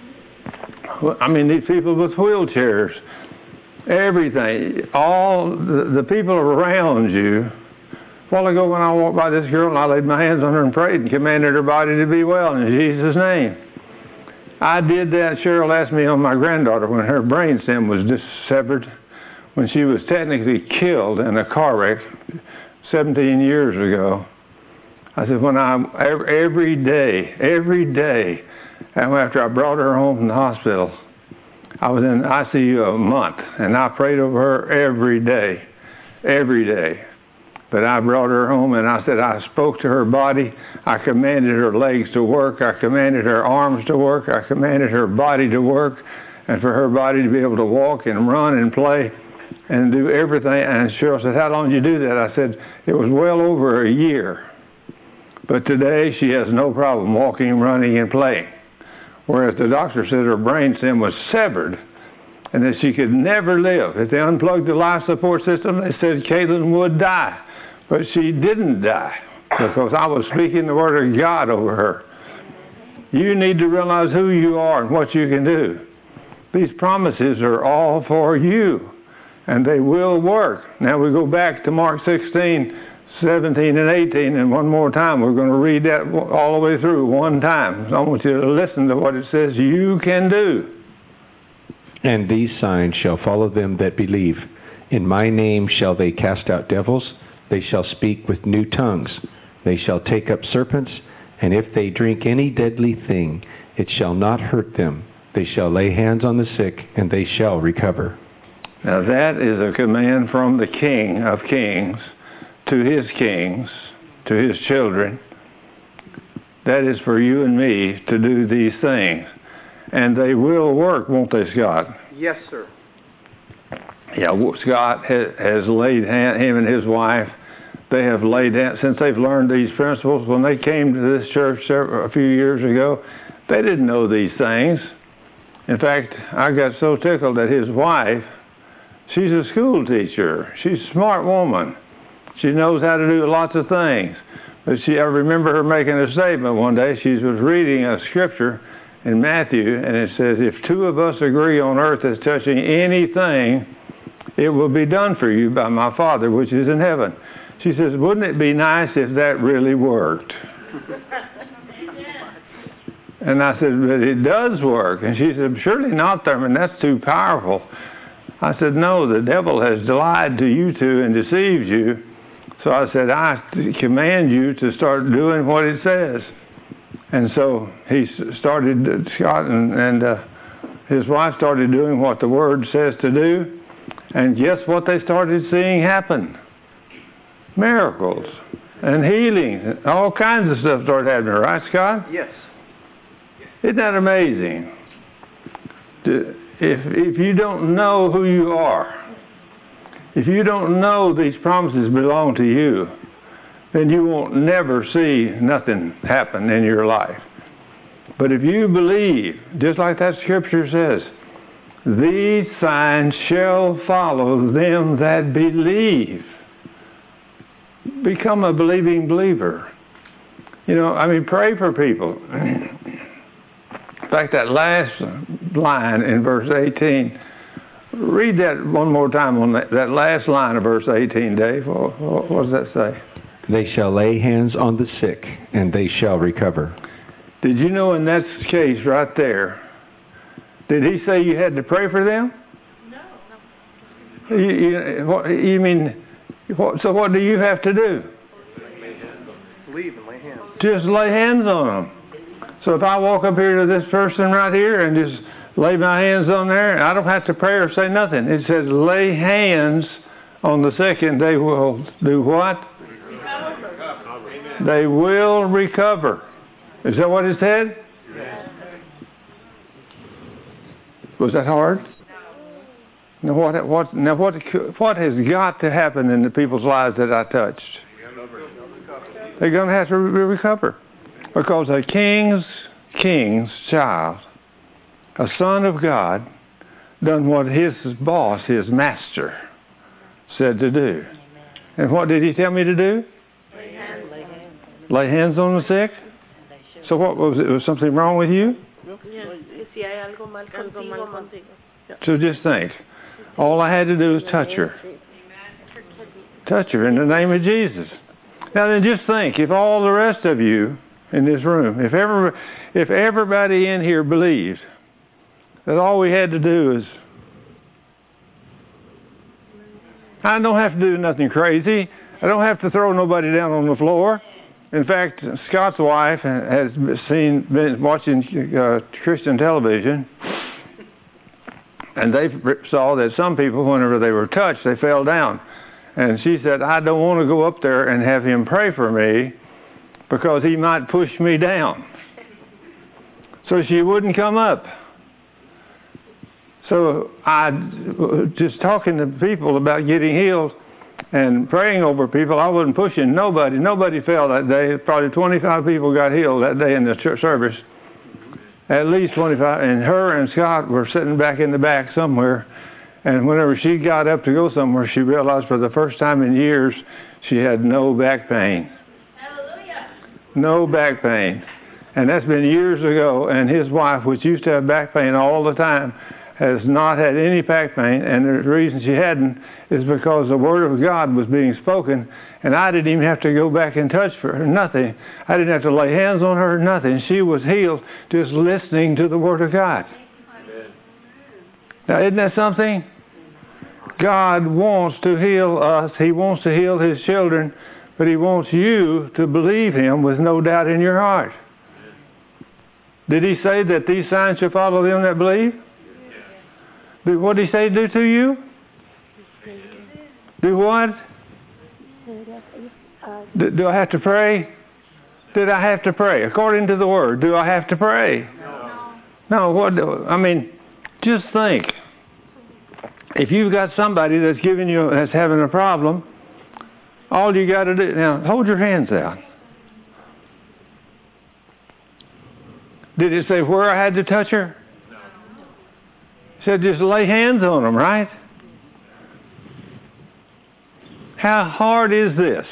I mean, these people with wheelchairs, everything, all the, the people around you. A while ago when I walked by this girl and I laid my hands on her and prayed and commanded her body to be well in Jesus' name. I did that. Cheryl asked me on my granddaughter when her brain stem was dissevered, when she was technically killed in a car wreck seventeen years ago. I said, when I, every day, every day, and after I brought her home from the hospital, I was in I C U a month, and I prayed over her every day, every day. But I brought her home, and I said, I spoke to her body. I commanded her legs to work. I commanded her arms to work. I commanded her body to work, and for her body to be able to walk and run and play and do everything. And Cheryl said, how long did you do that? I said, it was well over a year. But today, she has no problem walking, running, and playing. Whereas the doctor said her brain stem was severed and that she could never live. If they unplugged the life support system, they said Caitlin would die. But she didn't die because I was speaking the word of God over her. You need to realize who you are and what you can do. These promises are all for you, and they will work. Now we go back to Mark sixteen, seventeen, and eighteen, and one more time. We're going to read that all the way through one time. So I want you to listen to what it says you can do. And these signs shall follow them that believe. In my name shall they cast out devils. They shall speak with new tongues. They shall take up serpents, and if they drink any deadly thing, it shall not hurt them. They shall lay hands on the sick, and they shall recover. Now that is a command from the King of Kings to his kings, to his children. That is for you and me to do these things. And they will work, won't they, Scott? Yes, sir. Yeah, Scott has, has laid hand, him and his wife, they have laid down, since they've learned these principles, when they came to this church a few years ago, they didn't know these things. In fact, I got so tickled that his wife, she's a school teacher. She's a smart woman. She knows how to do lots of things. But she, I remember her making a statement one day. She was reading a scripture in Matthew, and it says, if two of us agree on earth as touching anything, it will be done for you by my Father which is in heaven. She says, wouldn't it be nice if that really worked? And I said, but it does work. And she said, surely not, Thurman, that's too powerful. I said, no, the devil has lied to you two and deceived you. So I said, I command you to start doing what it says. And so he started, Scott and, and uh, his wife started doing what the Word says to do. And guess what they started seeing happen? Miracles and healing. All kinds of stuff started happening, right, Scott? Yes. Isn't that amazing? If, if you don't know who you are, if you don't know these promises belong to you, then you won't never see nothing happen in your life. But if you believe, just like that scripture says, these signs shall follow them that believe. Become a believing believer. You know, I mean, pray for people. In fact, that last line in verse eighteen, read that one more time on that, that last line of verse eighteen, Dave. What, what, what does that say? They shall lay hands on the sick, and they shall recover. Did you know in that case right there, did he say you had to pray for them? No. You, you, what, you mean, what, so what do you have to do? Believe and lay hands. Just lay hands on them. So if I walk up here to this person right here and just lay my hands on there, I don't have to pray or say nothing. It says lay hands on the sick and they will do what? Recover. They will recover. Is that what it said? Yes. Was that hard? No. Now what, what, now what, what has got to happen in the people's lives that I touched? They're going to have to re- recover. Because a king's king's child, a son of God, done what his boss, his master, said to do. And what did he tell me to do? Lay hands, Lay hands on the sick? So what was it? Was something wrong with you? So just think. All I had to do was touch her. Touch her in the name of Jesus. Now then just think, if all the rest of you in this room, if ever, if everybody in here believed that all we had to do is, I don't have to do nothing crazy. I don't have to throw nobody down on the floor. In fact, Scott's wife has seen, been watching uh, Christian television, and they saw that some people, whenever they were touched, they fell down. And she said, I don't want to go up there and have him pray for me because he might push me down. So she wouldn't come up. So I, just talking to people about getting healed and praying over people, I wasn't pushing nobody. Nobody fell that day. Probably twenty-five people got healed that day in the church service. At least twenty-five. And her and Scott were sitting back in the back somewhere. And whenever she got up to go somewhere, she realized for the first time in years she had no back pain. Hallelujah. No back pain. And that's been years ago. And his wife, which used to have back pain all the time, has not had any back pain. And the reason she hadn't is because the Word of God was being spoken. And I didn't even have to go back and touch her, nothing. I didn't have to lay hands on her, nothing. She was healed just listening to the Word of God. Now, isn't that something? God wants to heal us. He wants to heal His children, but He wants you to believe Him with no doubt in your heart. Did He say that these signs shall follow them that believe? Yes. What did He say do to you? Do what? Do, do I have to pray? Did I have to pray? According to the Word, do I have to pray? No. No, what do, I mean, just think. If you've got somebody that's giving you, that's having a problem, all you got to do, now, hold your hands out. Did it say where I had to touch her? No. It said just lay hands on them, right? How hard is this?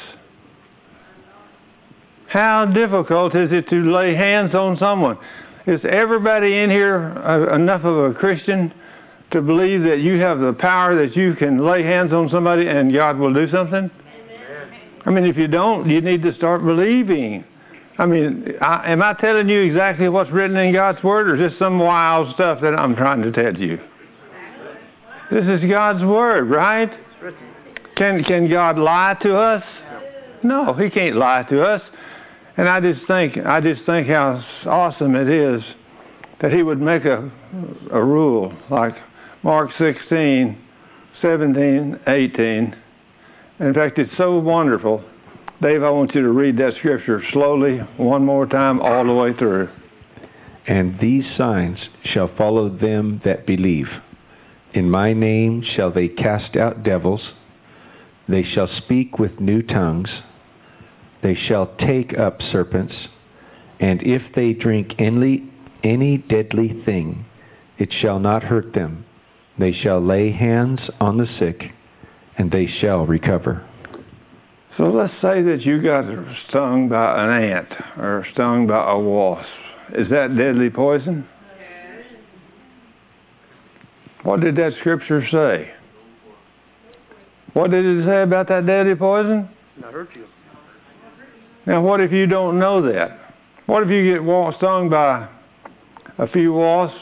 How difficult is it to lay hands on someone? Is everybody in here enough of a Christian to believe that you have the power that you can lay hands on somebody and God will do something? Amen. I mean, if you don't, you need to start believing. I mean, I, am I telling you exactly what's written in God's Word, or is this some wild stuff that I'm trying to tell you? This is God's Word, right? Can can God lie to us? No, He can't lie to us. And I just think I just think how awesome it is that He would make a a rule like Mark sixteen, seventeen, eighteen. In fact, it's so wonderful. Dave, I want you to read that scripture slowly one more time all the way through. And these signs shall follow them that believe. In my name shall they cast out devils. They shall speak with new tongues. They shall take up serpents. And if they drink any, any deadly thing, it shall not hurt them. They shall lay hands on the sick, and they shall recover. So let's say that you got stung by an ant or stung by a wasp. Is that deadly poison? Yes. What did that scripture say? What did it say about that deadly poison? Not hurt you. Now, what if you don't know that? What if you get stung by a few wasps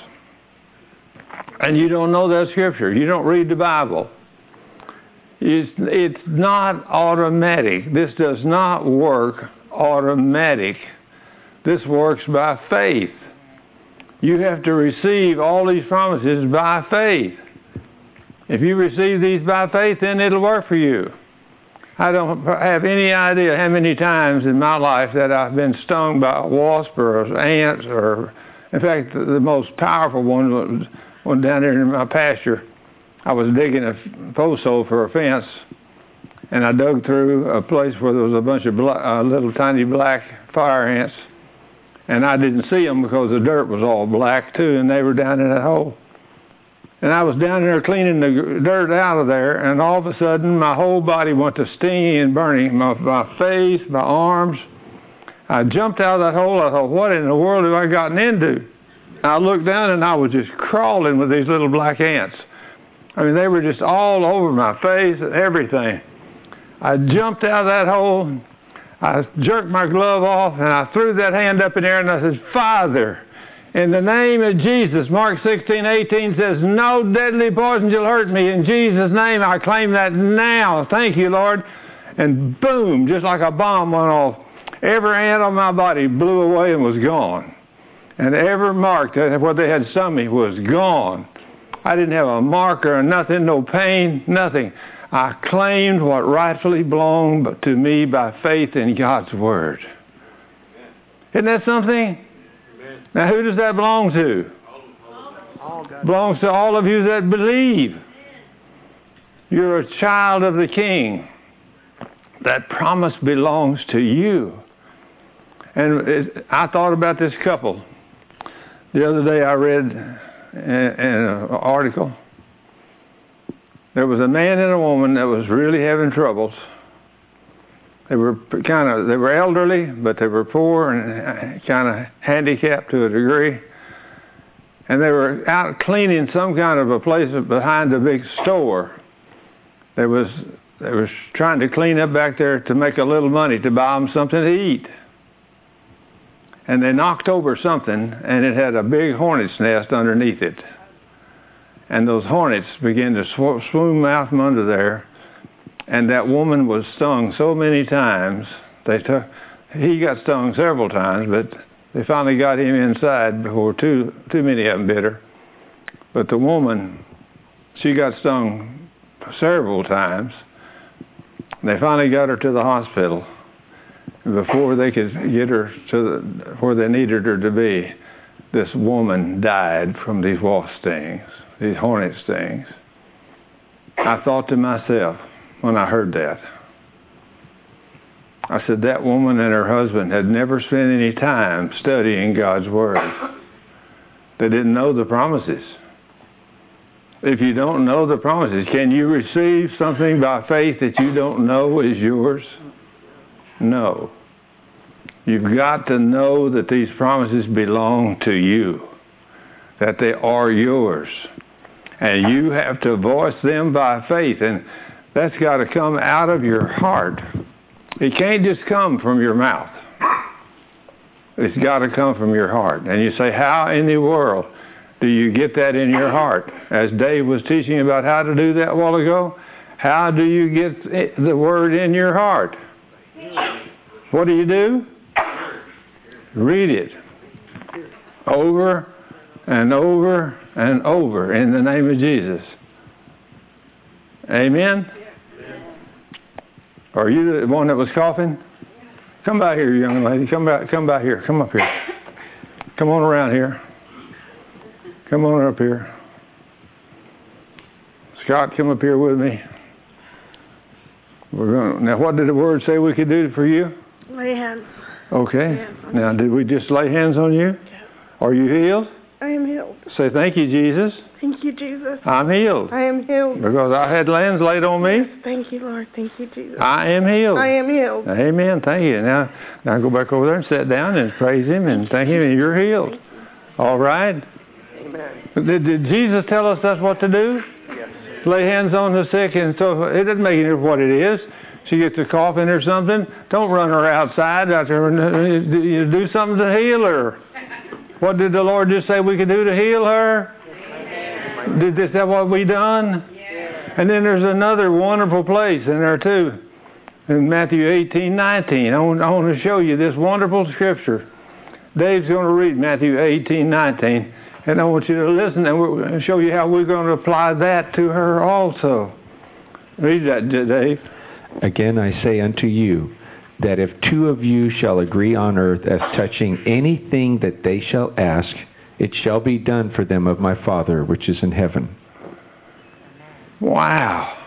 and you don't know that scripture? You don't read the Bible. It's, it's not automatic. This does not work automatic. This works by faith. You have to receive all these promises by faith. If you receive these by faith, then it'll work for you. I don't have any idea how many times in my life that I've been stung by a wasp or ants, or, in fact, the most powerful one was one down there in my pasture. I was digging a post hole for a fence, and I dug through a place where there was a bunch of black, uh, little tiny black fire ants, and I didn't see them because the dirt was all black too, and they were down in that hole. And I was down there cleaning the dirt out of there, and all of a sudden my whole body went to stinging and burning, my, my face, my arms. I jumped out of that hole. I thought, what in the world have I gotten into? And I looked down, and I was just crawling with these little black ants. I mean, they were just all over my face and everything. I jumped out of that hole. I jerked my glove off, and I threw that hand up in the air, and I said, Father, in the name of Jesus, Mark sixteen, eighteen says, no deadly poison shall hurt me. In Jesus' name, I claim that now. Thank you, Lord. And boom, just like a bomb went off. Every ant on my body blew away and was gone. And every mark that what they had stung me was gone. I didn't have a marker or nothing, no pain, nothing. I claimed what rightfully belonged to me by faith in God's Word. Isn't that something? Amen. Now, who does that belong to? All, all belongs to all of you that believe. You're a child of the King. That promise belongs to you. And it, I thought about this couple. The other day I read in, in an article. There was a man and a woman that was really having troubles. They were kind of, they were elderly, but they were poor and kind of handicapped to a degree. And they were out cleaning some kind of a place behind a big store. They was, they was trying to clean up back there to make a little money to buy them something to eat. And they knocked over something, and it had a big hornet's nest underneath it. And those hornets began to sw- swoon out from under there. And that woman was stung so many times. They took, he got stung several times, but they finally got him inside before too too many of them bit her. But the woman, she got stung several times. They finally got her to the hospital. Before they could get her to the, where they needed her to be, this woman died from these wasp stings, these hornet stings. I thought to myself when I heard that, I said that woman and her husband had never spent any time studying God's Word. They didn't know the promises. If you don't know the promises, can you receive something by faith that you don't know is yours? No. You've got to know that these promises belong to you, that they are yours. And you have to voice them by faith. And that's got to come out of your heart. It can't just come from your mouth. It's got to come from your heart. And you say, how in the world do you get that in your heart? As Dave was teaching about how to do that a while ago, how do you get the word in your heart? What do you do? Read it. Over and over and over in the name of Jesus. Amen? Are you the one that was coughing? Come by here, young lady. Come back. Come by here. Come up here. Come on around here. Come on up here. Scott, come up here with me. We're going. Now, what did the Word say we could do for you? Lay hands. Okay. Hands on Now, did we just lay hands on you? Are you healed? I am healed. Say, thank you, Jesus. Thank you, Jesus. I'm healed. I am healed. Because I had hands laid on me. Thank you, Lord. Thank you, Jesus. I am healed. I am healed. Amen. Thank you. Now, now go back over there and sit down and praise Him and thank Him, and you're healed. All right? Amen. Did, did Jesus tell us that's what to do? Yes. Lay hands on the sick and so it doesn't make any difference what it is. She gets a coughing or something. Don't run her outside out there. You do something to heal her. What did the Lord just say we could do to heal her? Amen. Did is that what we done? Yes. And then there's another wonderful place in there too, in Matthew eighteen nineteen. I want, I want to show you this wonderful scripture. Dave's going to read Matthew eighteen nineteen, and I want you to listen and we'll show you how we're going to apply that to her also. Read that, Dave. Again I say unto you, that if two of you shall agree on earth as touching anything that they shall ask, it shall be done for them of my Father which is in heaven. Wow.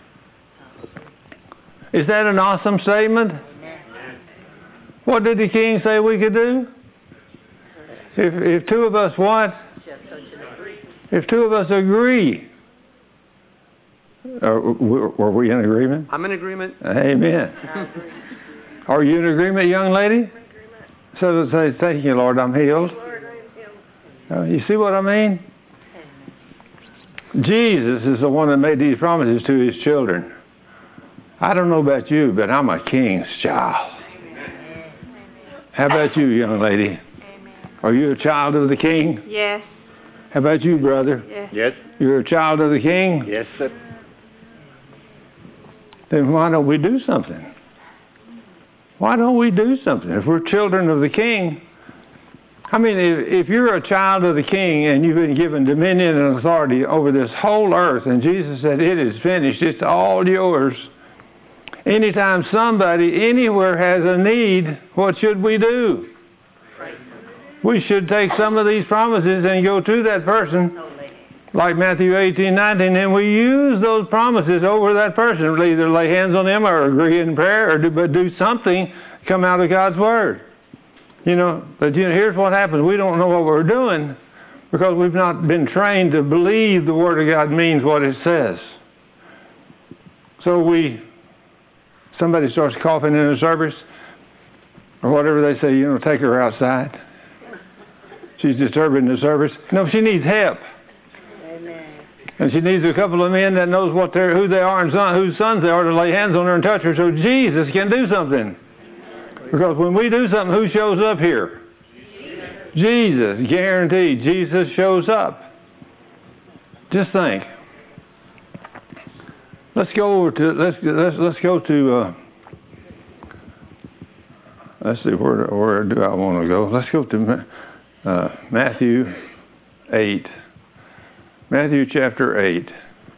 Is that an awesome statement? What did the King say we could do? If, if two of us what? If two of us agree. Uh, were we in agreement? I'm in agreement. Amen. Are you in agreement, young lady? So say, thank you, Lord, I'm healed. Lord, I am healed. Uh, you see what I mean? Jesus is the one that made these promises to His children. I don't know about you, but I'm a king's child. How about you, young lady? Are you a child of the King? Yes. How about you, brother? Yes. Yes. You're a child of the King? Yes, sir. Then why don't we do something? Why don't we do something? If we're children of the King, I mean, if, if you're a child of the King and you've been given dominion and authority over this whole earth, and Jesus said, it is finished, it's all yours. Anytime somebody anywhere has a need, what should we do? We should take some of these promises and go to that person, like Matthew eighteen nineteen, and we use those promises over that person. We either lay hands on them or agree in prayer, or do, but do something come out of God's Word. You know, but you know, here's what happens. We don't know what we're doing because we've not been trained to believe the Word of God means what it says. So we, somebody starts coughing in a service, or whatever they say, you know, take her outside. She's disturbing the service. No, she needs help. And she needs a couple of men that knows what they're, who they are and son, whose sons they are to lay hands on her and touch her so Jesus can do something. Because when we do something, who shows up here? Jesus. Jesus. Guaranteed. Jesus shows up. Just think. Let's go over to let's let's let's go to uh, let's see where where do I want to go? Let's go to uh, Matthew eight. Matthew chapter eight,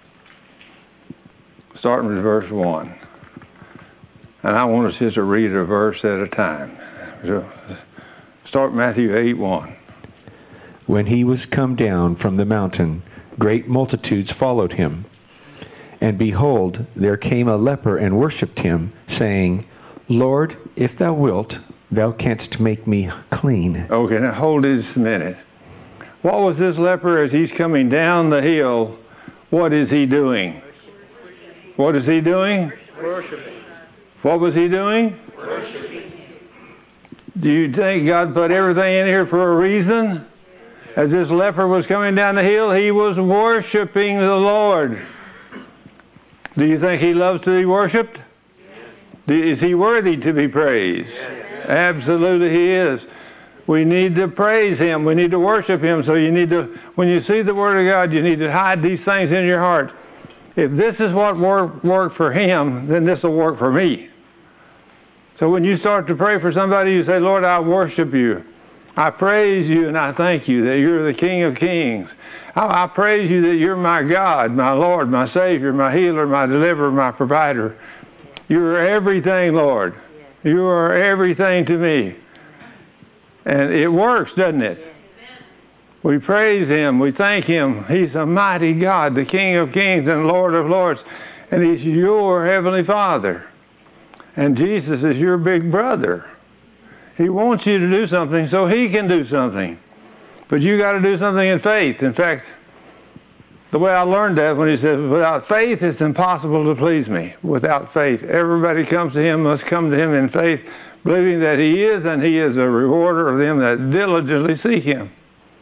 starting with verse one. And I want us just to read a verse at a time. So start Matthew eight one. When he was come down from the mountain, great multitudes followed him. And behold, there came a leper and worshipped him, saying, Lord, if thou wilt, thou canst make me clean. Okay, now hold this a minute. What was this leper as he's coming down the hill? What is he doing? What is he doing? Worshiping. What was he doing? Worshiping. Do you think God put everything in here for a reason? As this leper was coming down the hill, he was worshiping the Lord. Do you think he loves to be worshipped? Is he worthy to be praised? Yes. Absolutely he is. We need to praise him. We need to worship him. So you need to, when you see the Word of God, you need to hide these things in your heart. If this is what worked work for him, then this will work for me. So when you start to pray for somebody, you say, Lord, I worship you. I praise you and I thank you that you're the King of Kings. I, I praise you that you're my God, my Lord, my Savior, my healer, my deliverer, my provider. You're everything, Lord. You are everything to me. And it works, doesn't it? We praise him. We thank him. He's a mighty God, the King of Kings and Lord of Lords. And he's your Heavenly Father. And Jesus is your big brother. He wants you to do something so he can do something. But you got to do something in faith. In fact, the way I learned that when he says, without faith it's impossible to please me. Without faith. Everybody comes to him, must come to him in faith, believing that he is, and he is a rewarder of them that diligently seek him.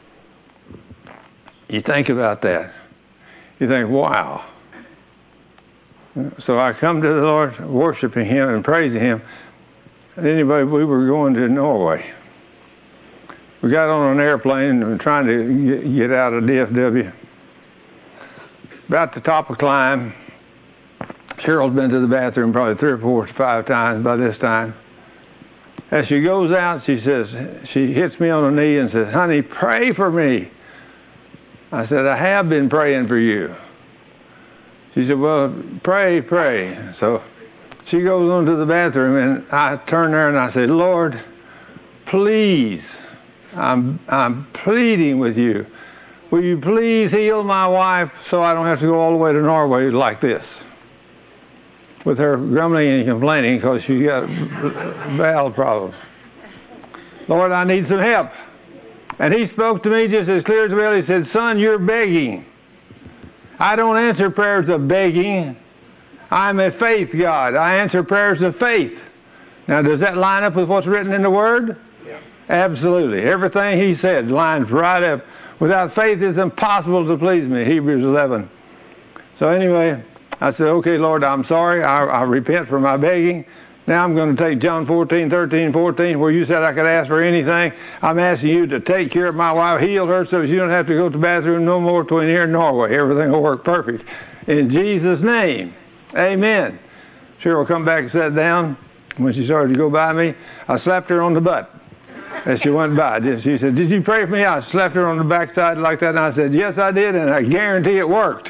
You think about that. You think, wow. So I come to the Lord worshiping him and praising him. Anyway, we were going to Norway. We got on an airplane and were trying to get out of D F W. About the top of climb. Cheryl's been to the bathroom probably three or four or five times by this time. As she goes out, she says, she hits me on the knee and says, honey, pray for me. I said, I have been praying for you. She said, well, pray, pray. So she goes on to the bathroom, and I turn there and I said, Lord, please, I'm, I'm pleading with you. Will you please heal my wife so I don't have to go all the way to Norway like this? With her grumbling and complaining because she got bowel problems. Lord, I need some help. And he spoke to me just as clear as well. He said, son, you're begging. I don't answer prayers of begging. I'm a faith God. I answer prayers of faith. Now, does that line up with what's written in the Word? Yeah. Absolutely. Everything he said lines right up. Without faith, it's impossible to please me. Hebrews eleven. So anyway, I said, okay, Lord, I'm sorry. I, I repent for my begging. Now I'm going to take John fourteen, thirteen, fourteen, where you said I could ask for anything. I'm asking you to take care of my wife, heal her so that you don't have to go to the bathroom no more between here and Norway. Everything will work perfect. In Jesus' name, amen. Cheryl come back and sat down. When she started to go by me, I slapped her on the butt as she went by. She said, did you pray for me? I slapped her on the backside like that, and I said, yes, I did, and I guarantee it worked.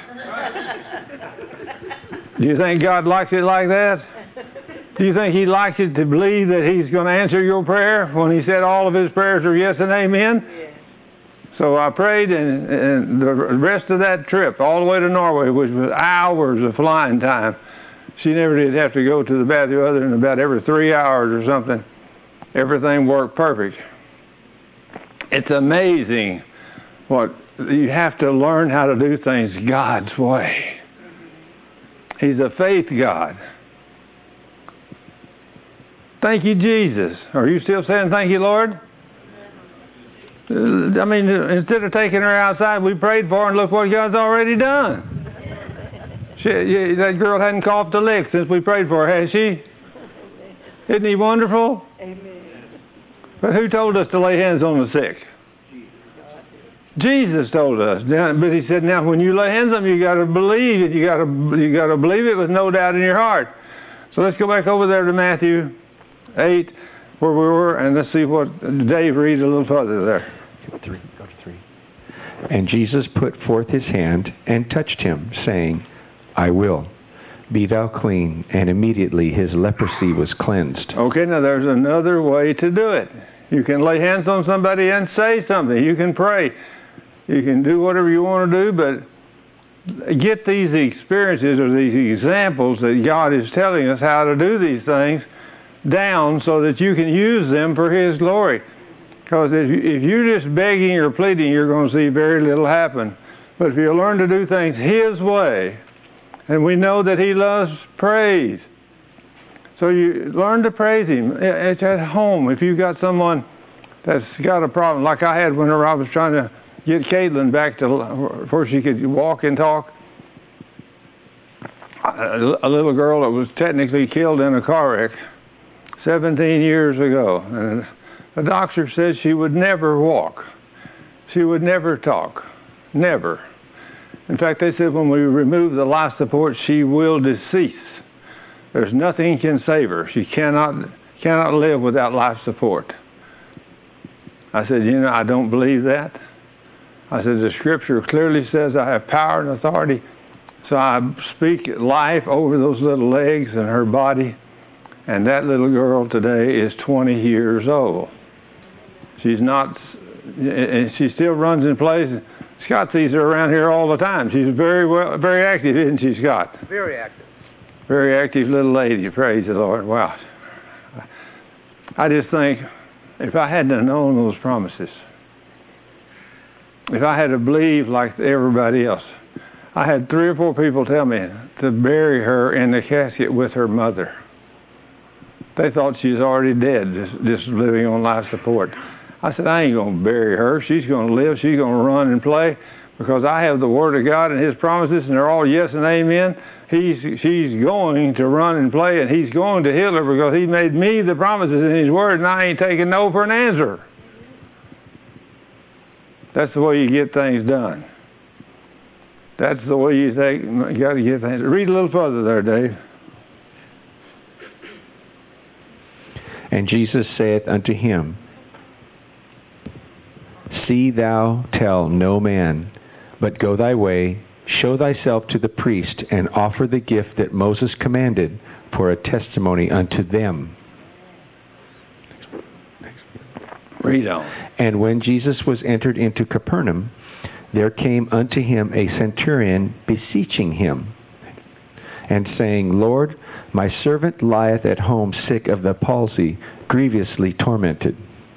Do you think God likes it like that? Do you think he likes it to believe that he's going to answer your prayer when he said all of his prayers are yes and amen? Yes. So I prayed, and, and the rest of that trip, all the way to Norway, which was hours of flying time, she never did have to go to the bathroom other than about every three hours or something. Everything worked perfect. It's amazing what you have to learn how to do things God's way. He's a faith God. Thank you, Jesus. Are you still saying thank you, Lord? I mean, instead of taking her outside, we prayed for her, and look what God's already done. She, yeah, that girl hadn't coughed a lick since we prayed for her, has she? Isn't he wonderful? Amen. But who told us to lay hands on the sick? Jesus told us. But he said, now when you lay hands on them, you got to believe it. You got to you got to believe it with no doubt in your heart. So let's go back over there to Matthew eight, where we were, and let's see what Dave reads a little further there. Three. Go to three. And Jesus put forth his hand and touched him, saying, I will. Be thou clean. And immediately his leprosy was cleansed. Okay, now there's another way to do it. You can lay hands on somebody and say something. You can pray. You can do whatever you want to do, but get these experiences or these examples that God is telling us how to do these things down so that you can use them for his glory. Because if, you, if you're just begging or pleading, you're going to see very little happen. But if you learn to do things his way, and we know that he loves praise, so you learn to praise him. It's at home. If you've got someone that's got a problem, like I had whenever I was trying to get Caitlin back to where she could walk and talk, a little girl that was technically killed in a car wreck seventeen years ago. And the doctor said she would never walk. She would never talk. Never. In fact, they said when we remove the life support, she will decease. There's nothing can save her. She cannot cannot live without life support. I said, you know, I don't believe that. I said, the scripture clearly says I have power and authority. So I speak life over those little legs and her body. And that little girl today is twenty years old. She's not, and she still runs in place. Scott sees her around here all the time. She's very well, very active, isn't she, Scott? Very active. Very active little lady. Praise the Lord. Wow. I just think if I hadn't known those promises, if I had to believe like everybody else, I had three or four people tell me to bury her in the casket with her mother. They thought she was already dead, just, just living on life support. I said, I ain't going to bury her. She's going to live. She's going to run and play because I have the Word of God and His promises, and they're all yes and amen. He's, she's going to run and play, and He's going to heal her because He made me the promises in His Word, and I ain't taking no for an answer. That's the way you get things done. That's the way you take. You got to get things. Read a little further there, Dave. And Jesus saith unto him, See thou tell no man, but go thy way, show thyself to the priest, and offer the gift that Moses commanded for a testimony unto them. Read on. And when Jesus was entered into Capernaum, there came unto him a centurion beseeching him, and saying, Lord, my servant lieth at home sick of the palsy, grievously tormented.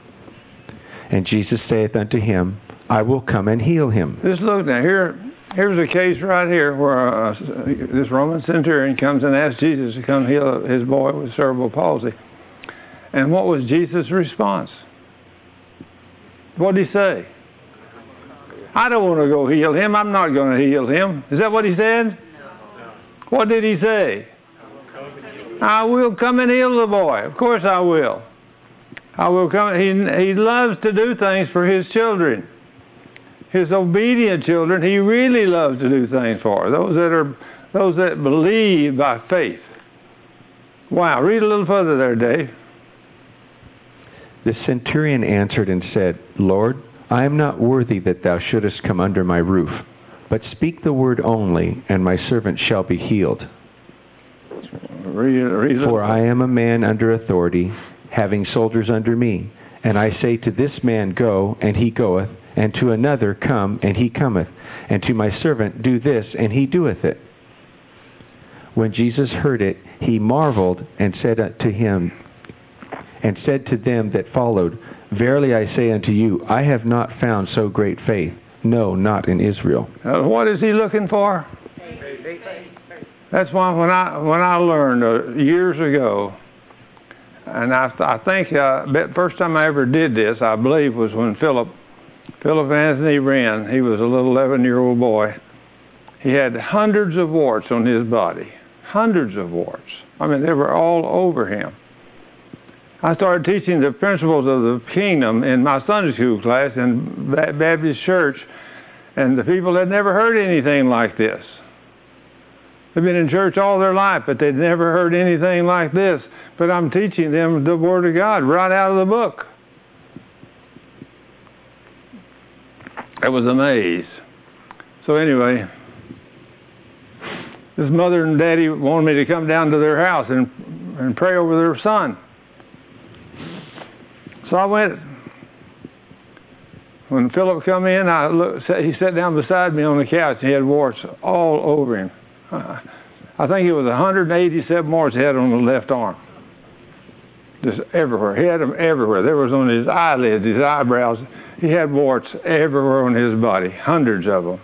And Jesus saith unto him, I will come and heal him. Just look now. Here, here's a case right here where uh, this Roman centurion comes and asks Jesus to come heal his boy with cerebral palsy. And what was Jesus' response? What did he say? I don't want to go heal him. I'm not going to heal him. Is that what he said? No. What did he say? I will come and heal the boy. Of course I will. I will come. He, he loves to do things for his children. His obedient children, he really loves to do things for. Those that are, those that believe by faith. Wow. Read a little further there, Dave. The centurion answered and said, Lord, I am not worthy that thou shouldest come under my roof, but speak the word only, and my servant shall be healed. Read, read For I am a man under authority, having soldiers under me. And I say to this man, Go, and he goeth, and to another, Come, and he cometh, and to my servant, Do this, and he doeth it. When Jesus heard it, he marveled, and said to him, and said to them that followed, Verily I say unto you, I have not found so great faith, no, not in Israel. Uh, what is he looking for? That's why when I when I learned uh, years ago, and I I think uh, the first time I ever did this, I believe, was when Philip Philip Anthony Wren. He was a little eleven-year-old boy. He had hundreds of warts on his body, hundreds of warts. I mean, they were all over him. I started teaching the principles of the kingdom in my Sunday school class in Baptist church, and the people had never heard anything like this. They've been in church all their life, but they'd never heard anything like this. But I'm teaching them the Word of God right out of the book. It was a maze. So anyway, this mother and daddy wanted me to come down to their house and, and pray over their son. So I went. When Philip come in, I looked, he sat down beside me on the couch. He had warts all over him. Uh, I think it was one hundred eighty-seven warts he had on the left arm. Just everywhere. He had them everywhere. There was on his eyelids, his eyebrows. He had warts everywhere on his body, hundreds of them.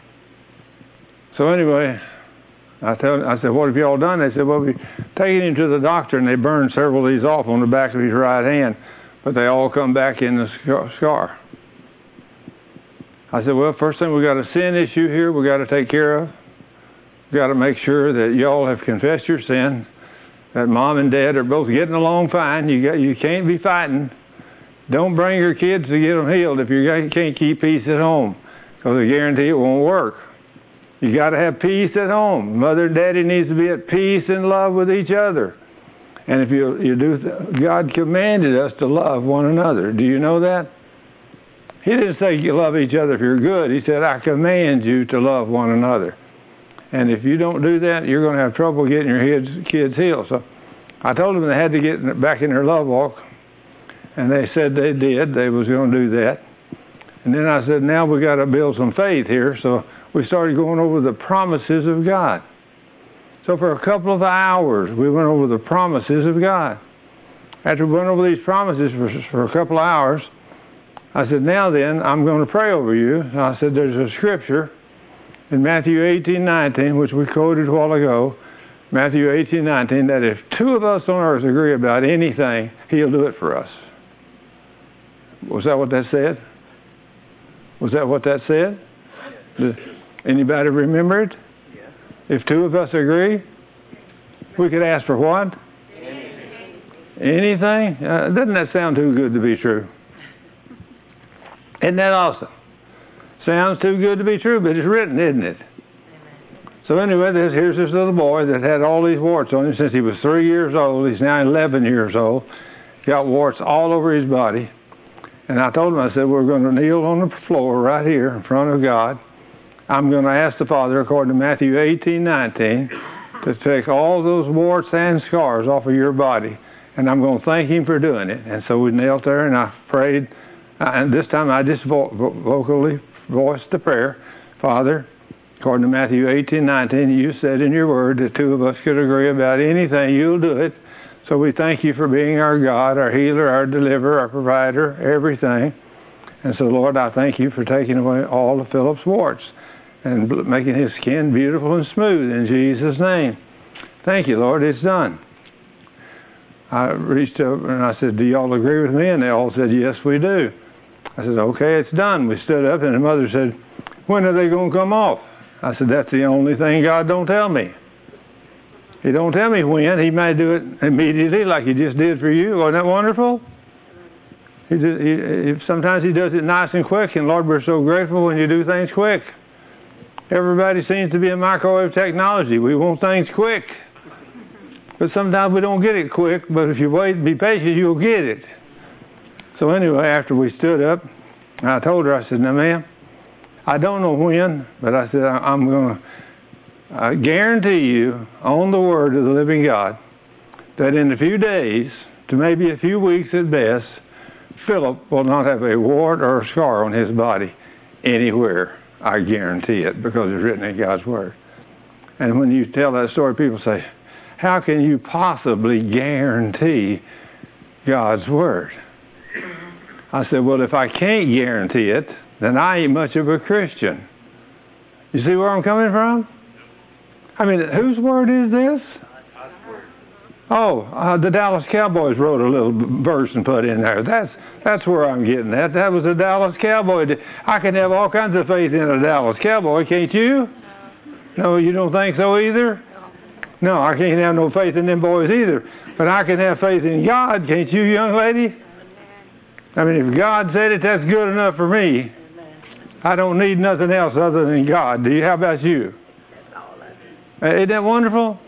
So anyway, I told, I said, what have you all done? They said, well, we taken him to the doctor, and they burned several of these off on the back of his right hand, but they all come back in the scar. I said, well, first thing, we got a sin issue here we got to take care of. got to make sure that y'all have confessed your sin, that mom and dad are both getting along fine. You got, you can't be fighting. Don't bring your kids to get them healed if you can't keep peace at home, because I guarantee it won't work. You got to have peace at home. Mother and daddy needs to be at peace and love with each other. And if you you do, God commanded us to love one another. Do you know that? He didn't say you love each other if you're good. He said, I command you to love one another. And if you don't do that, you're going to have trouble getting your kids, kids healed. So I told them they had to get back in their love walk. And they said they did. They was going to do that. And then I said, now we got to build some faith here. So we started going over the promises of God. So for a couple of hours, we went over the promises of God. After we went over these promises for, for a couple of hours, I said, now then, I'm going to pray over you. And I said, there's a scripture in Matthew eighteen nineteen, which we quoted a while ago, Matthew eighteen nineteen, that if two of us on earth agree about anything, he'll do it for us. Was that what that said? Was that what that said? Does anybody remember it? If two of us agree, we could ask for what? Anything. Anything? Uh, doesn't that sound too good to be true? Isn't that awesome? Sounds too good to be true, but it's written, isn't it? So anyway, this, here's this little boy that had all these warts on him since he was three years old. He's now eleven years old. Got warts all over his body. And I told him, I said, we're going to kneel on the floor right here in front of God. I'm going to ask the Father, according to Matthew eighteen nineteen, to take all those warts and scars off of your body. And I'm going to thank Him for doing it. And so we knelt there and I prayed. And this time I just vo- vocally voiced the prayer. Father, according to Matthew eighteen nineteen, you said in your word that two of us could agree about anything, you'll do it. So we thank you for being our God, our healer, our deliverer, our provider, everything. And so, Lord, I thank you for taking away all of Philip's warts and making his skin beautiful and smooth in Jesus' name. Thank you, Lord, it's done. I reached up and I said, do y'all agree with me? And they all said, yes, we do. I said, okay, it's done. We stood up and the mother said, when are they going to come off? I said, that's the only thing God don't tell me. He don't tell me when. He may do it immediately like He just did for you. Wasn't that wonderful? He, just, he, he Sometimes He does it nice and quick, and Lord, we're so grateful when you do things quick. Everybody seems to be in microwave technology. We want things quick. But sometimes we don't get it quick, but if you wait and be patient, you'll get it. So anyway, after we stood up, I told her, I said, now, ma'am, I don't know when, but I said, I'm going to I guarantee you on the word of the living God that in a few days, to maybe a few weeks at best, Philip will not have a wart or a scar on his body anywhere. I guarantee it, because it's written in God's word. And when you tell that story, people say, how can you possibly guarantee God's word? I said, well, if I can't guarantee it, then I ain't much of a Christian. You see where I'm coming from? I mean, whose word is this? Oh, uh, the Dallas Cowboys wrote a little verse and put in there. That's that's where I'm getting at. That was a Dallas Cowboy. I can have all kinds of faith in a Dallas Cowboy, can't you? No, you don't think so either? No, I can't have no faith in them boys either. But I can have faith in God, can't you, young lady? I mean, if God said it, that's good enough for me. I don't need nothing else other than God. Do you? How about you? Isn't that wonderful?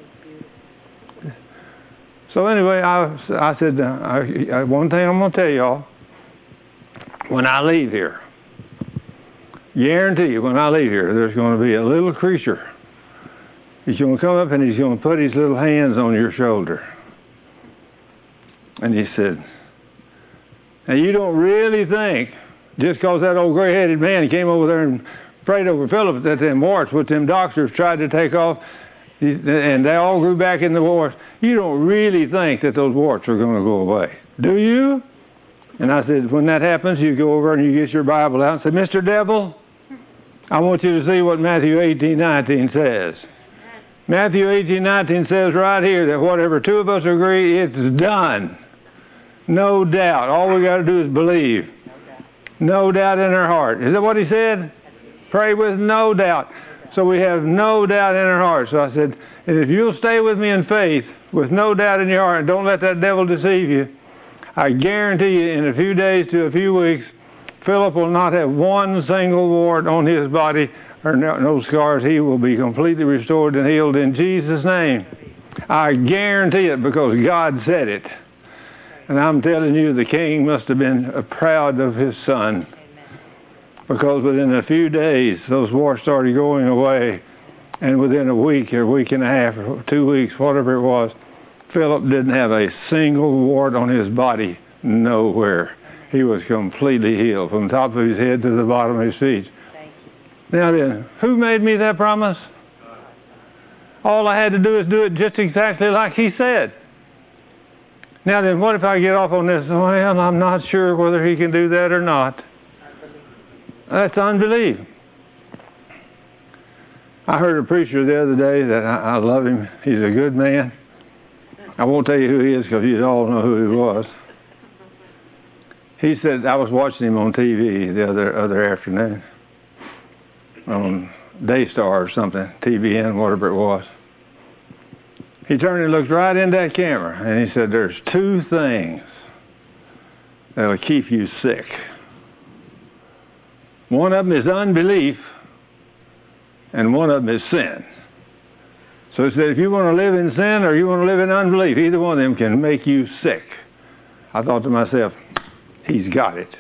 So anyway, I, I said, uh, I, one thing I'm going to tell y'all, when I leave here, guarantee you, when I leave here, there's going to be a little creature. He's going to come up and he's going to put his little hands on your shoulder. And he said, now you don't really think, just because that old gray-headed man came over there and prayed over Philip that them warts, which them doctors tried to take off, and they all grew back in the warts. You don't really think that those warts are going to go away, do you? And I said, when that happens, you go over and you get your Bible out and say, Mister Devil, I want you to see what Matthew eighteen nineteen says. Matthew eighteen nineteen says right here that whatever two of us agree, it's done. No doubt. All we got to do is believe. No doubt in our heart. Is that what he said? Pray with no doubt. So we have no doubt in our hearts. So I said, and if you'll stay with me in faith, with no doubt in your heart, and don't let that devil deceive you, I guarantee you in a few days to a few weeks, Philip will not have one single wart on his body or no, no scars. He will be completely restored and healed in Jesus' name. I guarantee it because God said it. And I'm telling you, the king must have been proud of his son. Because within a few days, those warts started going away. And within a week or week and a half or two weeks, whatever it was, Philip didn't have a single wart on his body, nowhere. He was completely healed from the top of his head to the bottom of his feet. Now then, who made me that promise? All I had to do is do it just exactly like he said. Now then, what if I get off on this? Well, I'm not sure whether he can do that or not. That's unbelief. I heard a preacher the other day that I, I love him. He's a good man. I won't tell you who he is because you all know who he was. He said, I was watching him on T V the other other afternoon, on Daystar or something, T V N, whatever it was. He turned and looked right in that camera, and he said, there's two things that'll keep you sick. One of them is unbelief, and one of them is sin. So he said, if you want to live in sin or you want to live in unbelief, either one of them can make you sick. I thought to myself, he's got it.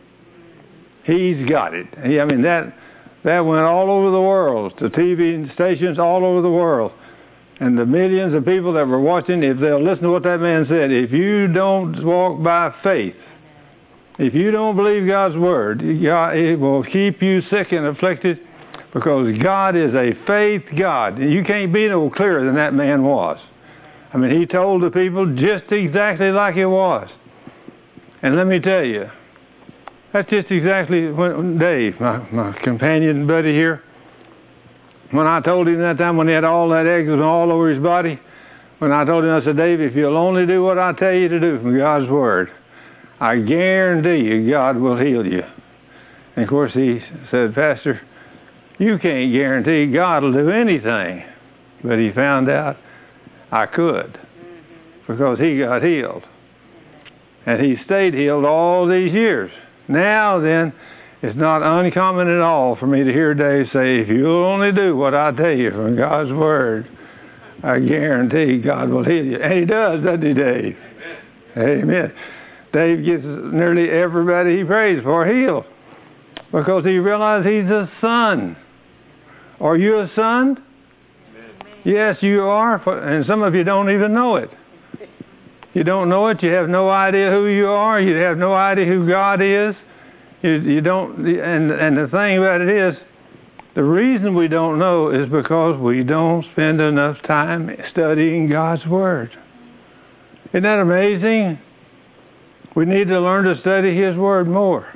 He's got it. He, I mean, that that went all over the world, to T V stations all over the world. And the millions of people that were watching, if they'll listen to what that man said, if you don't walk by faith, if you don't believe God's word, God, it will keep you sick and afflicted, because God is a faith God. You can't be no clearer than that man was. I mean, he told the people just exactly like it was. And let me tell you, that's just exactly when Dave, my, my companion buddy here, when I told him that time when he had all that eczema all over his body, when I told him, I said, Dave, if you'll only do what I tell you to do from God's word, I guarantee you God will heal you. And of course he said, Pastor, you can't guarantee God will do anything. But he found out I could, because he got healed. And he stayed healed all these years. Now then, it's not uncommon at all for me to hear Dave say, if you'll only do what I tell you from God's word, I guarantee God will heal you. And he does, doesn't he, Dave? Amen. Amen. Dave gets nearly everybody he prays for healed, because he realized he's a son. Are you a son? Amen. Yes, you are. And some of you don't even know it. You don't know it. You have no idea who you are. You have no idea who God is. You, you don't. And and the thing about it is, the reason we don't know is because we don't spend enough time studying God's word. Isn't that amazing? We need to learn to study His word more.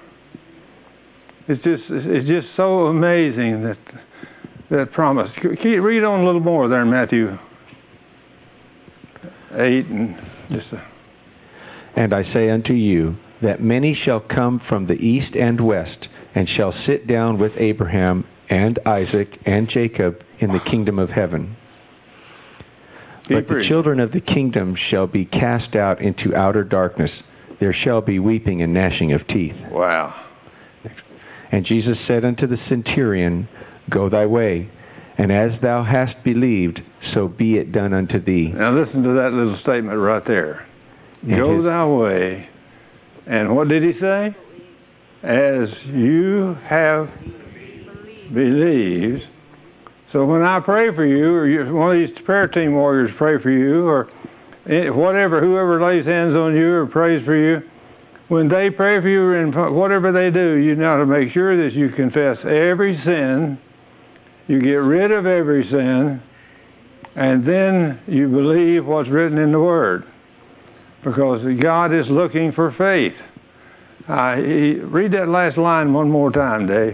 It's just it's just so amazing that that promise. Keep, read on a little more there in Matthew eight and just. A, And I say unto you, that many shall come from the east and west, and shall sit down with Abraham and Isaac and Jacob in the kingdom of heaven. But the children of the kingdom shall be cast out into outer darkness. There shall be weeping and gnashing of teeth. Wow. And Jesus said unto the centurion, Go thy way, and as thou hast believed, so be it done unto thee. Now listen to that little statement right there. And Go his, thy way. And what did he say? As you have believed. So when I pray for you, or you, one of these prayer team warriors pray for you, or whatever, whoever lays hands on you or prays for you, when they pray for you and whatever they do, you know to make sure that you confess every sin, you get rid of every sin, and then you believe what's written in the Word. Because God is looking for faith. Uh, he, read that last line one more time, Dave.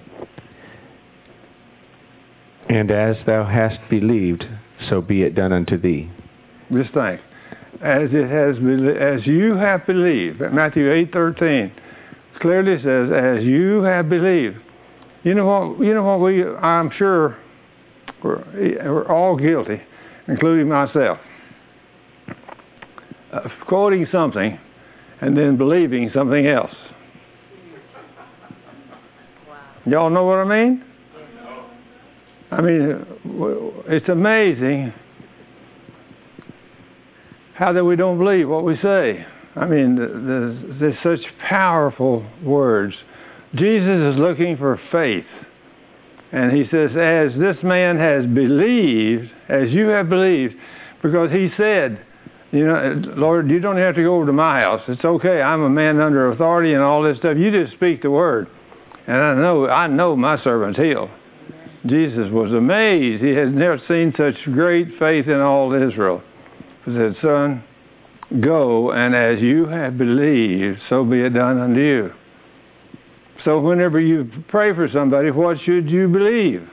And as thou hast believed, so be it done unto thee. Just think. As it has, as you have believed. Matthew eight thirteen clearly says, as you have believed. You know what? You know what? We, I'm sure, we're, we're all guilty, including myself, of quoting something and then believing something else. Y'all know what I mean? I mean, it's amazing how that we don't believe what we say. I mean, there's, there's such powerful words. Jesus is looking for faith. And he says, as this man has believed, as you have believed, because he said, you know, Lord, you don't have to go over to my house. It's okay. I'm a man under authority and all this stuff. You just speak the word. And I know, I know my servant's healed. Jesus was amazed. He had never seen such great faith in all Israel. He said, son, go, and as you have believed, so be it done unto you. So whenever you pray for somebody, what should you believe?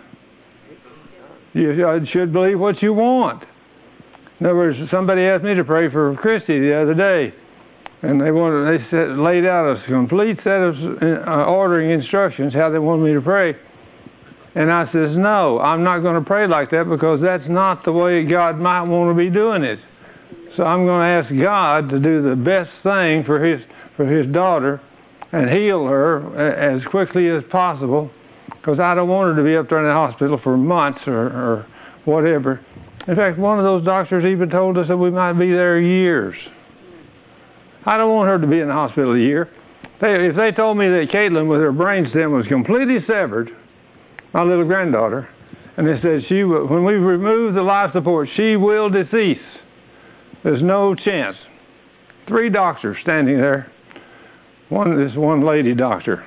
You should believe what you want. In other words, somebody asked me to pray for Christy the other day, and they wanted, they said, laid out a complete set of uh, ordering instructions how they wanted me to pray. And I says, no, I'm not going to pray like that, because that's not the way God might want to be doing it. So I'm going to ask God to do the best thing for his for his daughter and heal her as quickly as possible, because I don't want her to be up there in the hospital for months or, or whatever. In fact, one of those doctors even told us that we might be there years. I don't want her to be in the hospital a year. They, if they told me that Caitlin with her brainstem was completely severed, my little granddaughter, and they said she will, when we remove the life support, she will decease. There's no chance. Three doctors standing there. One, this one lady doctor,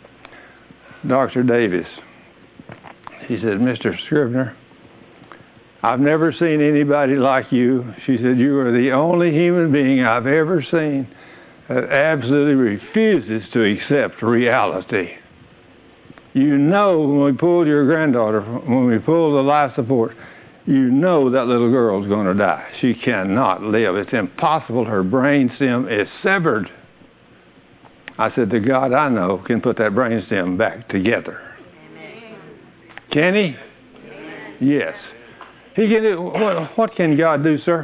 Doctor Davis. She said, Mister Scribner, I've never seen anybody like you. She said, you are the only human being I've ever seen that absolutely refuses to accept reality. You know, when we pulled your granddaughter, when we pulled the life support, you know that little girl's going to die. She cannot live. It's impossible. Her brain stem is severed. I said, the God I know can put that brain stem back together. Amen. Can he? Amen. Yes. He can do, what, what can God do, sir?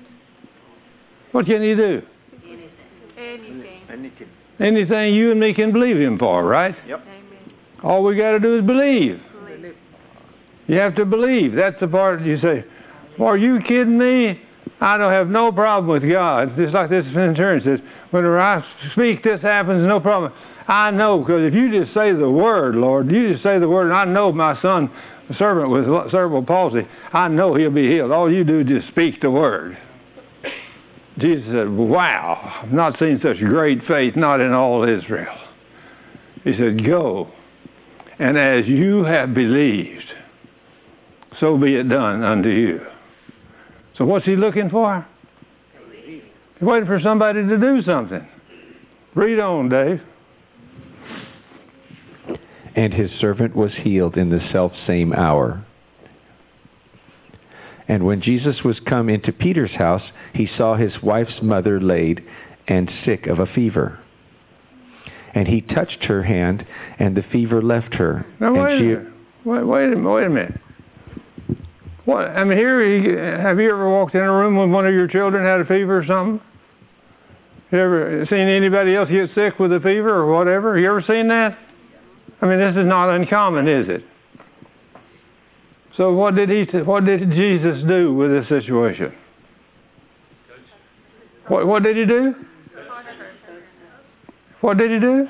What can he do? Anything. Anything. Anything you and me can believe him for, right? Yep. All we got to do is believe. Believe. You have to believe. That's the part you say, well, are you kidding me? I don't have no problem with God. Just like this centurion says, whenever I speak, this happens, no problem. I know, because if you just say the word, Lord, you just say the word, and I know my son, a servant with cerebral palsy, I know he'll be healed. All you do is just speak the word. Jesus said, wow, I've not seen such great faith, not in all Israel. He said, go, and as you have believed, so be it done unto you. So what's he looking for? He's waiting for somebody to do something. Read on, Dave. And his servant was healed in the selfsame hour. And when Jesus was come into Peter's house, he saw his wife's mother laid and sick of a fever. And he touched her hand, and the fever left her. Now, wait, and she, a minute. Wait, wait, a minute. Wait a minute. What? I mean, here, you, have you ever walked in a room when one of your children had a fever or something? You ever seen anybody else get sick with a fever or whatever? You ever seen that? I mean, this is not uncommon, is it? So what did he? What did Jesus do with this situation? What, what did he do? What did he do?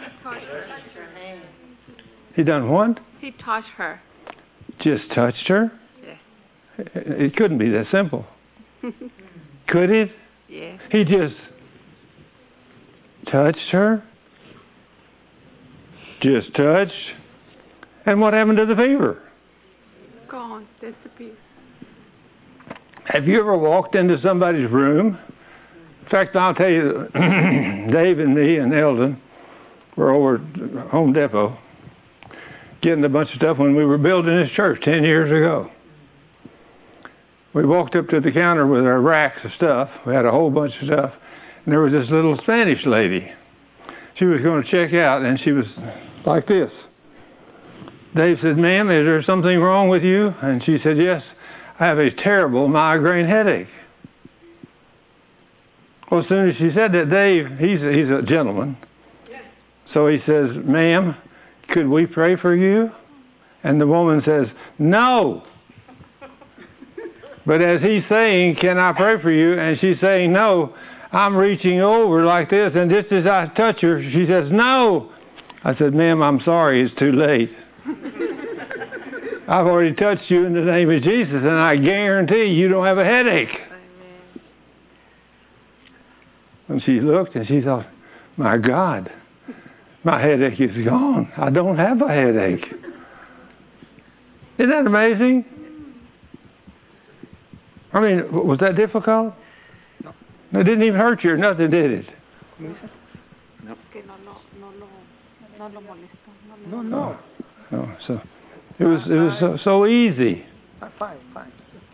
He done what? He touched her. Just touched her? Yes. It couldn't be that simple. Could it? Yes. He just touched her? Just touched? And what happened to the fever? Gone. Disappeared. Have you ever walked into somebody's room? In fact, I'll tell you, Dave and me and Eldon were over at Home Depot getting a bunch of stuff when we were building this church ten years ago. We walked up to the counter with our racks of stuff. We had a whole bunch of stuff. And there was this little Spanish lady. She was going to check out, and she was like this. Dave said, ma'am, is there something wrong with you? And she said, yes, I have a terrible migraine headache. Well, as soon as she said that, Dave, he's a, he's a gentleman. So he says, ma'am, could we pray for you? And the woman says, no. But as he's saying, can I pray for you? And she's saying, no. I'm reaching over like this, and just as I touch her, she says, no. I said, ma'am, I'm sorry, it's too late. I've already touched you in the name of Jesus, and I guarantee you don't have a headache. And she looked, and she thought, my God, my headache is gone. I don't have a headache. Isn't that amazing? I mean, was that difficult? No. It didn't even hurt you or nothing, did it? Nope. No, no. No, so it was it was so, so easy. Fine, fine.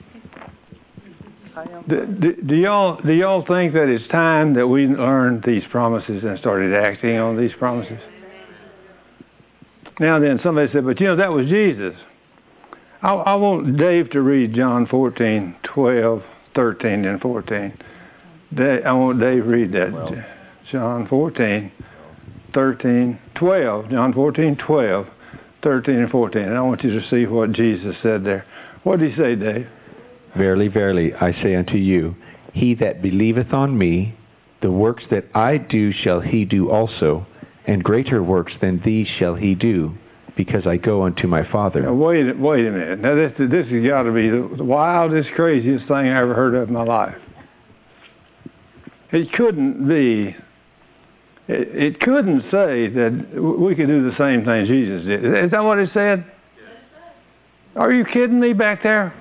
Do, do, do y'all do y'all think that it's time that we learned these promises and started acting on these promises? Now then, somebody said, but you know, that was Jesus. I, I want Dave to read John fourteen, twelve, thirteen, and fourteen. Dave, I want Dave to read that. Well, John fourteen, thirteen, twelve. John fourteen, twelve, thirteen, and fourteen. And I want you to see what Jesus said there. What did he say, Dave? Verily, verily, I say unto you, he that believeth on me, the works that I do shall he do also, and greater works than these shall he do, because I go unto my Father. Now, wait, wait a minute. Now, this, this has got to be the wildest, craziest thing I ever heard of in my life. It couldn't be, it, it couldn't say that we could do the same thing Jesus did. Is that what it said? Are you kidding me back there?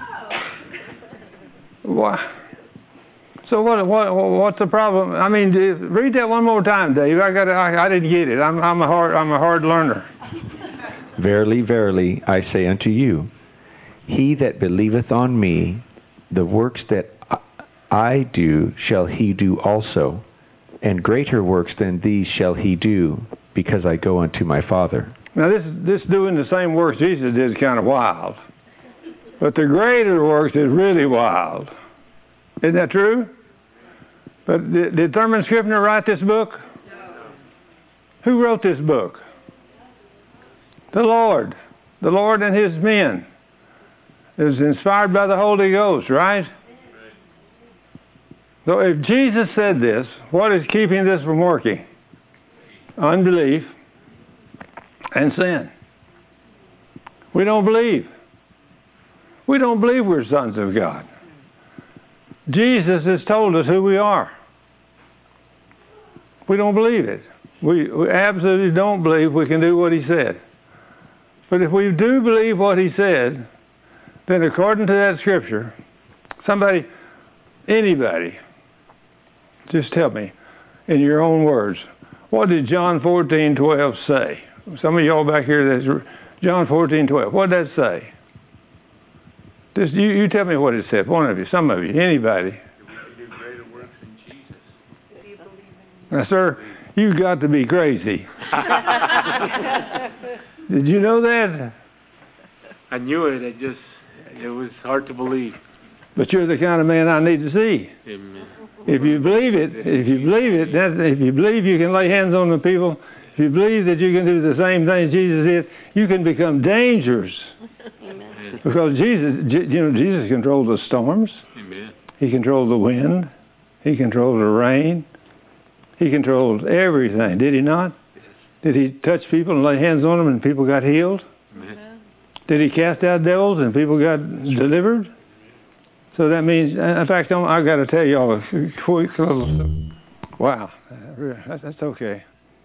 Why? So what? What? What's the problem? I mean, read that one more time, Dave. I got. I, I didn't get it. I'm, I'm a hard. I'm a hard learner. Verily, verily, I say unto you, he that believeth on me, the works that I do shall he do also, and greater works than these shall he do, because I go unto my Father. Now, this this doing the same works Jesus did is kind of wild. But the greater works is really wild. Isn't that true? But did, did Thurman Scrivener write this book? No. Who wrote this book? The Lord. The Lord and His men. It was inspired by the Holy Ghost, right? So if Jesus said this, what is keeping this from working? Unbelief and sin. We don't believe. We don't believe we're sons of God. Jesus has told us who we are. We don't believe it. We, we absolutely don't believe we can do what He said. But if we do believe what He said, then according to that Scripture, somebody, anybody, just tell me in your own words, what did John fourteen, twelve say? Some of y'all back here, that's John fourteen, twelve. What did that say? Just, you, you tell me what it said. One of you, some of you, anybody. Do greater works than Jesus. Now, sir, you've got to be crazy. Did you know that? I knew it. It just, it was hard to believe. But you're the kind of man I need to see. Amen. If you believe it, if you believe it, that, if you believe you can lay hands on the people, if you believe that you can do the same thing Jesus did, you can become dangerous. Amen. Because Jesus, you know, Jesus controlled the storms. Amen. He controlled the wind. He controlled the rain. He controlled everything. Did He not? Yes. Did He touch people and lay hands on them and people got healed? Amen. Did He cast out devils and people got delivered? So that means, in fact, I've got to tell you all a quick little, wow, that's okay.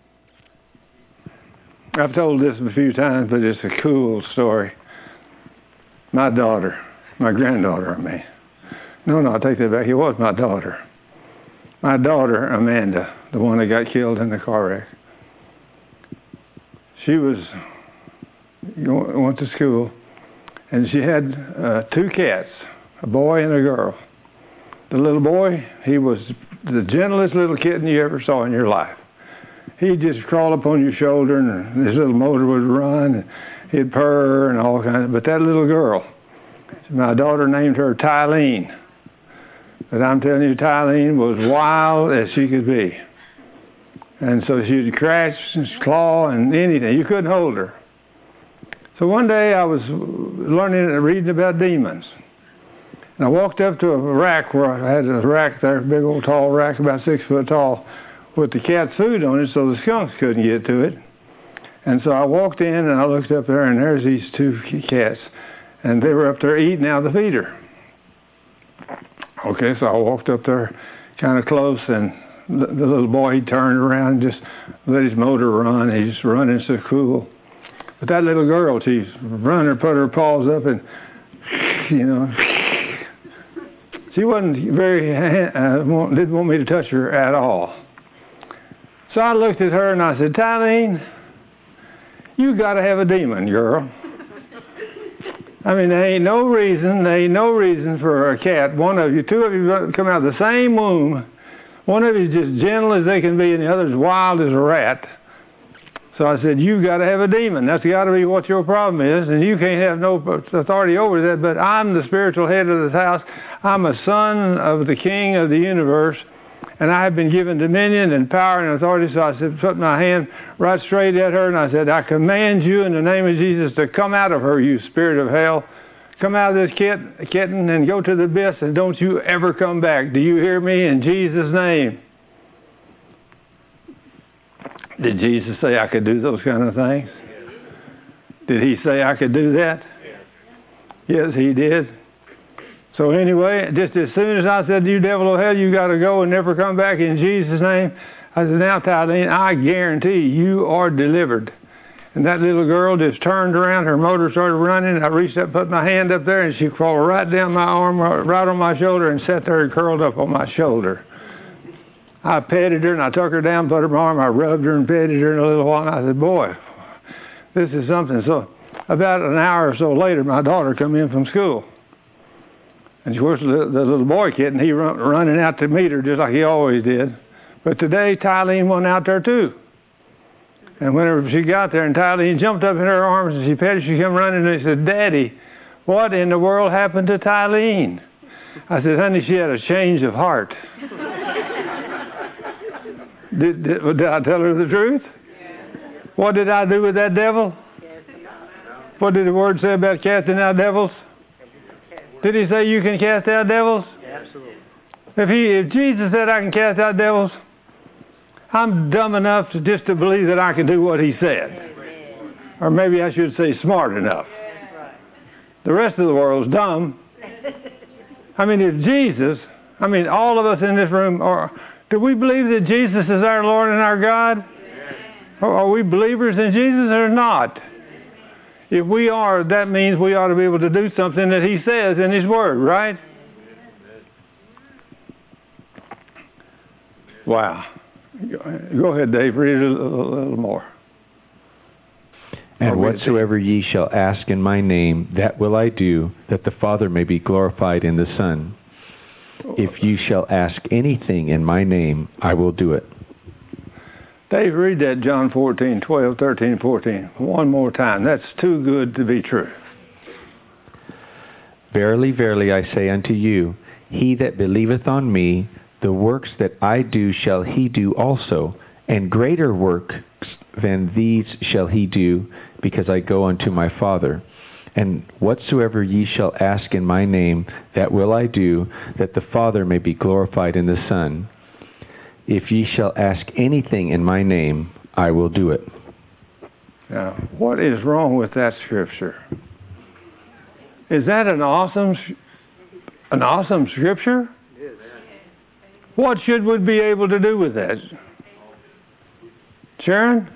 I've told this a few times, but it's a cool story. My daughter, my granddaughter, I mean. No, no, I take that back. It was my daughter. My daughter, Amanda, the one that got killed in the car wreck. She was, went to school, and she had uh, two cats, a boy and a girl. The little boy, he was the gentlest little kitten you ever saw in your life. He'd just crawl up on your shoulder, and his little motor would run, and he'd purr and all kinds of, but that little girl, my daughter named her Tylene. But I'm telling you, Tylene was wild as she could be. And so she'd crash and claw and anything. You couldn't hold her. So one day I was learning and reading about demons. And I walked up to a rack where I had a rack there, a big old tall rack, about six foot tall, with the cat's food on it so the skunks couldn't get to it. And so I walked in and I looked up there and there's these two cats. And they were up there eating out of the feeder. Okay, so I walked up there kind of close and the, the little boy, he turned around and just let his motor run. He's just running so cool. But that little girl, she's running, put her paws up and, you know, she wasn't very, uh, didn't want me to touch her at all. So I looked at her and I said, Tylene, you got to have a demon, girl. I mean, there ain't no reason, there ain't no reason for a cat, one of you, two of you come out of the same womb. One of you is just gentle as they can be and the other is wild as a rat. So I said, you got to have a demon. That's got to be what your problem is, and you can't have no authority over that, but I'm the spiritual head of this house. I'm a son of the King of the universe, and I have been given dominion and power and authority. So I said, put my hand right straight at her, and I said, I command you in the name of Jesus to come out of her, you spirit of hell. Come out of this kit, kitten and go to the abyss, and don't you ever come back. Do you hear me? In Jesus' name. Did Jesus say I could do those kind of things? Did he say I could do that? Yes, he did. So anyway, just as soon as I said, you devil of hell, you got to go and never come back in Jesus' name, I said, now, Tylene, I guarantee you are delivered. And that little girl just turned around, her motor started running, I reached up, put my hand up there, and she crawled right down my arm, right on my shoulder, and sat there and curled up on my shoulder. I petted her, and I took her down, put her on my arm, I rubbed her and petted her in a little while, and I said, boy, this is something. So about an hour or so later, my daughter come in from school. And of course, the, the little boy kitten, he run, running out to meet her just like he always did. But today, Tylene went out there too. And whenever she got there, and Tylene jumped up in her arms, and she petted, she came running, and she said, Daddy, what in the world happened to Tylene? I said, honey, she had a change of heart. Did, did, did I tell her the truth? What did I do with that devil? What did the word say about casting out devils? Did he say you can cast out devils? Absolutely. If he, if Jesus said I can cast out devils, I'm dumb enough to just to believe that I can do what he said. Or maybe I should say smart enough. The rest of the world's dumb. I mean, if Jesus, I mean, all of us in this room, are, do we believe that Jesus is our Lord and our God? Or are we believers in Jesus or not? If we are, that means we ought to be able to do something that he says in his word, right? Wow. Go ahead, Dave. Read it a little, a little more. And whatsoever ye shall ask in my name, that will I do, that the Father may be glorified in the Son. If you shall ask anything in my name, I will do it. Dave, read that John fourteen, twelve, thirteen, fourteen. One more time. That's too good to be true. Verily, verily, I say unto you, he that believeth on me, the works that I do shall he do also, and greater works than these shall he do, because I go unto my Father. And whatsoever ye shall ask in my name, that will I do, that the Father may be glorified in the Son. If ye shall ask anything in my name, I will do it. Now, what is wrong with that scripture? Is that an awesome, an awesome scripture? What should we be able to do with that? Sharon?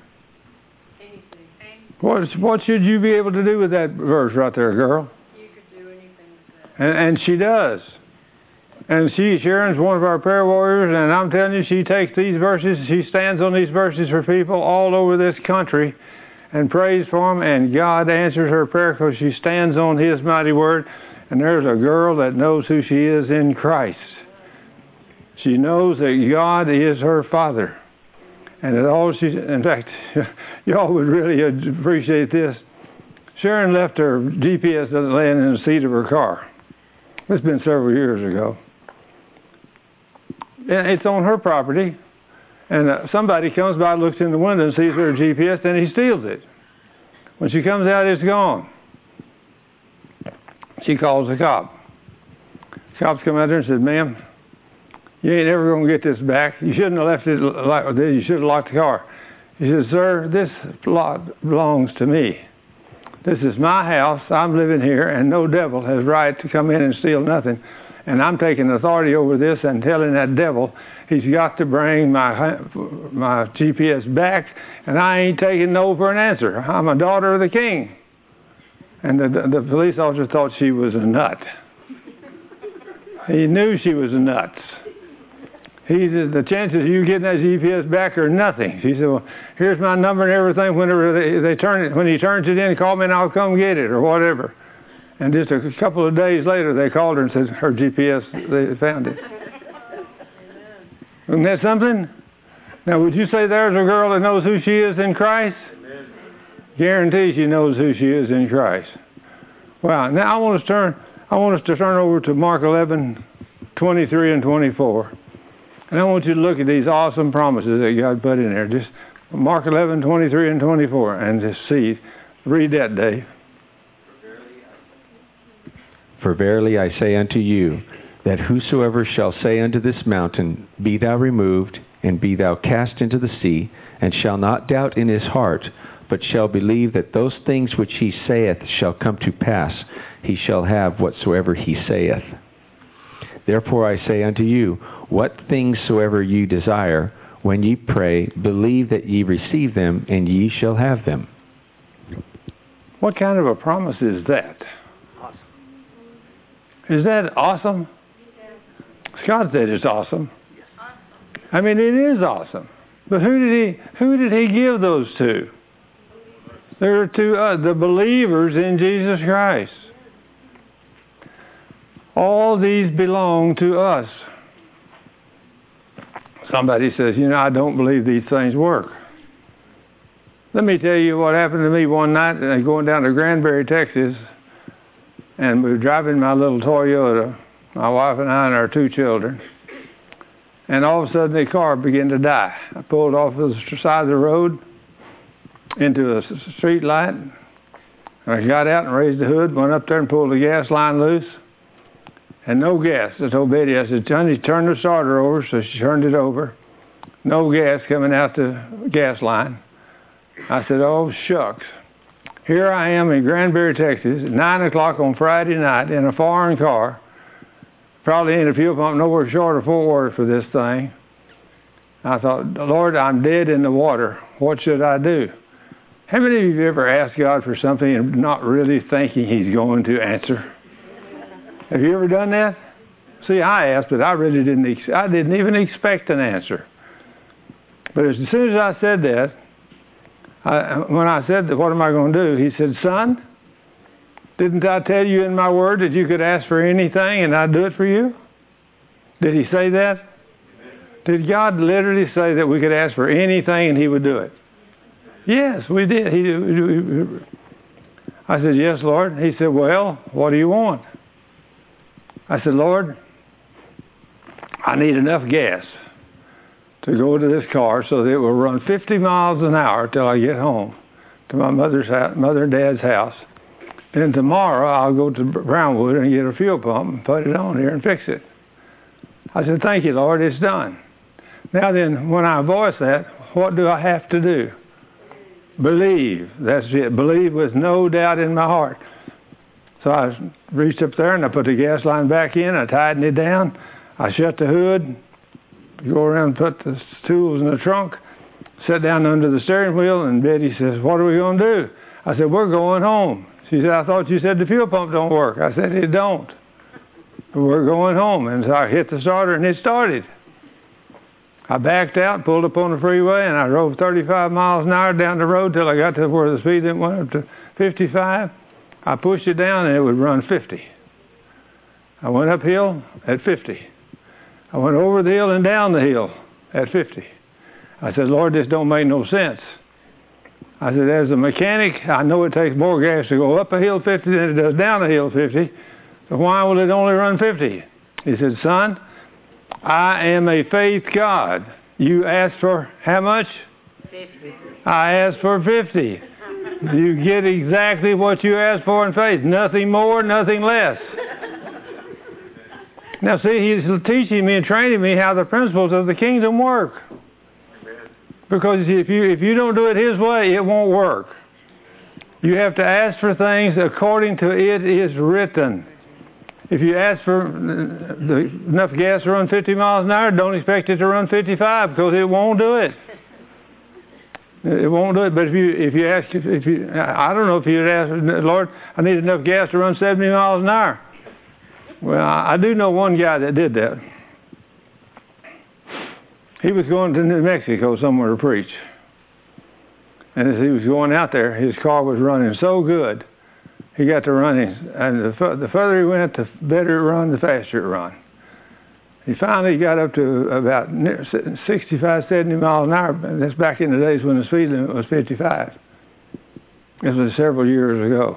What, what should you be able to do with that verse right there, girl? You could do anything with that. And, and she does. And she, Sharon's one of our prayer warriors, and I'm telling you, she takes these verses, she stands on these verses for people all over this country and prays for them, and God answers her prayer because she stands on his mighty word. And there's a girl that knows who she is in Christ. She knows that God is her Father. And that all she, in fact, y'all would really appreciate this. Sharon left her G P S laying in the seat of her car. It's been several years ago. And it's on her property. And uh, somebody comes by, looks in the window and sees her G P S, then he steals it. When she comes out, it's gone. She calls the cop. The cops come out there and said, ma'am, you ain't ever going to get this back. You shouldn't have left it like this. You should have locked the car. He said, sir, this lot belongs to me. This is my house. I'm living here, and no devil has right to come in and steal nothing. And I'm taking authority over this and telling that devil he's got to bring my my G P S back, and I ain't taking no for an answer. I'm a daughter of the king. And the, the, the police officer thought she was a nut. He knew she was a nut. He said, the chances of you getting that G P S back are nothing. She said, well, here's my number and everything. Whenever they, they turn it, when he turns it in, call me and I'll come get it or whatever. And just a couple of days later, they called her and said her G P S, they found it. Isn't that something? Now, would you say there's a girl that knows who she is in Christ? Amen. Guarantee she knows who she is in Christ. Wow. Now I want us to turn. I want us to turn over to Mark eleven, twenty-three and twenty-four, and I want you to look at these awesome promises that God put in there. Just Mark eleven, twenty-three and twenty-four, and just see. Read that, Dave. For verily I say unto you, that whosoever shall say unto this mountain, Be thou removed, and be thou cast into the sea, and shall not doubt in his heart, but shall believe that those things which he saith shall come to pass, he shall have whatsoever he saith. Therefore I say unto you, what things soever ye desire, when ye pray, believe that ye receive them, and ye shall have them. What kind of a promise is that? Is that awesome? Scott said it's awesome. I mean, it is awesome. But who did he who did he give those to? They're to uh, the believers in Jesus Christ. All these belong to us. Somebody says, you know, I don't believe these things work. Let me tell you what happened to me one night going down to Granbury, Texas. And we were driving my little Toyota, my wife and I and our two children. And all of a sudden the car began to die. I pulled off the side of the road into a street light. I got out and raised the hood, went up there and pulled the gas line loose. And no gas. I told Betty, I said, Johnny, turn the starter over. So she turned it over. No gas coming out the gas line. I said, oh, shucks. Here I am in Granbury, Texas, at nine o'clock on Friday night in a foreign car. Probably ain't a fuel pump nowhere short of Fort Worth for this thing. I thought, Lord, I'm dead in the water. What should I do? How many of you have ever asked God for something and not really thinking He's going to answer? Have you ever done that? See, I asked, but I really didn't. Ex- I didn't even expect an answer. But as soon as I said that, I, when I said that, what am I going to do? He said, son, didn't I tell you in my word that you could ask for anything and I'd do it for you? Did he say that? Did God literally say that we could ask for anything and He would do it? Yes, we did. He, I said, yes, Lord. He said, well, what do you want? I said, Lord, I need enough gas to go to this car so that it will run fifty miles an hour till I get home to my mother's house, mother and dad's house. Then tomorrow I'll go to Brownwood and get a fuel pump and put it on here and fix it. I said, thank you, Lord, it's done. Now then, when I voice that, what do I have to do? Believe. That's it. Believe with no doubt in my heart. So I reached up there and I put the gas line back in. I tightened it down. I shut the hood. Go around and put the tools in the trunk. Sat down under the steering wheel, and Betty says, what are we going to do? I said, we're going home. She said, I thought you said the fuel pump don't work. I said, it don't. But we're going home. And so I hit the starter, and it started. I backed out, pulled up on the freeway, and I drove thirty-five miles an hour down the road till I got to where the speed limit went up to fifty-five. I pushed it down, and it would run fifty. I went uphill at fifty. I went over the hill and down the hill at fifty. I said, Lord, this don't make no sense. I said, as a mechanic, I know it takes more gas to go up a hill fifty than it does down a hill fifty. So why will it only run fifty? He said, son, I am a faith God. You asked for how much? fifty. I asked for fifty. You get exactly what you asked for in faith. Nothing more, nothing less. Now see, he's teaching me and training me how the principles of the kingdom work. Because if you if you don't do it his way, it won't work. You have to ask for things according to it is written. If you ask for the, enough gas to run fifty miles an hour, don't expect it to run fifty-five because it won't do it. It won't do it. But if you if you ask if you I don't know if you'd ask, Lord, I need enough gas to run seventy miles an hour. Well, I do know one guy that did that. He was going to New Mexico somewhere to preach. And as he was going out there, his car was running so good, he got to running. And the, the further he went, the better it run, the faster it run. He finally got up to about sixty-five, seventy miles an hour. And that's back in the days when the speed limit was fifty-five. This was several years ago.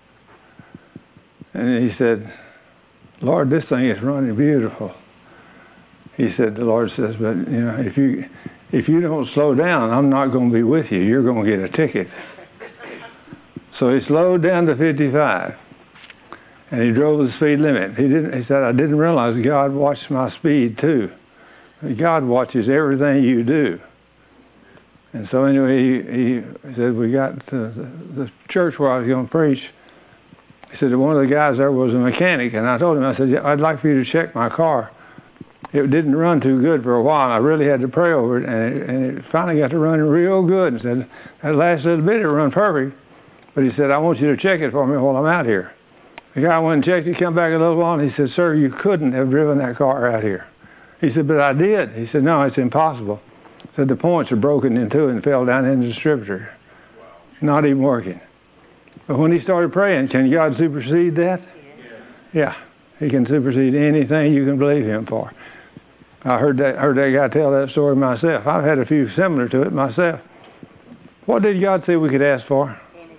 And he said, Lord, this thing is running beautiful. He said, the Lord says, but you know, if you if you don't slow down, I'm not going to be with you. You're going to get a ticket. So he slowed down to fifty-five, and he drove the speed limit. He didn't. He said, I didn't realize God watched my speed too. God watches everything you do. And so anyway, he, he said, we got to the, the church where I was going to preach. He said, one of the guys there was a mechanic, and I told him, I said, I'd like for you to check my car. It didn't run too good for a while. I really had to pray over it, and it, and it finally got to running real good. And said, that last little bit, it run perfect. But he said, I want you to check it for me while I'm out here. The guy went and checked it, came back a little while, and he said, sir, you couldn't have driven that car out here. He said, but I did. He said, no, it's impossible. He said, the points are broken in two and fell down in the distributor. Not even working. But when he started praying, can God supersede that? Yeah. He can supersede anything you can believe him for. I heard that heard that guy tell that story myself. I've had a few similar to it myself. What did God say we could ask for?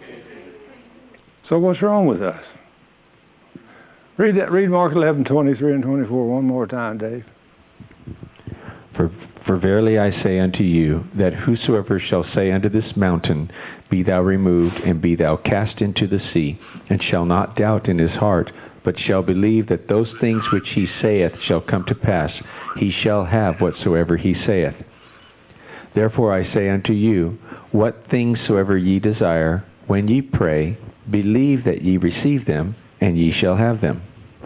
So what's wrong with us? Read that. Read Mark eleven, twenty-three and twenty-four one more time, Dave. For, for verily I say unto you, that whosoever shall say unto this mountain, Be thou removed, and be thou cast into the sea, and shall not doubt in his heart, but shall believe that those things which he saith shall come to pass, he shall have whatsoever he saith. Therefore I say unto you, what things soever ye desire, when ye pray, believe that ye receive them, and ye shall have them.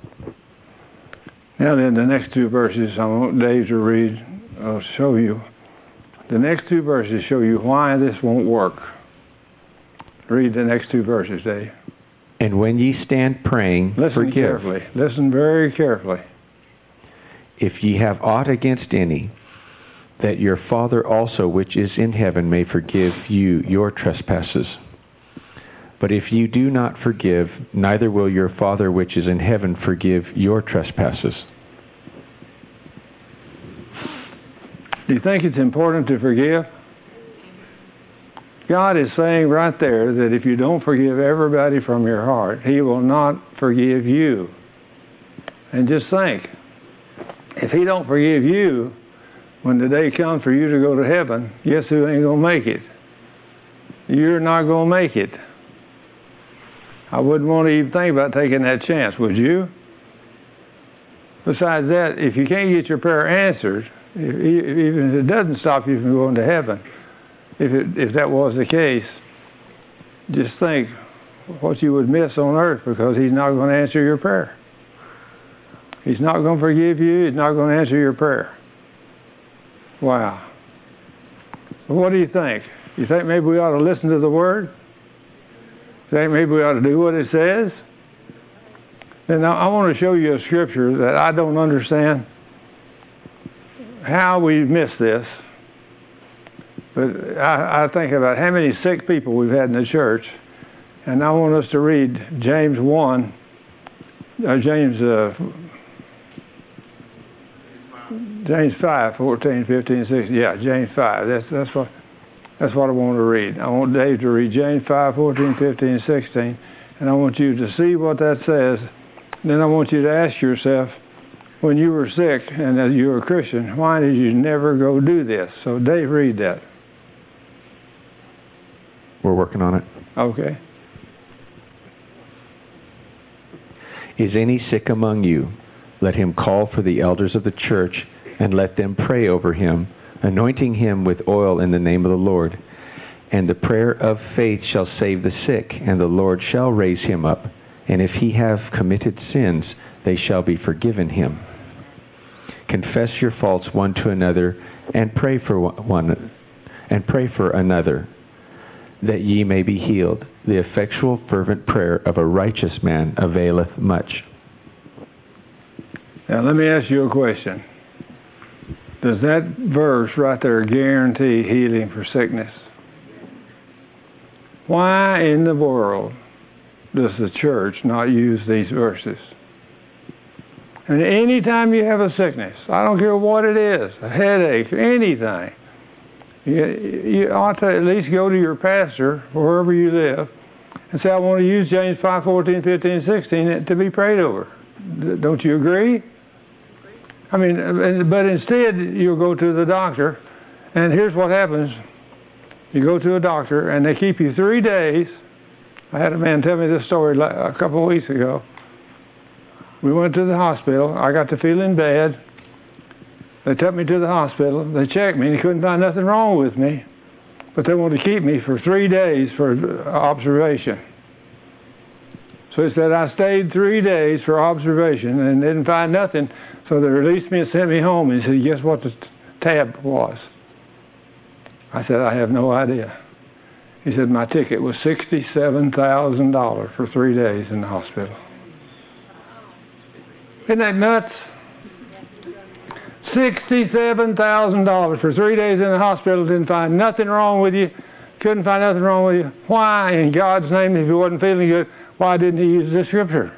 Now then, the next two verses I want Dave to read. I'll show you. The next two verses show you why this won't work. Read the next two verses, Dave. And when ye stand praying, Listen forgive. carefully. Listen very carefully. If ye have aught against any, that your Father also which is in heaven may forgive you your trespasses. But if you do not forgive, neither will your Father which is in heaven forgive your trespasses. Do you think it's important to forgive? God is saying right there that if you don't forgive everybody from your heart, he will not forgive you. And just think, if he don't forgive you, when the day comes for you to go to heaven, guess who ain't going to make it? You're not going to make it. I wouldn't want to even think about taking that chance, would you? Besides that, if you can't get your prayer answered, if, even if it doesn't stop you from going to heaven, if it, if that was the case, just think what you would miss on earth because he's not going to answer your prayer. He's not going to forgive you. He's not going to answer your prayer. Wow. Well, what do you think? You think maybe we ought to listen to the Word? You think maybe we ought to do what it says? Then I want to show you a scripture that I don't understand how we miss this. But I, I think about how many sick people we've had in the church, and I want us to read James one, uh, James uh, James five, fourteen, fifteen, sixteen. Yeah, James five. That's that's what. That's what I want to read. I want Dave to read James five, fourteen, fifteen, and sixteen. And I want you to see what that says. Then I want you to ask yourself, when you were sick and as you were a Christian, why did you never go do this? So Dave, read that. We're working on it. Okay. Is any sick among you? Let him call for the elders of the church, and let them pray over him, anointing him with oil in the name of the Lord. And the prayer of faith shall save the sick, and the Lord shall raise him up. And if he have committed sins, they shall be forgiven him. Confess your faults one to another, and pray for one, and pray for another, that ye may be healed. The effectual fervent prayer of a righteous man availeth much. Now let me ask you a question. Does that verse right there guarantee healing for sickness? Why in the world does the church not use these verses? And anytime you have a sickness, I don't care what it is, a headache, anything, you, you ought to at least go to your pastor, wherever you live, and say, I want to use James five, fourteen, fifteen, and sixteen to be prayed over. Don't you agree? I mean, but instead you'll go to the doctor, and here's what happens. You go to a doctor, and they keep you three days. I had a man tell me this story a couple of weeks ago. We went to the hospital. I got to feeling bad. They took me to the hospital. They checked me, and they couldn't find nothing wrong with me. But they wanted to keep me for three days for observation. So he said I stayed three days for observation and didn't find nothing. So they released me and sent me home. And he said, guess what the tab was? I said, I have no idea. He said, my ticket was sixty-seven thousand dollars for three days in the hospital. Isn't that nuts? sixty-seven thousand dollars for three days in the hospital, didn't find nothing wrong with you, couldn't find nothing wrong with you. Why, in God's name, if you wasn't feeling good, why didn't he use this scripture?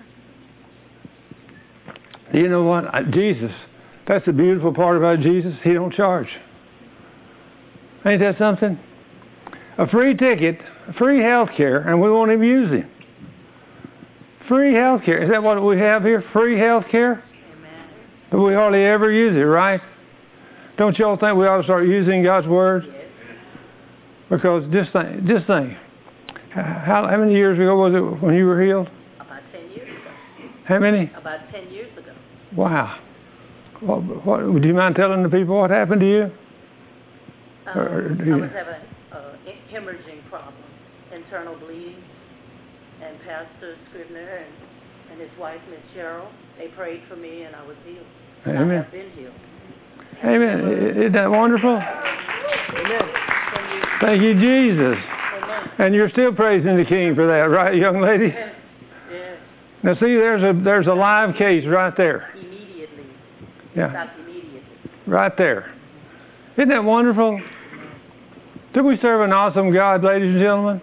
You know what? Jesus, that's the beautiful part about Jesus. He don't charge. Ain't that something? A free ticket, free health care, and we won't even use him. Free health care. Is that what we have here? Free health care? Amen. But we hardly ever use it, right? Don't y'all think we ought to start using God's Word? Yes. Because just think, just think. How, how many years ago was it when you were healed? About ten years ago. How many? About ten years ago. Wow. What, what, do you mind telling the people what happened to you? Um, Or do I you- was having a hemorrhaging problem, internal bleeding, and Pastor Scribner and, and his wife, Miss Cheryl, they prayed for me, and I was healed. And I Amen. have been healed. Amen. Isn't that wonderful? Amen. Can you- Thank you, Jesus. Amen. And you're still praising the King for that, right, young lady? Yes. Yes. Now, see, there's a there's a live case right there. Immediately. Yeah, Stopped immediately. right there. Isn't that wonderful? Do we serve an awesome God, ladies and gentlemen?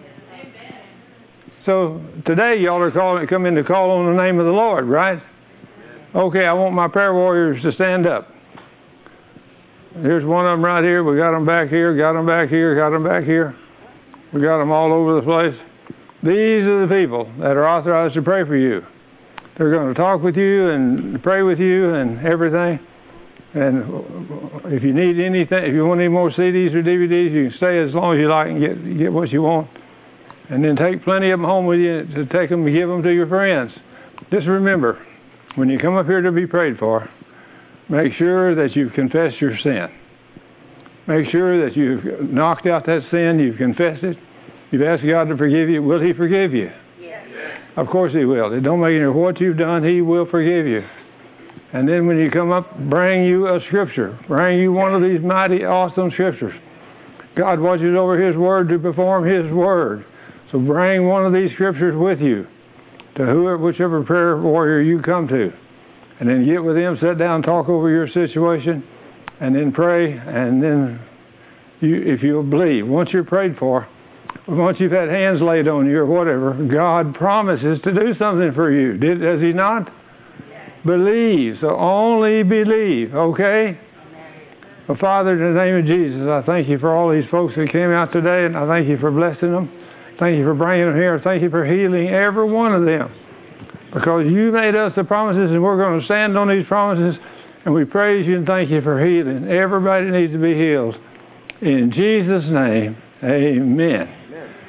So today, y'all are calling, come in to call on the name of the Lord, right? Okay, I want my prayer warriors to stand up. Here's one of them right here. We got them back here, got them back here, got them back here. We got them all over the place. These are the people that are authorized to pray for you. They're going to talk with you and pray with you and everything. And if you need anything, if you want any more C Ds or D V Ds, you can stay as long as you like and get get what you want. And then take plenty of them home with you to take them and give them to your friends. Just remember, when you come up here to be prayed for, make sure that you've confessed your sin. Make sure that you've knocked out that sin, you've confessed it, you've asked God to forgive you. Will He forgive you? Yes. Of course He will. It don't matter what you've done, He will forgive you. And then when you come up, bring you a scripture. Bring you one of these mighty, awesome scriptures. God watches over His word to perform His word. So bring one of these scriptures with you to whoever, whichever prayer warrior you come to. And then get with them, sit down, talk over your situation, and then pray. And then you, if you'll believe, once you're prayed for, once you've had hands laid on you or whatever, God promises to do something for you. Did, does He not? Believe. So only believe, okay? Well, Father, in the name of Jesus, I thank you for all these folks that came out today, and I thank you for blessing them. Thank you for bringing them here. Thank you for healing every one of them. Because you made us the promises, and we're going to stand on these promises, and we praise you and thank you for healing. Everybody needs to be healed. In Jesus' name, amen.